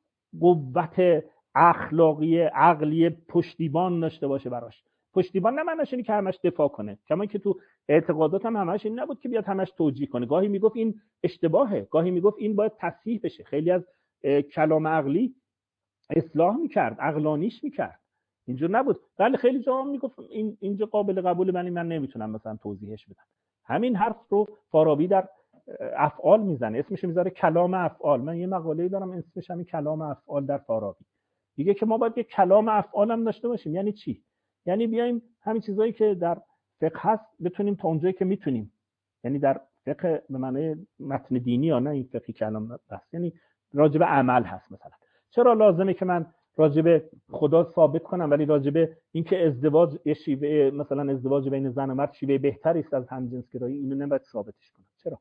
قوت اخلاقی عقلی پشتیبان داشته باشه براش؟ پشتیبان نه معنیش اینه که همش دفاع کنه، کما که تو اعتقادات هم همش این نبود که بیاد همش توجیه کنه. گاهی میگفت این اشتباهه، گاهی میگفت این باید تصحیح بشه. خیلی از کلام عقلی اصلاح میکرد، عقلانیش میکرد، اینجور نبود. ولی خیلی جاها میگفت اینجا قابل قبول من نمیتونم مثلا توضیحش بدم. همین حرف رو فارابی در افعال میزنه، اسمش میذاره کلام افعال. من یه مقاله‌ای دارم اسمش همین کلام افعال در فارابی. میگه که ما باید یه کلام افعال هم داشته باشیم. یعنی چی؟ یعنی بیایم همین چیزایی که در فقه هست بتونیم تا اونجایی که میتونیم، یعنی در فقه به معنی متن دینی یا نه این فقه کلام بس، یعنی راجع به عمل هست. مثلا چرا لازمه که من راجع به خدا ثابت کنم ولی راجع به اینکه ازدواج یه شیوه، مثلا ازدواج بین زن و مرد شیوه بهتری است از همجنسگرایی، اینو نباید ثابتش کنم؟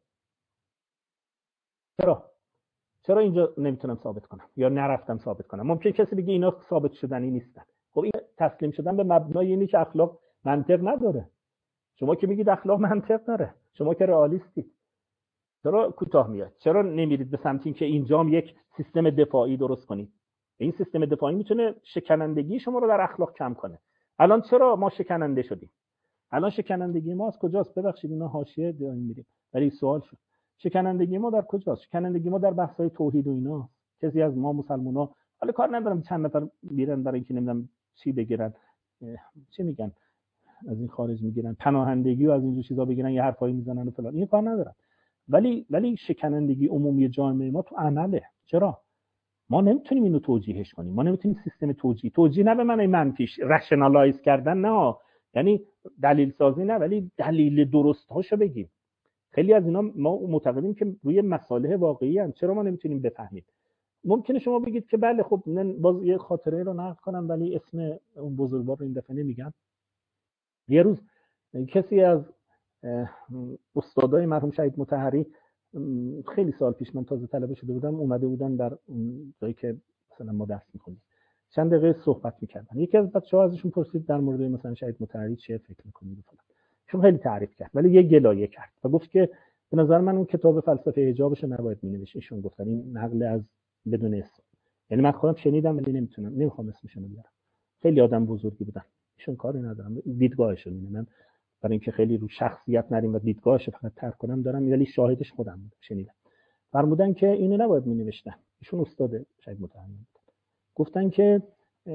چرا اینجا نمیتونم ثابت کنم یا نرفتم ثابت کنم؟ ممکن کسی بگه اینا ثابت شدنی نیستن. خب این تسلیم شدن به مبنای اینی که اخلاق منطق نداره. شما که میگید اخلاق منطق داره، شما که رئالیستید، چرا کوتاه میاد؟ چرا نمیرید به سمت این که اینجام یک سیستم دفاعی درست کنید؟ این سیستم دفاعی میتونه شکنندگی شما رو در اخلاق کم کنه. الان چرا ما شکننده شدیم؟ الان شکنندگی ما از کجاست؟ ببخشید اینا حاشیه میریم، ولی سوال شد شکنندگی ما در کجاست؟ شکنندگی ما در بحث‌های توحید و اینا. کسی از ما مسلمان‌ها، حالا کار ندارم چند نفر میرن برای اینکه نمیدونم چی بگیرن، چی میگن، از این خارج میگیرن، پناهندگی و از اینجور چیزا بگیرن، یه حرفایی میزنن و فلان، این کار ندارم. ولی شکنندگی عمومی جامعه ما تو عمله. چرا؟ ما نمیتونیم اینو توجیهش کنیم. ما نمیتونیم سیستم توجیه نه به معنی منفیش، رشنالایز کردن نه، یعنی دلیل سازی نه، ولی دلیل درست‌هاشو بگیم. خیلی از اینا ما معتقدیم که روی مصالح واقعی ان، چرا ما نمیتونیم بفهمیم؟ ممکنه شما بگید که بله خب من باز یه خاطره رو نقل کنم ولی اسم اون بزرگوار رو این دفعه نمیگم. یه روز کسی از استادای مرحوم شهید مطهری، خیلی سال پیش من تازه طلبه شده بودم، اومده بودن در جایی که مثلا ما درس می‌خونیم، چند دقیقه صحبت می‌کردن. یکی از بچه‌ها ازشون پرسید در مورد مثلا شهید مطهری چه فکر می‌کنید فلان. چون خیلی تعریف کرد ولی یه گلایه کرد و گفت که به نظر من اون کتاب فلسفه حجابش نباید می‌نوشت. ایشون گفتن این نقل از بدون اسم، یعنی من خودم شنیدم ولی نمیخوام اسمشون رو بیارم. خیلی آدم بزرگی بودن، ایشون کاری ندارم، دیدگاهشون اینه. من برای اینکه خیلی رو شخصیت نریم و دیدگاهش فقط ترک کنم دارم، ولی شاهدش خودم بودم، شنیدم. فرمودن که اینو نباید می‌نوشتن. ایشون استاد شهید مطهری بود. گفتن که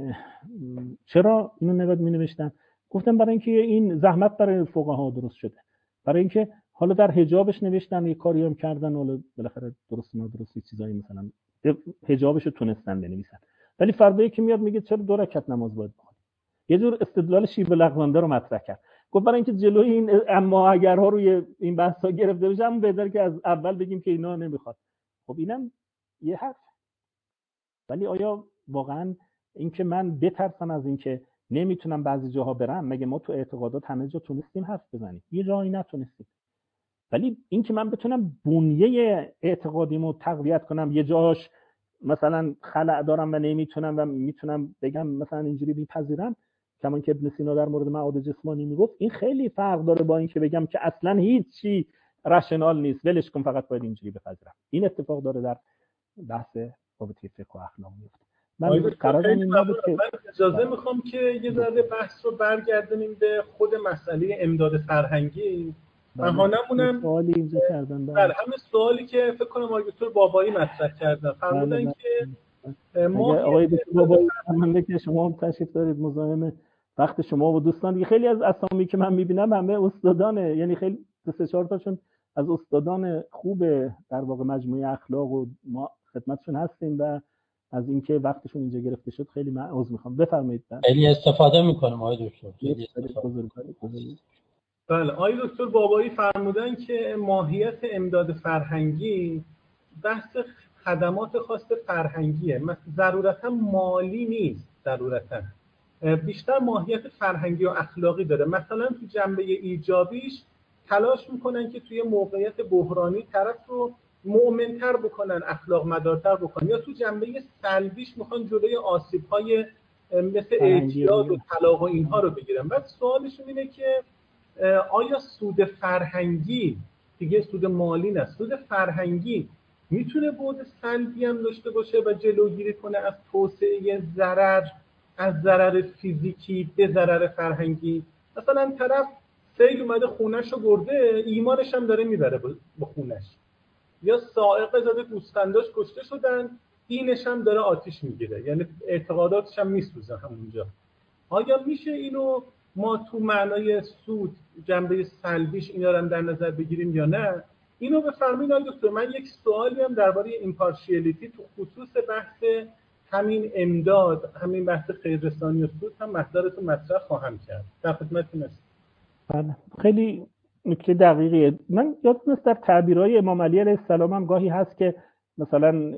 چرا اینو نباید می‌نوشتن؟ گفتن برای اینکه این زحمت برای فقها درست شده، برای اینکه حالا در حجابش نوشتن یه کاری هم کردن، حالا بالاخره درست نادرست چیزایی مثلا حجابش رو تونستن بنویسن، ولی فردایی که میاد میگه چرا 2 رکعت نماز باید بخونی. یه جور استدلال شیوه لغزنده رو مطرح کرد. گفت برای اینکه جلوی این اما اگرها روی این بحثا گرفته بشه، همون بهتره که از اول بگیم که اینا نمیخواد. خب اینم یه حرف. ولی آیا واقعا اینکه من بترسم از اینکه نمیتونم بعضی جاها برم، مگه ما تو اعتقادات همه جا تونستیم حرف بزنیم؟ یه جایی نتونستیم. ولی اینکه من بتونم بنیه اعتقادیمو تقویت کنم، یه جاش مثلا خلأ دارم و نمیتونم و میتونم بگم مثلا اینجوری میپذیرم، کمان که ابن سینا در مورد معاد جسمانی میگفت، این خیلی فرق داره با این که بگم که اصلا هیچی رشنال نیست، ولش کن، فقط باید اینجوری بپذیرم. این اتفاق داره در بحث رابطه فقه و اخلاق میفته. من قرارم این بود که اجازه میخوام که یه ذره بحث رو برگردونیم به خود مسئله امداد فرهنگی. بهانه‌مونم سوالی اینجا کردن. بله، همین سوالی که فکر کنم آقای دکتر بابایی مطرح کردن، فرمودن که ما آقای دکتر بابایی من که شما هم تشریف دارید، مزاحم وقت شما و دوستان دیگه. خیلی از اسامی که من میبینم همه استادانه، یعنی خیلی 3-4 تاشون از استادان خوب در واقع مجموعه اخلاق و ما خدمتشون هستیم و از اینکه وقتشون اینجا گرفته شد خیلی عذر میخوام. بفرمایید. خیلی استفاده میکنم آقای دکتر. بله، آقای دکتر بابایی فرمودن که ماهیت امداد فرهنگی بحث خدمات خاص فرهنگیه، ضرورتا مالی نیست، ضرورتا بیشتر ماهیت فرهنگی و اخلاقی داره. مثلا تو جنبه ایجابیش تلاش میکنن که توی موقعیت بحرانی طرف رو مؤمن‌تر بکنن، اخلاق مدارتر بکنن، یا تو جنبه سلبیش میخوان جلوی آسیب‌های مثل اعتیاد و طلاق و اینها رو بگیرن. بعد سوالشون اینه که آیا سود فرهنگی، دیگه سود مالی نه، سود فرهنگی میتونه بعد سلبی هم داشته باشه و جلوگیری کنه از توسعه ضرر، از ضرر فیزیکی به ضرر فرهنگی؟ مثلا طرف سیل اومده خونش رو برده، ایمانش هم داره میبره به خونش، یا سائق زده گوسفنداش کشته شدن، دینش هم داره آتیش میگیره، یعنی اعتقاداتش هم میسوزه همونجا. آیا میشه اینو ما تو معنای سود جنبه سلبیش اینا رو هم در نظر بگیریم یا نه؟ اینو بفرمایید آقای دکتر. من یک سوالی هم درباره ایمپارشیالیتی تو خصوص بحث همین امداد، همین بحث خیررسانی و سود هم مطلبتون مطرح خواهم کرد. در خدمتتون هستم. بله، خیلی نکته دقیقیه. من یادم است در تعبیرهای امام علی علیه السلام هم گاهی هست که مثلا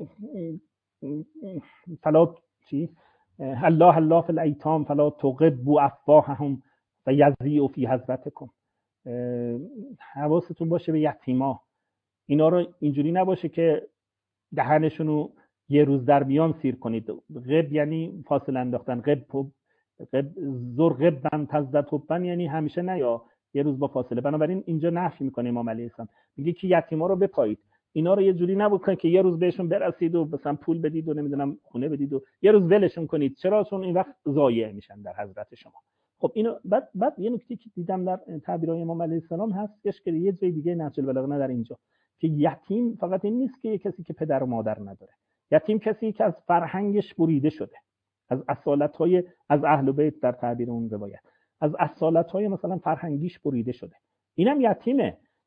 فلا الله الله فی الایتام فلا تغبوا افواههم و یضیعوا فی حضرتکم. حواستون باشه به یتیما، اینا رو اینجوری نباشه که دهنشون رو یه روز در بیان سیر کنید. غب یعنی فاصله انداختن، غب زور غبن تزدد حبن، یعنی همیشه نه یا یه روز با فاصله. بنابراین اینجا نفی میکنه امام علیه السلام، میگه که یتیما رو بپایید، اینا رو یه جوری نبود که یه روز بهشون برسید و مثلا پول بدید و نمیدونم خونه بدید و یه روز ولشون کنید. چرا؟ چون این وقت ضایع میشن در حضرت شما. خب اینو بعد یه نکته که دیدم در تعبیرهای امام علیه السلام هست که یه جای دیگه نهج البلاغه، نه در اینجا، که یتیم فقط این نیست که کسی که پدر و مادر نداره. یتیم کسی که از فرهنگش بریده شده، از اصالت‌های از اهل بیت در تعبیر اون روایت، از اصالت‌های مثلا فرهنگیش بریده شده، اینم یتیمه.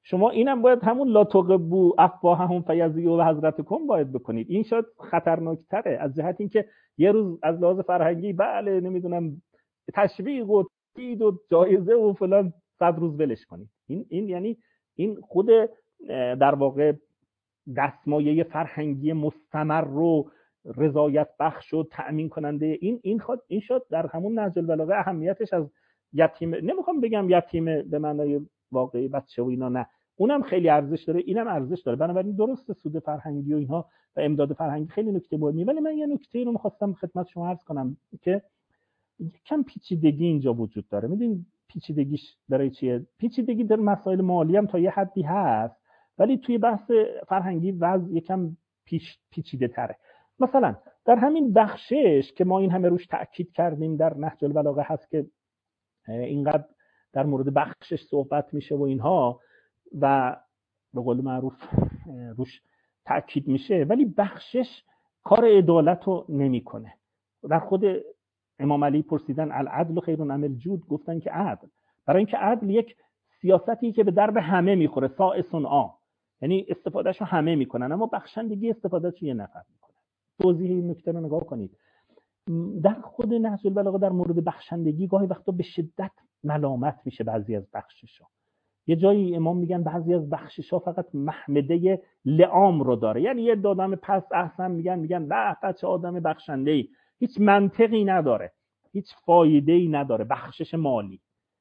شما اینم باید همون لا تقبو افواههم فیضیعوا حضرتکم باید بکنید. این شاید خطرناکتره از جهت اینکه یه روز از لحاظ فرهنگی بله نمیدونم تشویق و تایید و جایزه و فلان 100 روز ولش کنید. این یعنی این خود در واقع دستمایه فرهنگی مستمر رو رضایت بخش و تأمین کننده این شد در همون نهج البلاغه. اهمیتش از یتیم نمیخوام بگم یتیم به معنای واقعی بچه و اینا، نه، اونم خیلی ارزش داره، اینم ارزش داره. بنابراین درست سود فرهنگی و اینها و امداد فرهنگی خیلی نکته مهمه، ولی من یه نکته رو می‌خواستم خدمت شما عرض کنم که یکم پیچیدگی اینجا وجود داره. میدونید پیچیدگیش برای چیه؟ پیچیدگی در مسائل مالی هم تا یه حدی هست، ولی توی بحث فرهنگی وضع یکم پیچیده تره. مثلا در همین بخشش که ما این همه روش تأکید کردیم در نهج البلاغه هست که اینقدر در مورد بخشش صحبت میشه و اینها و به قول معروف روش تأکید میشه، ولی بخشش کار عدالت رو نمیکنه. در خود امام علی پرسیدن العدل خیر ام الجود، گفتن که عدل، برای اینکه عدل یک سیاستی که به درد همه میخوره، سائسون عام، یعنی استفادهش رو همه میکنن اما بخشندگی استفادهش رو یه نفر میکنه. توضیح این نکته رو نگاه کنید. در خود نهج البلاغه در مورد بخشندگی گاهی وقتا به شدت ملامت میشه بعضی از بخششا. یه جایی امام میگن بعضی از بخششا فقط محمده لعام رو داره، یعنی یه آدم پس احسن میگن به چه آدم بخشنده‌ای، هیچ منطقی نداره، هیچ فایده‌ای نداره، بخشش مالی.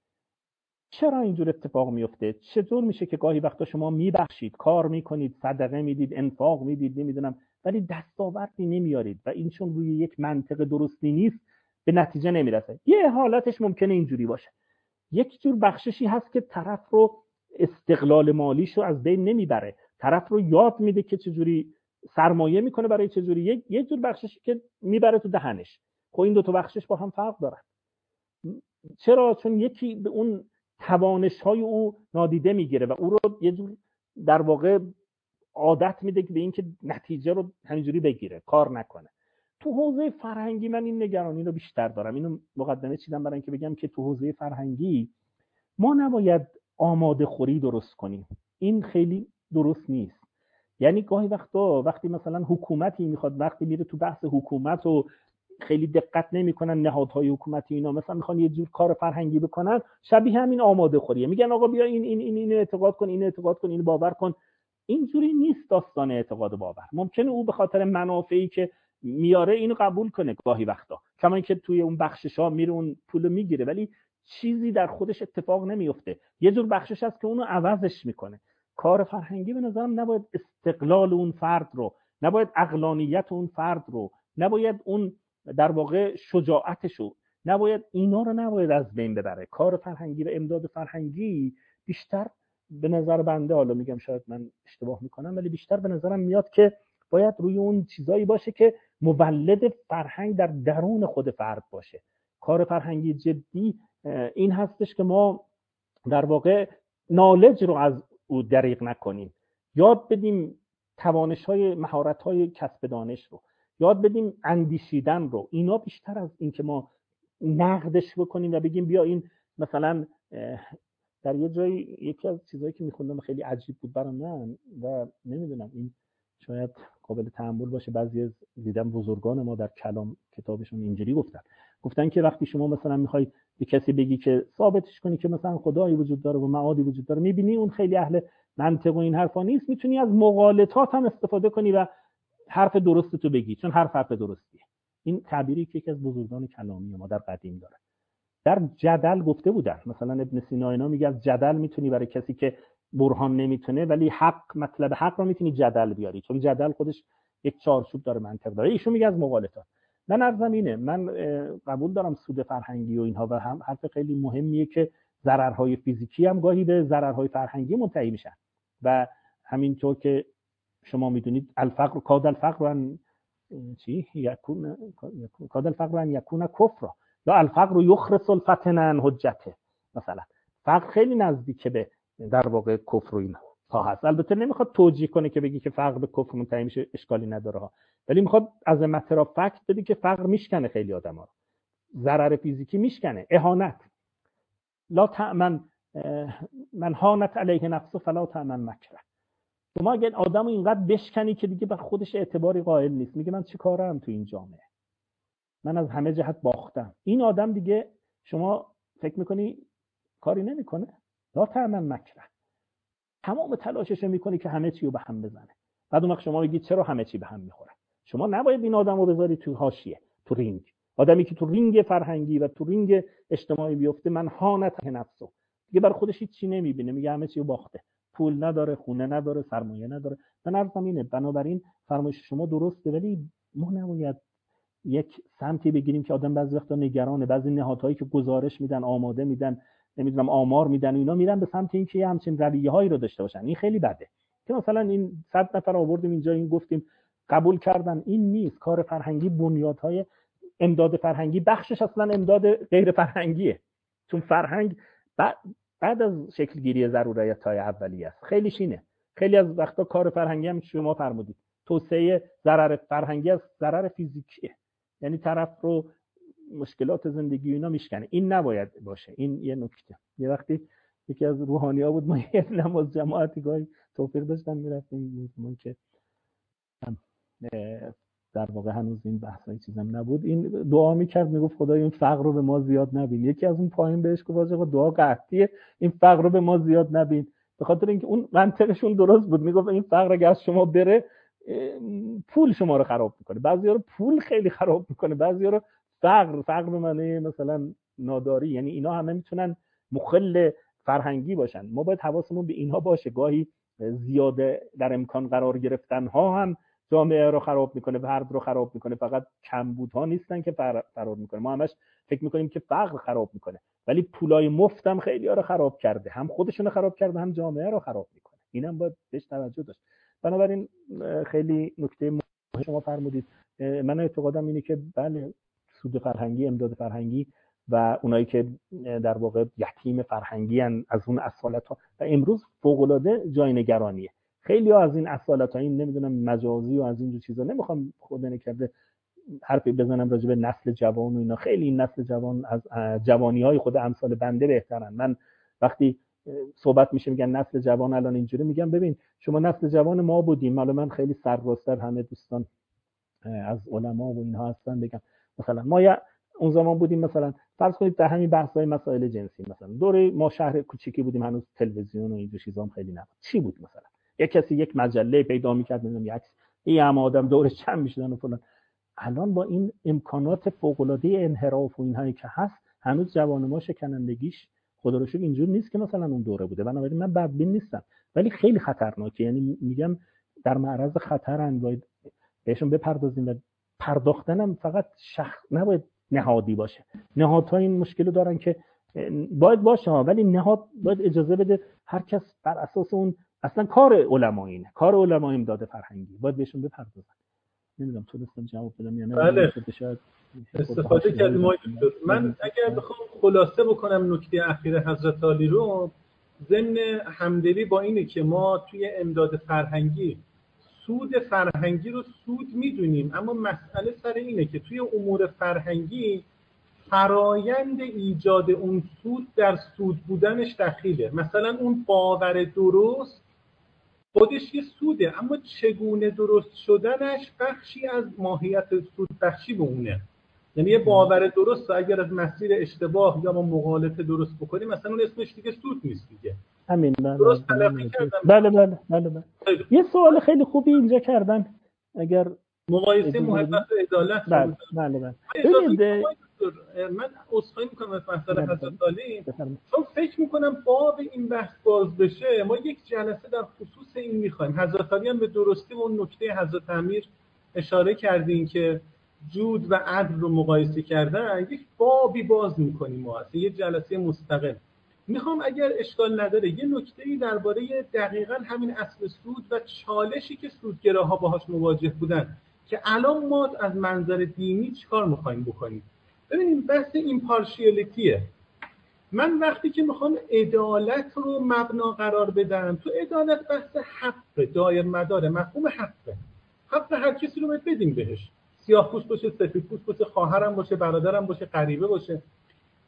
چرا اینجور اتفاق میفته؟ چطور میشه که گاهی وقتا شما میبخشید، کار میکنید، صدقه میدید، انفاق میدید، نمیدونم، ولی دستاوردی نمیارید و این چون روی یک منطق درستی نیست به نتیجه نمیرسه؟ یه حالتش ممکنه اینجوری باشه، یک جور بخششی هست که طرف رو استقلال مالیش رو از بین نمیبره، طرف رو یاد میده که چجوری سرمایه میکنه برای چجوری، یک جور بخششی که میبره تو دهنش. خب این دو تا بخشش با هم فرق دارن. چرا؟ چون یکی به اون توانش‌های او نادیده میگیره و او رو یه جور در واقع عادت میده به این که نتیجه رو همینجوری بگیره، کار نکنه. تو حوزه فرهنگی من این نگرانی رو بیشتر دارم. اینو مقدمه چیدم برای اینکه بگم که تو حوزه فرهنگی ما نباید آماده خوری درست کنیم. این خیلی درست نیست. یعنی گاهی وقتی مثلا حکومتی میخواد، وقتی میره تو بحث حکومت و خیلی دقت نمیکنن نهادهای حکومتی اینا، مثلا میخوان یه جور کار فرهنگی بکنن، شبیه همین آماده خوریه. میگن آقا بیا این اعتقاد کن، این اعتقاد کن، این باور کن. اینجوری نیست داستان اعتقاد و باور. ممکنه او به خاطر منافعی که میاره اینو قبول کنه گاهی وقتا، کما اینکه توی اون بخششا میره اون پول میگیره، ولی چیزی در خودش اتفاق نمیفته. یه جور بخشش هست که اونو عوضش میکنه. کار فرهنگی به نظرم نباید استقلال اون فرد رو، نباید عقلانیت اون فرد رو، نباید اون در واقع شجاعتشو، نباید اینا رو نباید از بین ببره. کار فرهنگی و امداد فرهنگی بیشتر به نظر بنده، حالا میگم شاید من اشتباه میکنم، ولی بیشتر به نظرم میاد که باید روی اون چیزایی باشه که مولد فرهنگ در درون خود فرد باشه. کار فرهنگی جدی این هستش که ما در واقع نالج رو از او دریغ نکنیم، یاد بدیم توانش‌های مهارت‌های کسب دانش رو، یاد بدیم اندیشیدن رو. اینا بیشتر از این که ما نقدش بکنیم و بگیم بیا این مثلا در یه جایی یکی از چیزایی که میخوندم خیلی عجیب بود برای من و نمیدونم این شاید قابل تأمل باشه، بعضی از دیدم بزرگان ما در کلام کتابشون اینجوری گفتن که وقتی شما مثلا میخوای به کسی بگی که ثابتش کنی که مثلا خدایی وجود داره و معادی وجود داره، میبینی اون خیلی اهل منطق و این حرفا نیست، میتونی از مغالطات هم استفاده کنی و حرف درست تو بگی، چون حرف درستیه. این تعبیری که یکی از بزرگان کلامی ما در قدیم داره. در جدل گفته بودن، مثلا ابن سینا اینا میگه از جدل میتونی برای کسی که برهان نمیتونه ولی مطلب حق رو میتونی جدل بیاری، چون جدل خودش یک چارچوب داره، منطق داره. ایشون میگه از مغالطات. من عرضم اینه، من قبول دارم سود فرهنگی و اینها و هم حرف خیلی مهمیه که ضررهای فیزیکی هم گاهی به ضررهای فرهنگی منتهی میشن و همینطور که شما میدونید الفقر کاد الفقر ان یکون کفر یا الفقر یخرس الفتن عن حجته. مثلا فقر خیلی نزدیک به در واقع کفر و اینا ها هست. البته نمیخواد توجیه کنه که بگی که فقر به کفر منتهی میشه، اشکالی نداره ها، ولی میخواد از مترا فکت بدی که فقر میشکنه خیلی آدما رو، ضرر فیزیکی میشکنه، اهانت. لا تأمن من هانت علیه نفسه فلا تعمل مکره. شما اگه آدمو اینقدر بشکنی که دیگه بر خودش اعتباری قائل نیست، میگه من چی کارم تو این جامعه، من از همه جهت باختم، این آدم دیگه شما فکر میکنی کاری نمیکنه؟ لا تعمل مکره، تمام تلاشش میکنه که همه چی رو به هم بزنه. بعد اون وقت شما میگید چرا همه چی به هم میخوره؟ شما نباید این آدمو بذاری تو حاشیه، تو رینگ. آدمی که تو رینگ فرهنگی و تو رینگ اجتماعی بیفته، من هانت نفسه، دیگه برای خودش هیچ چی نمیبینه، میگه همه چی رو باخته، پول نداره، خونه نداره، سرمایه نداره. من عرضم اینه، بنابراین فرمایش شما درسته، ولی ما نباید یک سمتی بگیریم که آدم بعضی وقتا نگرانه، بعضی نهادهایی که گزارش میدن، آماده میدن، نمیدونم آمار میدن، اینا میرن به سمت این که همچین رویه‌هایی رو داشته باشن. این خیلی بده که مثلا این 100 نفر آوردیم اینجا، این گفتیم قبول کردن. این نیست. کار فرهنگی، بنیادهای امداد فرهنگی بخشش اصلا امداد غیر فرهنگیه، چون فرهنگ بعد از شکل گیری ضرورت‌های اولیه است. خیلیش اینه. خیلی از وقتا کار فرهنگی هم شما فرمودید توسعه ضرر فرهنگی از ضرر فیزیکیه، یعنی طرف رو مشکلات زندگی اینا میشکنه. این نباید باشه. این یه نکته. یه وقتی یکی از روحانی‌ها بود، ما یه نماز جماعتی گاهی توفیق داشتن میرفتیم، من که در واقع هنوز این بحثای چیزم نبود، این دعا میکرد، میگفت خدای این فقر رو به ما زیاد نبین. یکی از اون پایین بهش گفت آقا دعا قحطیه، این فقر رو به ما زیاد نبین. به خاطر اینکه اون منطقشون درست بود، میگفت این فقر اگه از شما بره پول شما رو خراب میکنه. بعضیا رو پول خیلی خراب میکنه، بعضیا رو فقر به معنی مثلا ناداری. یعنی اینا همه میتونن مخل فرهنگی باشن. ما باید حواسمون به اینها باشه. گاهی زیاده در امکان قرار گرفتن ها هم جامعه رو خراب میکنه، فرد رو خراب میکنه. فقط کمبودها نیستن که فرار میکنه. ما همش فکر میکنیم که فقر خراب میکنه، ولی پولای مفت هم خیلی ها رو خراب کرده، هم خودشون رو خراب کرده، هم جامعه رو خراب میکنه. اینم باید بهش توجه داشت. بنابراین خیلی نکته مهمی شما فرمودید. من اعتقادم اینه که بله، سود فرهنگی، امداد فرهنگی و اونایی که در واقع یتیم فرهنگی ان از اون اصالت‌ها و امروز فوق‌العاده جای نگرانیه. خیلی ها از این اصالت‌ها، این نمیدونم مجازی و از اینجور چیزا، نمیخوام خود نکرده حرفی بزنم راجع به نسل جوان و اینا. خیلی این نسل جوان از جوانی‌های خود امثال بنده بهترن. من وقتی صحبت میشه میگن نسل جوان الان اینجوری، میگم ببین شما نسل جوان ما بودیم. حالا من خیلی سرراست‌تر، همه دوستان از علما و اینها هستن، بگم مثلا ما اون زمان بودیم، مثلا فرض کنید در همین بحث‌های مسائل جنسی، مثلا دوره ما شهر کوچیکی بودیم، هنوز تلویزیون و این چیزا هم خیلی نبود. چی بود مثلا یک کسی یک مجله پیدا می‌کرد، نمیدونم یک هم آدم دورش جمع می‌شدن و فلان. الان با این امکانات فوق‌العاده انحراف و اینهایی که هست، هنوز جوان ما شکنندگیش خدا رو شکر اینجور نیست که مثلا اون دوره بوده. بنابراین من بدبین نیستم، ولی خیلی خطرناکه. یعنی میگم در معرض خطرن، باید بهشون بپردازیم. و پرداختنم فقط نباید نهادی باشه. نهادها این مشکل رو دارن که باید باشه ها، ولی نهاد باید اجازه بده هر کس بر اساس اون، اصلا کار علما اینه، کار علما امداد فرهنگی، باید بهشون بپردازن. نمیدونم تونستم جواب بدم یا نه. بله، استفاده کردیم. من اگر بخوام خلاصه بکنم نکته اخیر حضرت عالی رو، ضمن همدلی با اینه که ما توی امداد فرهنگی سود فرهنگی رو سود میدونیم، اما مسئله سر اینه که توی امور فرهنگی فرایند ایجاد اون سود در سود بودنش دخیله. مثلا اون باور درست خودش یه سوده، اما چگونه درست شدنش بخشی از ماهیت سود بخشی به اونه. یعنی یه باور درست اگر از مسیر اشتباه یا ما مغالطه درست بکنیم، مثلا اون اسمش دیگه سود نیست دیگه. همین. درست تلقی کردم. بله. یه سوال خیلی خوبی اینجا کردن، اگر مقایسه محبت و عدالت. بله. من عذرخواهی میکنم از مسئله حضرت عالی، چون فکر میکنم باب این بحث باز بشه ما یک جلسه در خصوص این میخوایم. حضرت عالی هم به درستی اون نکته حضرت امیر اشاره کردین که جود و عدل رو مقایسه کردن، یک بابی باز میکنیم ما، اصلا یه جلسه مستقل. میخوام اگر اشکال نداره یه نکته‌ای درباره دقیقاً همین اصل سود و چالشی که سودگراها باهاش مواجه بودن که الان ما از منظر دینی چیکار میخوایم بکنیم. ببینیم بحث ایمپارشیالیتیه. من وقتی که میخوام عدالت رو مبنا قرار بدم، تو عدالت بحث حق دایر مدار مفهوم حق هر کسی رو بدیم بهش، سیاه پوست باشه، سفید پوست باشه، خواهرم باشه، برادرم باشه، غریبه باشه.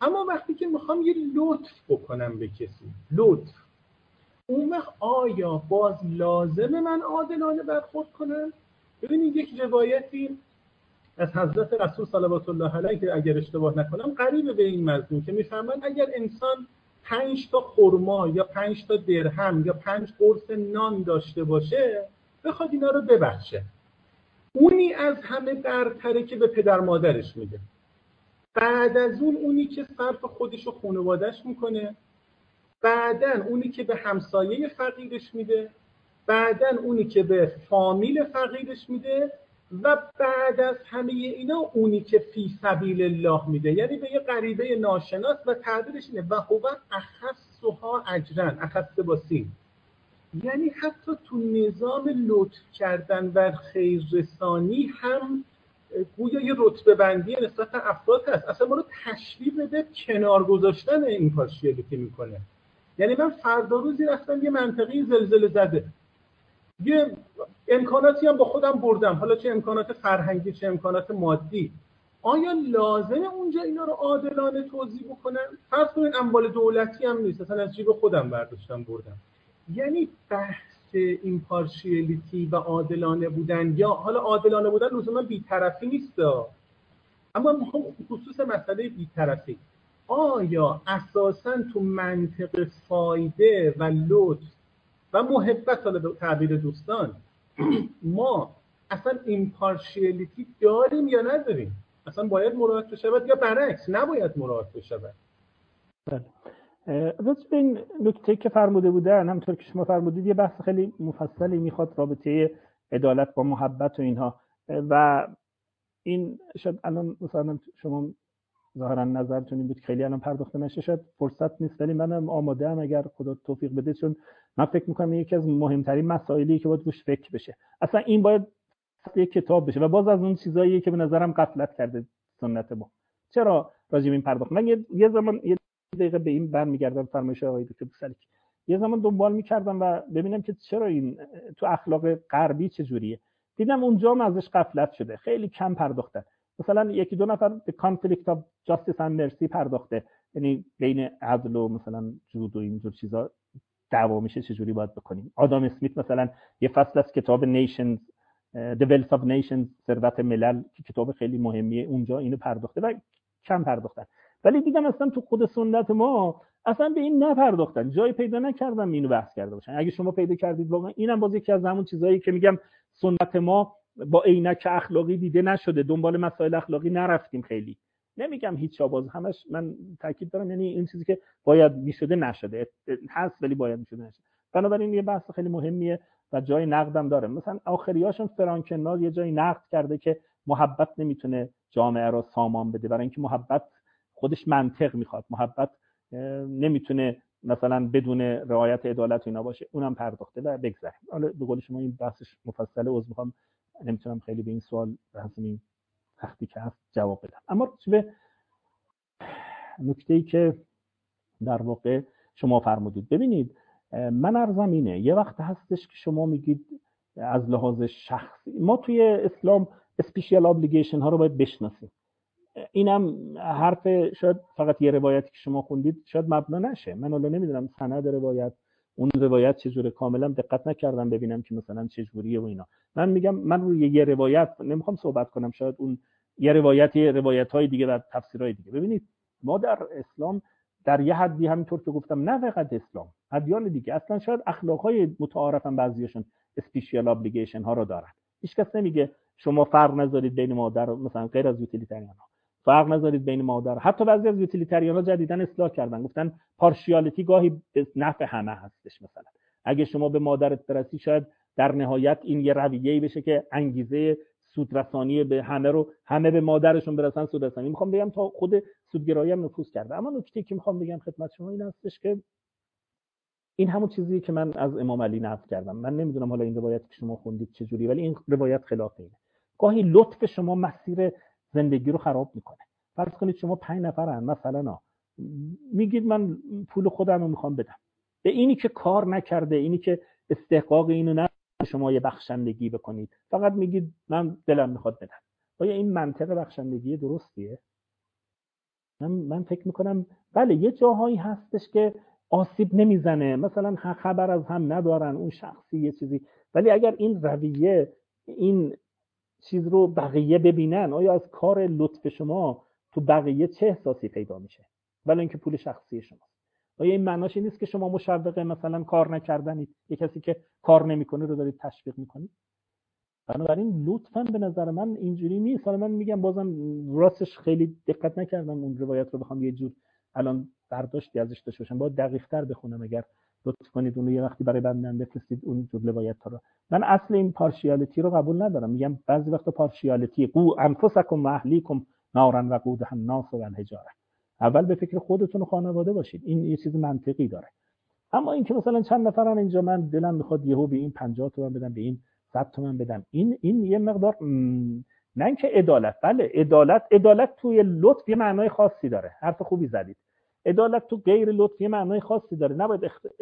اما وقتی که میخوام یه لطف بکنم به کسی، لطف، اون وقت آیا باز لازمه من عادلانه برخورد کنم؟ ببینید یک روایتی از حضرت رسول صلوات الله علیه که اگر اشتباه نکنم قریب به این مضمون که میفرمایند اگر انسان 5 تا خرما یا 5 تا درهم یا 5 قرص نان داشته باشه بخواد اینا رو ببخشه، اونی از همه برتره که به پدر مادرش میده، بعد از اونی که صرف خودش و خانواده‌اش میکنه، بعدن اونی که به همسایه فقیرش میده، بعدن اونی که به فامیل فقیرش میده و بعد از همه اینا اونی که فی سبیل الله میده، یعنی به یه غریبه ناشناس و تعبیرش اینه و هو اخصها اجرا، اخص با سین، یعنی حتی تو نظام لطف کردن و خیر رسانی هم گویا یه رتبه بندی نسبت به افراد هست. اصلا ما رو تشویق بده کنار گذاشتن این پارشیالیتی میکنه. یعنی من فردا روزی رفتم یه منطقه زلزله زده، یه امکاناتی هم با خودم بردم، حالا چه امکانات فرهنگی چه امکانات مادی، آیا لازمه اونجا اینا رو عادلانه توزیع بکنم؟ فرض کنید اموال دولتی هم نیست، اصلا از جیب خودم برداشتم بردم. یعنی بحث این پارشیالیتی و عادلانه بودن، یا حالا عادلانه بودن لزوما بی‌طرفی نیست، اما خصوص مسئله بی‌طرفی، آیا اساساً تو منطق فایده و لطف و محبت، حالا به تعبیر دوستان، ما اصلا ایمپارشیالیتی داریم یا نداریم؟ اصلا باید مراعات بشود یا برعکس نباید مراعات بشود؟ راجع به این نکته که فرموده بودن، همونطور که شما فرمودید یه بحث خیلی مفصلی میخواد، رابطه عدالت با محبت و اینها، و این شاید الان مثلا شما ظاهرا نظرتون این بود که خیلی الان پرداخته نشه، شاید فرصت نیست، ولی منم آماده ام اگر خدا توفیق بده، چون من فکر میکنم یکی از مهمترین مسائلی که باید روش فکر بشه. اصلا این باید یک کتاب بشه و باز از اون چیزاییه که به نظرم غفلت کرده سنت ما. چرا راجع به این پرداخت؟ من یه زمان یه دقیقه به این برمیگردم، فرمایش آقای دکتر بوسلیک، یه زمان دنبال میکردم و ببینم که چرا این تو اخلاق غربی چجوریه، دیدم اونجا هم ازش غفلت شده، خیلی کم پرداختن. مثلا یکی دو نفر به کانفلیکت آف جاستیس اند مرسی پرداخته، یعنی بین عدل و مثلا جود و اینجور چیزا دعوا میشه چجوری باید بکنیم. آدام اسمیت مثلا یه فصل از کتاب نیشنز The Wealth of Nations، ثروت ملل، که کتاب خیلی مهمیه، اونجا اینو پرداخته و کم پرداختن. ولی دیدم اصلا تو خود سنت ما اصلا به این نپرداختن، جایی پیدا نکردم اینو بحث کرده باشن. اگه شما پیدا کردید واقعا اینم باز یکی از همون چیزایی که میگم سنت ما با عینک اخلاقی دیده نشده، دنبال مسائل اخلاقی نرفتیم خیلی. نمیگم هیچ باز همش من تاکید دارم، یعنی این چیزی که باید میشده نشده هست، ولی باید میشده نشده. بنابراین یه بحث خیلی مهمیه و جای نقدم داره. مثلا آخریاشون فرانکنال یه جایی نقد کرده که محبت نمیتونه جامعه را سامان بده، برای اینکه محبت خودش منطق میخواد، محبت نمیتونه مثلا بدون رعایت عدالت اینا باشه. اونم پرداخته و بگذاریم. حالا به قول شما این بحثش مفصله، عذر میخوام نمیتونم خیلی به این سوال این وقتی که هست جواب بدم. اما به نکته‌ای که در واقع شما فرمودید، ببینید من عرضم اینه، یه وقت هستش که شما میگید از لحاظ شخصی ما توی اسلام اسپیشال ابلیگیشن ها رو باید بشناسیم. اینم حرف شاید فقط یه روایتی که شما خوندید شاید مبنا نشه، من حالا نمیدونم سند روایت اون روایت چجوره، کاملا دقت نکردم ببینم که مثلا چجوریه و اینا. من میگم من روی یه روایت نمیخوام صحبت کنم، شاید اون یه روایت‌های دیگه و تفسیرهای دیگه. ببینید ما در اسلام در یه حدی همینطور که گفتم، نه فقط اسلام، ادیان دیگه اصلا شاید اخلاقهای متعارفن بعضیاشون اسپیشال ابلیگیشن ها رو دارن. هیچ کس نمیگه شما فرق نذارید بین مادر، مثلا غیر از یوتیلیتریان ها فرق نذارید بین مادر. حتی بعضی از یوتیلیتریان ها جدیدن اصلاح کردن، گفتن پارشیالیتی گاهی به نفع همه هستش. مثلا اگه شما به مادرت برسی شاید در نهایت این یه رویه‌ای بشه که انگیزه سودرسانی به همه به مادرشون برسن سودرسانی. میخوام بگم تا خود سودگرایی هم نفوذ کرده. اما نکته که میخوام بگم خدمت شما این هستش که این همون چیزیه که من از امام علی نقل کردم. من نمیدونم حالا این روایتی که شما خوندید چجوری، ولی این روایت خلاف اینه. گاهی لطف شما مسیر زندگی رو خراب میکنه. فرض کنید شما 5 نفرن مثلا، میگید من پول خودم رو میخوام بدم به اینی که کار نکرده، اینی که استحقاق اینو نه، شما یه بخشندگی بکنید، فقط میگید من دلم میخواد بدم. آیا این منطق بخشندگی درستیه؟ من فکر میکنم بله یه جاهایی هستش که آسیب نمیزنه، مثلا خبر از هم ندارن اون شخصی یه چیزی، ولی اگر این رویه این چیز رو بقیه ببینن، آیا از کار لطف شما تو بقیه چه احساسی پیدا میشه؟ ولی اینکه پول شخصی شماست. آیا این معناش این نیست که شما مشوق مثلا کار نکردنید، یه کسی که کار نمیکنه رو دارید تشویق میکنید؟ بنابراین لطفاً به نظر من اینجوری نیست. حالا من میگم بازم راستش خیلی دقت نکردم اون روایت رو بخوام یه جور الان برداشتی ازش داشته باشم، باید دقیق‌تر بخونم. اگر لطف کنید اون رو یه وقتی برای بندم بفرستید اون جور روایت ها رو. من اصل این پارشیالیتی رو قبول ندارم. میگم بعضی وقتا پارشیالیتی قو انفسکم و اهلیکم نارا وقودها الناس والحجاره، اول به فکر خودتون و خانواده باشید. این یه چیز منطقی داره. اما اینکه مثلا چند نفرن اینجا من دلم میخواد یهو به این 50 تومن بدم، به این 100 تومن بدم، این یه مقدار نه اینکه عدالت، بله عدالت توی لطف یه معنای خاصی داره. حرف خوبی زدید. عدالت تو غیر لطف یه معنای خاصی داره. نباید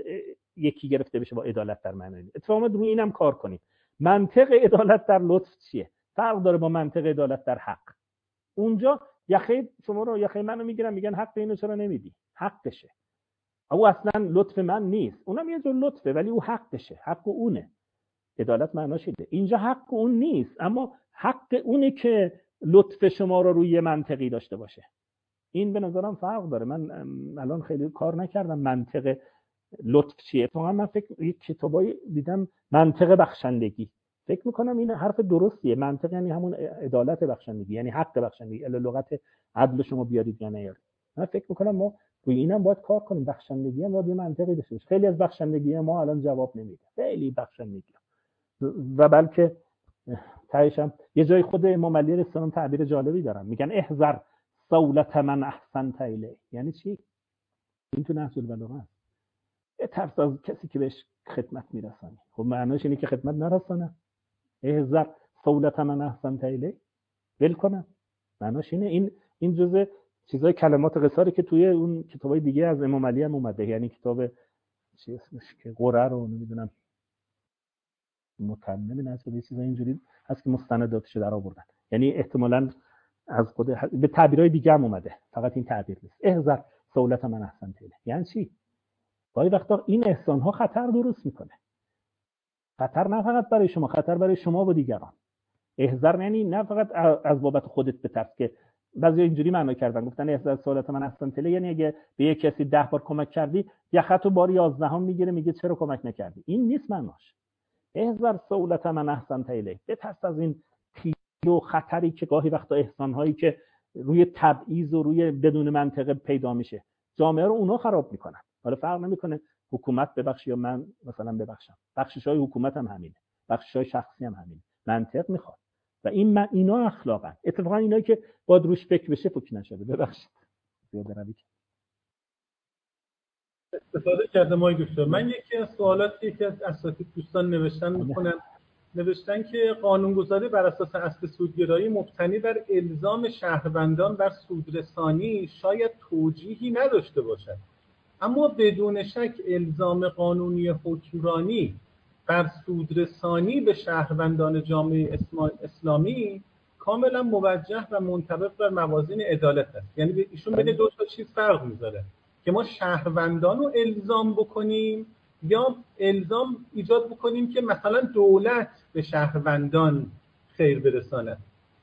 یکی گرفته بشه با عدالت در معنای. اتفاقا روی اینم کار کنیم. منطق عدالت در لطف چیه؟ فرق داره با منطق عدالت در حق. اونجا یخه شما رو یخه منو میگیرن میگن حق اینو چرا نمیدی؟ حقشه. او اصلا لطف من نیست، اونم یه جور لطفه ولی او حقشه، حق اونه. عدالت معناش اینه. اینجا حق اون نیست، اما حق اونه که لطف شما رو روی منطقی داشته باشه. این به نظرم فرق داره. من الان خیلی کار نکردم منطق لطف چیه. اتفاقا من فکر یک کتابایی دیدم منطق بخشندگی، فکر میکنم این حرف درستیه. منطق یعنی همون عدالت بخشندگی، یعنی حق بخشندگی. الا لغت عدل شما بیارید یا نیارید. من فکر میکنم ما روی اینم باید کار کنیم. بخشندگی هم باید یه منطقی داشته باشه. خیلی از بخشندگی ما الان جواب نمیده، خیلی بخشندگی و بلکه تهش هم یه جای خود امام علی علیه السلام تعبیر جالبی دارن، میگن احذر صولت من احسنت الیه. یعنی چی؟ این تو نهج البلاغه است. ترس از کسی که بهش خدمت میرسانی. خب معناش اینه که خدمت نرسانه. احذر صولت من احسنت الیه، ول کنم. معناش اینه. این جزء چیزای کلمات قصاری که توی اون کتابای دیگه از امام علی هم اومده. یعنی کتاب چی اسمش که قره رو نمیدونم متمم نشه به چیزای اینجوری هست که مستنداتش در آوردن. یعنی احتمالاً از خود به تعبیرای دیگه هم اومده، فقط این تعبیر نیست. احذر صولت من احسنت الیه یعنی چی؟ گاهی وقتا این احسان ها خطر درست میکنه. خطر نه فقط برای شما، خطر برای شما و دیگران. احذر یعنی نه فقط از بابت خودت بترس، که بعضی اینجوری معنا کردن، گفتن احذر صولت من احسنت الیه یعنی اگه به یک کسی 10 بار کمک کردی یخت رو بار 11 میگیره میگه چرا کمک نکردی. این نیست معناش. احذر صولت من احسنت الیه، بترس از این پیل و خطری که گاهی وقتا احسانهایی که روی تبعیض و روی بدون منطقه پیدا میشه جامعه رو اونها خراب میکنن. حالا فرق نمیکنه حکومت ببخشه یا من مثلا ببخشم، بخشش‌های حکومت هم همینه، بخشش‌های شخصی هم همینه. منطق میخواد و اینا اخلاقن. اتفاقا اینایی که باید روش فکر بشه فکر نشده. ببخشید زیاده روی استفاده کردم آقای دکتر. من یکی از سوالاتی که از اساتید دوستان نوشتن که قانونگذاری بر اساس اصل سودگرایی مبتنی بر الزام شهروندان بر سودرسانی شاید توجیهی نداشته باشد، اما بدون شک الزام قانونی حکمرانی بر سودرسانی به شهروندان جامعه اسلامی کاملا موجه و منطبق بر موازین عدالت است. یعنی ایشون بین دو تا چیز فرق میذاره که ما شهروندان رو الزام بکنیم یا الزام ایجاد بکنیم که مثلا دولت به شهروندان خیر برساند.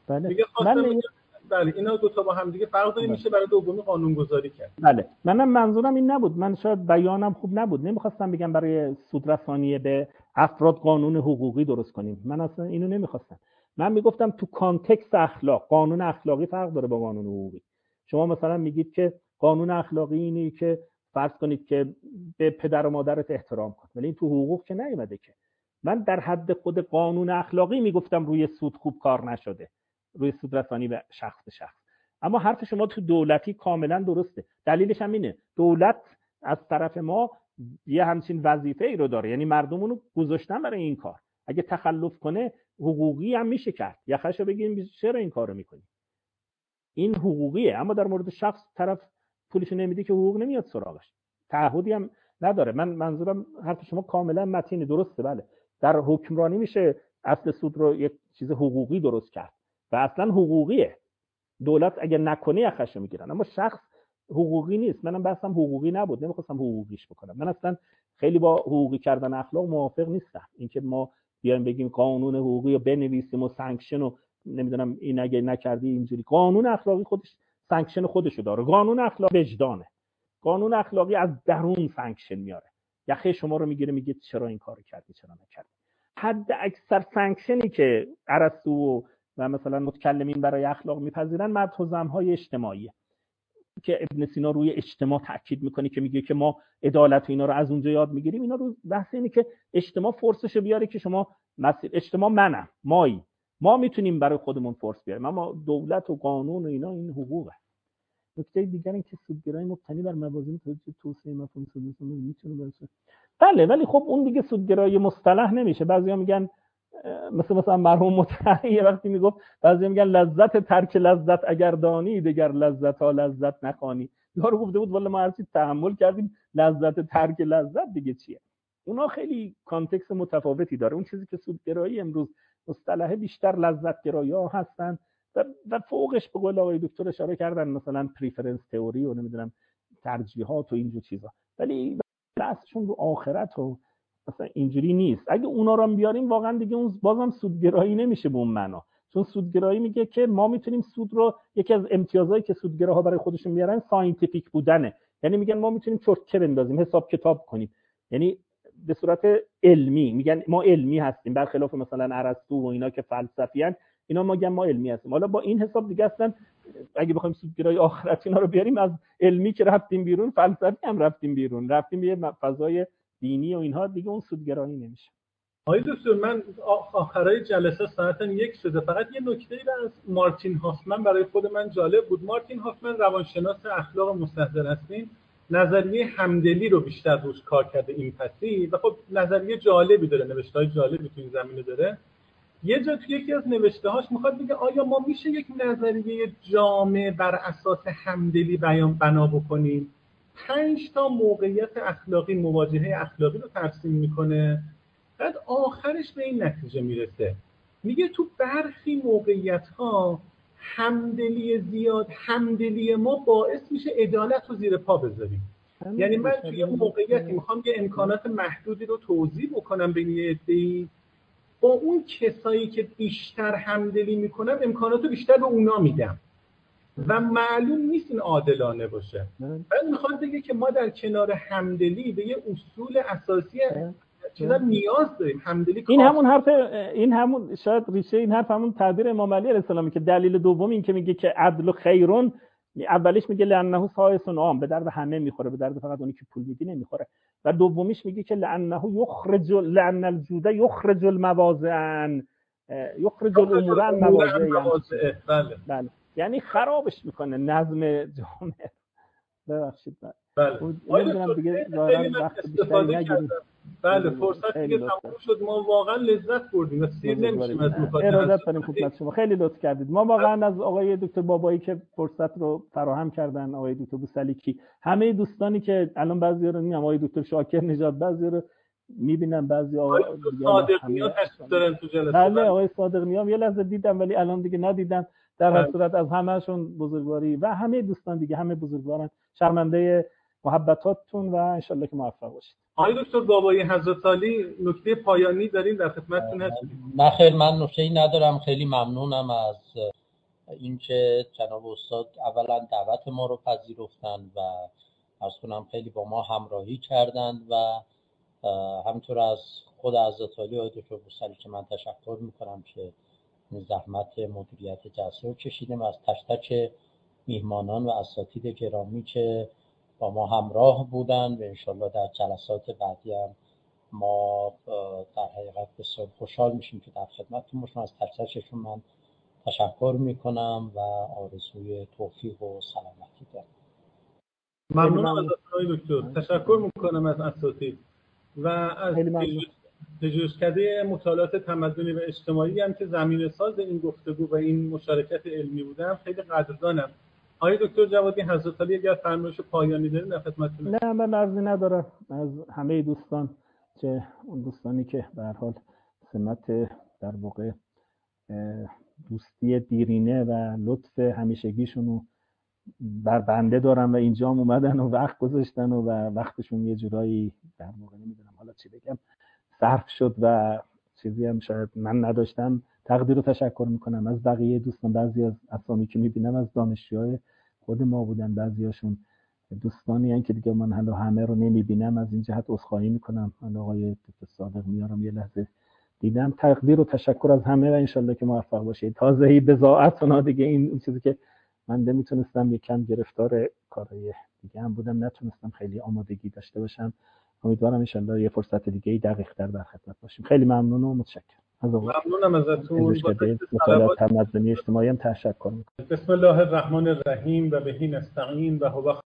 بله اینا دو تا با هم دیگه فرق داره، میشه برای دومی قانونگذاری کرد. بله منم منظورم این نبود، من شاید بیانم خوب نبود، نمیخواستم بگم برای سودرسانی به افراد قانون حقوقی درست کنیم. من اصلا اینو نمیخواستم. من میگفتم تو کانتکست اخلاق، قانون اخلاقی فرق داره با قانون حقوقی. شما مثلا میگید که قانون اخلاقی اینه که فرض کنید که به پدر و مادرت احترام کن، ولی این تو حقوق که نیومده که. من در حد خود قانون اخلاقی میگفتم روی سود خوب کار نشده، روی سودرسانی به شخص به شخص. اما حرف شما تو دولتی کاملا درسته. دلیلش هم اینه دولت از طرف ما یه همچین وظیفه‌ای رو داره، یعنی مردمونو گذاشتن برای این کار. اگه تخلف کنه حقوقی هم میشه کرد، یخشو بگیم چرا این کارو میکنی، این حقوقیه. اما در مورد شخص طرف پولشو نمیده که حقوق نمیاد سراغش، تعهدی هم نداره. من منظورم حرف شما کاملا متینه، درسته. بله در حکمرانی میشه اصل سود رو یک چیز حقوقی درست کرد و اصلا حقوقیه. دولت اگه نکنه یخشو میگیرن، اما شخص حقوقی نیست. منم بحثم حقوقی نبود، نمیخواستم حقوقیش بکنم. من اصلا خیلی با حقوقی کردن اخلاق موافق نیستم. اینکه ما بیایم بگیم قانون حقوقی رو بنویسیم و سانکشن و نمیدونم این اگه نکردی اینجوری، قانون اخلاقی خودش سانکشن خودشو داره. قانون اخلاقی وجدانه. قانون اخلاقی از درون سانکشن میاره، یخه شما رو میگیره میگه چرا این کارو کردی چرا نکردی. حد اکثر سانکشنی که ارسطو و مثلا متکلمین برای اخلاق میپذیرن مدح و ذم‌های اجتماعیه که ابن سینا روی اجتماع تاکید میکنه که میگه که ما عدالت و اینا رو از اونجا یاد میگیریم. اینا رو بحث اینه که اجتماع فرصشو بیاره که شما مسیر اجتماع ما میتونیم برای خودمون فرص بیاریم، اما دولت و قانون و اینا این حقوقه. نکته دیگر این که سودگرایی مبتنی بر موازین توسعه مفهوم سود میتونه باشه. بله، ولی خب اون دیگه سودگرایی مصطلح نمیشه. بعضیا میگن مثلا مرحوم مطهری یه وقتی میگفت، بعضیا میگن لذت ترک لذت اگر دانی دیگر لذت ها لذت نخوانی. یارو گفته بود والا ما هرچی تحمل کردیم، لذت ترک لذت دیگه چیه؟ اونا خیلی کانتکست متفاوتی داره. اون چیزی که سودگرایی امروز مصطلحه بیشتر لذت گرایی ها هستن و فوقش به قول آقای دکتر اشاره کردن مثلا پریفرنس تئوری و نمیدونم ترجیحات و اینجور چیزا، ولی بحثشون رو آخرت و مثلا اینجوری نیست. اگه اونا رو بیاریم واقعا دیگه اون بازم سودگرایی نمیشه به اون معنا، چون سودگرایی میگه که ما میتونیم سود رو، یکی از امتیازایی که سودگراها برای خودشون میارن ساینتیفیک بودنه. یعنی میگن ما میتونیم چرتکه بندازیم، حساب کتاب کنیم، یعنی به صورت علمی. میگن ما علمی هستیم، برخلاف مثلا ارسطو و اینا که فلسفیان، اینا ما علمی هستیم. حالا با این حساب دیگه اصلا اگه بخوایم سودگرایی آخرت اینا رو بیاریم، از علمی که رفتیم بیرون، فلسفی هم رفتیم بیرون، رفتیم یه فضای دینی و اینها، دیگه اون سودگرایی نمیشه. آقای دکتر، من آخرای جلسه ساعتن 1 شده، فقط یه نکته‌ای از مارتین هافمن برای خود من جالب بود. مارتین هافمن روانشناس اخلاق مستحضر هستین، نظریه همدلی رو بیشتر روش کار کرده، ایمپاتی، و خب نظریه جالبی داره، نوشته‌های جالبی تو این زمینه داره. یه جا تو یکی از نوشته‌هاش میخواد بگه آیا ما میشه یک نظریه جامع بر اساس همدلی بنا بکنیم؟ 5 تا موقعیت اخلاقی، مواجهه اخلاقی رو ترسیم میکنه. بعد آخرش به این نتیجه میرسه، میگه تو برخی موقعیت‌ها همدلی ما باعث میشه عدالت رو زیر پا بذاریم. یعنی من توی یه موقعیتی میخوام یه امکانات محدودی رو توزیع بکنم بین یه عده‌ای، با اون کسایی که بیشتر همدلی میکنن امکانات رو بیشتر به اونا میدم و معلوم نیست این عادلانه باشه. بعد میخواد بگه که ما در کنار همدلی به یه اصول اساسی چیزا نیاز داریم. همدلی این همون شاید ریشه این حرف همون تعبیر امام علی علیه السلام که دلیل دوم این که میگه که عدل و خیرون، اولیش میگه لانه سایس و عام، به درد همه میخوره، به درد فقط اونی که پول میدی نمیخوره، و دومیش میگه که لانه لان الجود یخرج الموازن یخرج الامور عن مواضع. بله، یعنی خرابش میکنه نظم جامعه. ببخشید. بله. نمیدونم دیگه وقت بیشتری نگیریم. بله، فرصت دیگه تموم شد. ما واقعا لذت بردیم و سیر نمیشیم از مکالمه. ارادت داریم خدمت شما، خیلی لطف کردید. ما واقعا از آقای دکتر بابایی که فرصت رو فراهم کردن، آقای دکتر بوسلیکی، همه دوستانی که الان بعضیا رو میگم، آقای دکتر شاکر نژاد، بعضیا رو میبینم، بعضی آقای صادق نیا تشریف دارن تو جلسه. بله، آقای صادق نیا یه لحظه دیدم ولی الان دیگه ندیدم. در هر صورت از همهشون بزرگواری و همه دوستان دیگه، همه بزرگوارن. شرمنده محبتاتتون و انشالله که موفق باشید. آقای دکتر بابایی حضرت عالی، نکته پایانی دارین؟ در خدمتتون هستیم. نه خیر، من نکته‌ای ندارم. خیلی ممنونم از اینکه جناب استاد اولا دعوت ما رو پذیرفتن و عرض کنم خیلی با ما همراهی کردند و همینطور از خود حضرت عالی آقای دکتر بوسلی که من تشکر میکنم که زحمت مدیریت جلسه رو کشیدیم، از تک تک میهمانان و اساتید گرامی که با ما همراه بودن و انشالله در جلسات بعدی هم ما در حقیقت بسیار خوشحال میشیم که در خدمتتون باشیم. از تک تکشون من تشکر میکنم و آرزوی توفیق و سلامتی دارم. ممنونم از آقای دکتر. تشکر میکنم از اساتید و از پژوهشکده مطالعات تمدنی و اجتماعی هم که زمینه ساز این گفتگو و این مشارکت علمی بودم. خیلی قدردانم. آقای دکتر جوادی حضرت عالی اگر فرمایش پایانی دارین در خدمتتون. نه، من عرضی ندارم. از همه دوستان، چه اون دوستانی که به هر حال سمت در واقع دوستی دیرینه و لطف همیشگیشون رو بر بنده دارن و اینجا هم اومدن و وقت گذاشتن و وقتشون یه جورایی در موقع نمیدونم حالا چی بگم صرف شد و چیزی هم شاید من نداشتم. تقدیر رو تشکر میکنم از بقیه دوستان. بعضی از اسامی که میبینم از دانشجوهای خود ما بودن، بعضیاشون دوستانی هستن که دیگه من حالا همه رو نمیبینم، از این جهت عذرخواهی میکنم. من آقای دکتر صادق میارم یه لحظه دیدم. تقدیر و تشکر از همه و انشالله که موفق باشید. تازه‌ای بضاعت اونا دیگه این چیزی که من نمیتونستم یکم گرفتار کارهای دیگه هم بودم، نتونستم خیلی آمادگی داشته باشم. امیدوارم انشالله یه فرصت دیگه دقیق‌تر در خدمت باشیم. خیلی ممنون و متشکرم. ممنونم ازتون. با تمدنی اجتماعی هم تشکر میکنم. بسم الله الرحمن الرحیم و بهی نستعین و هو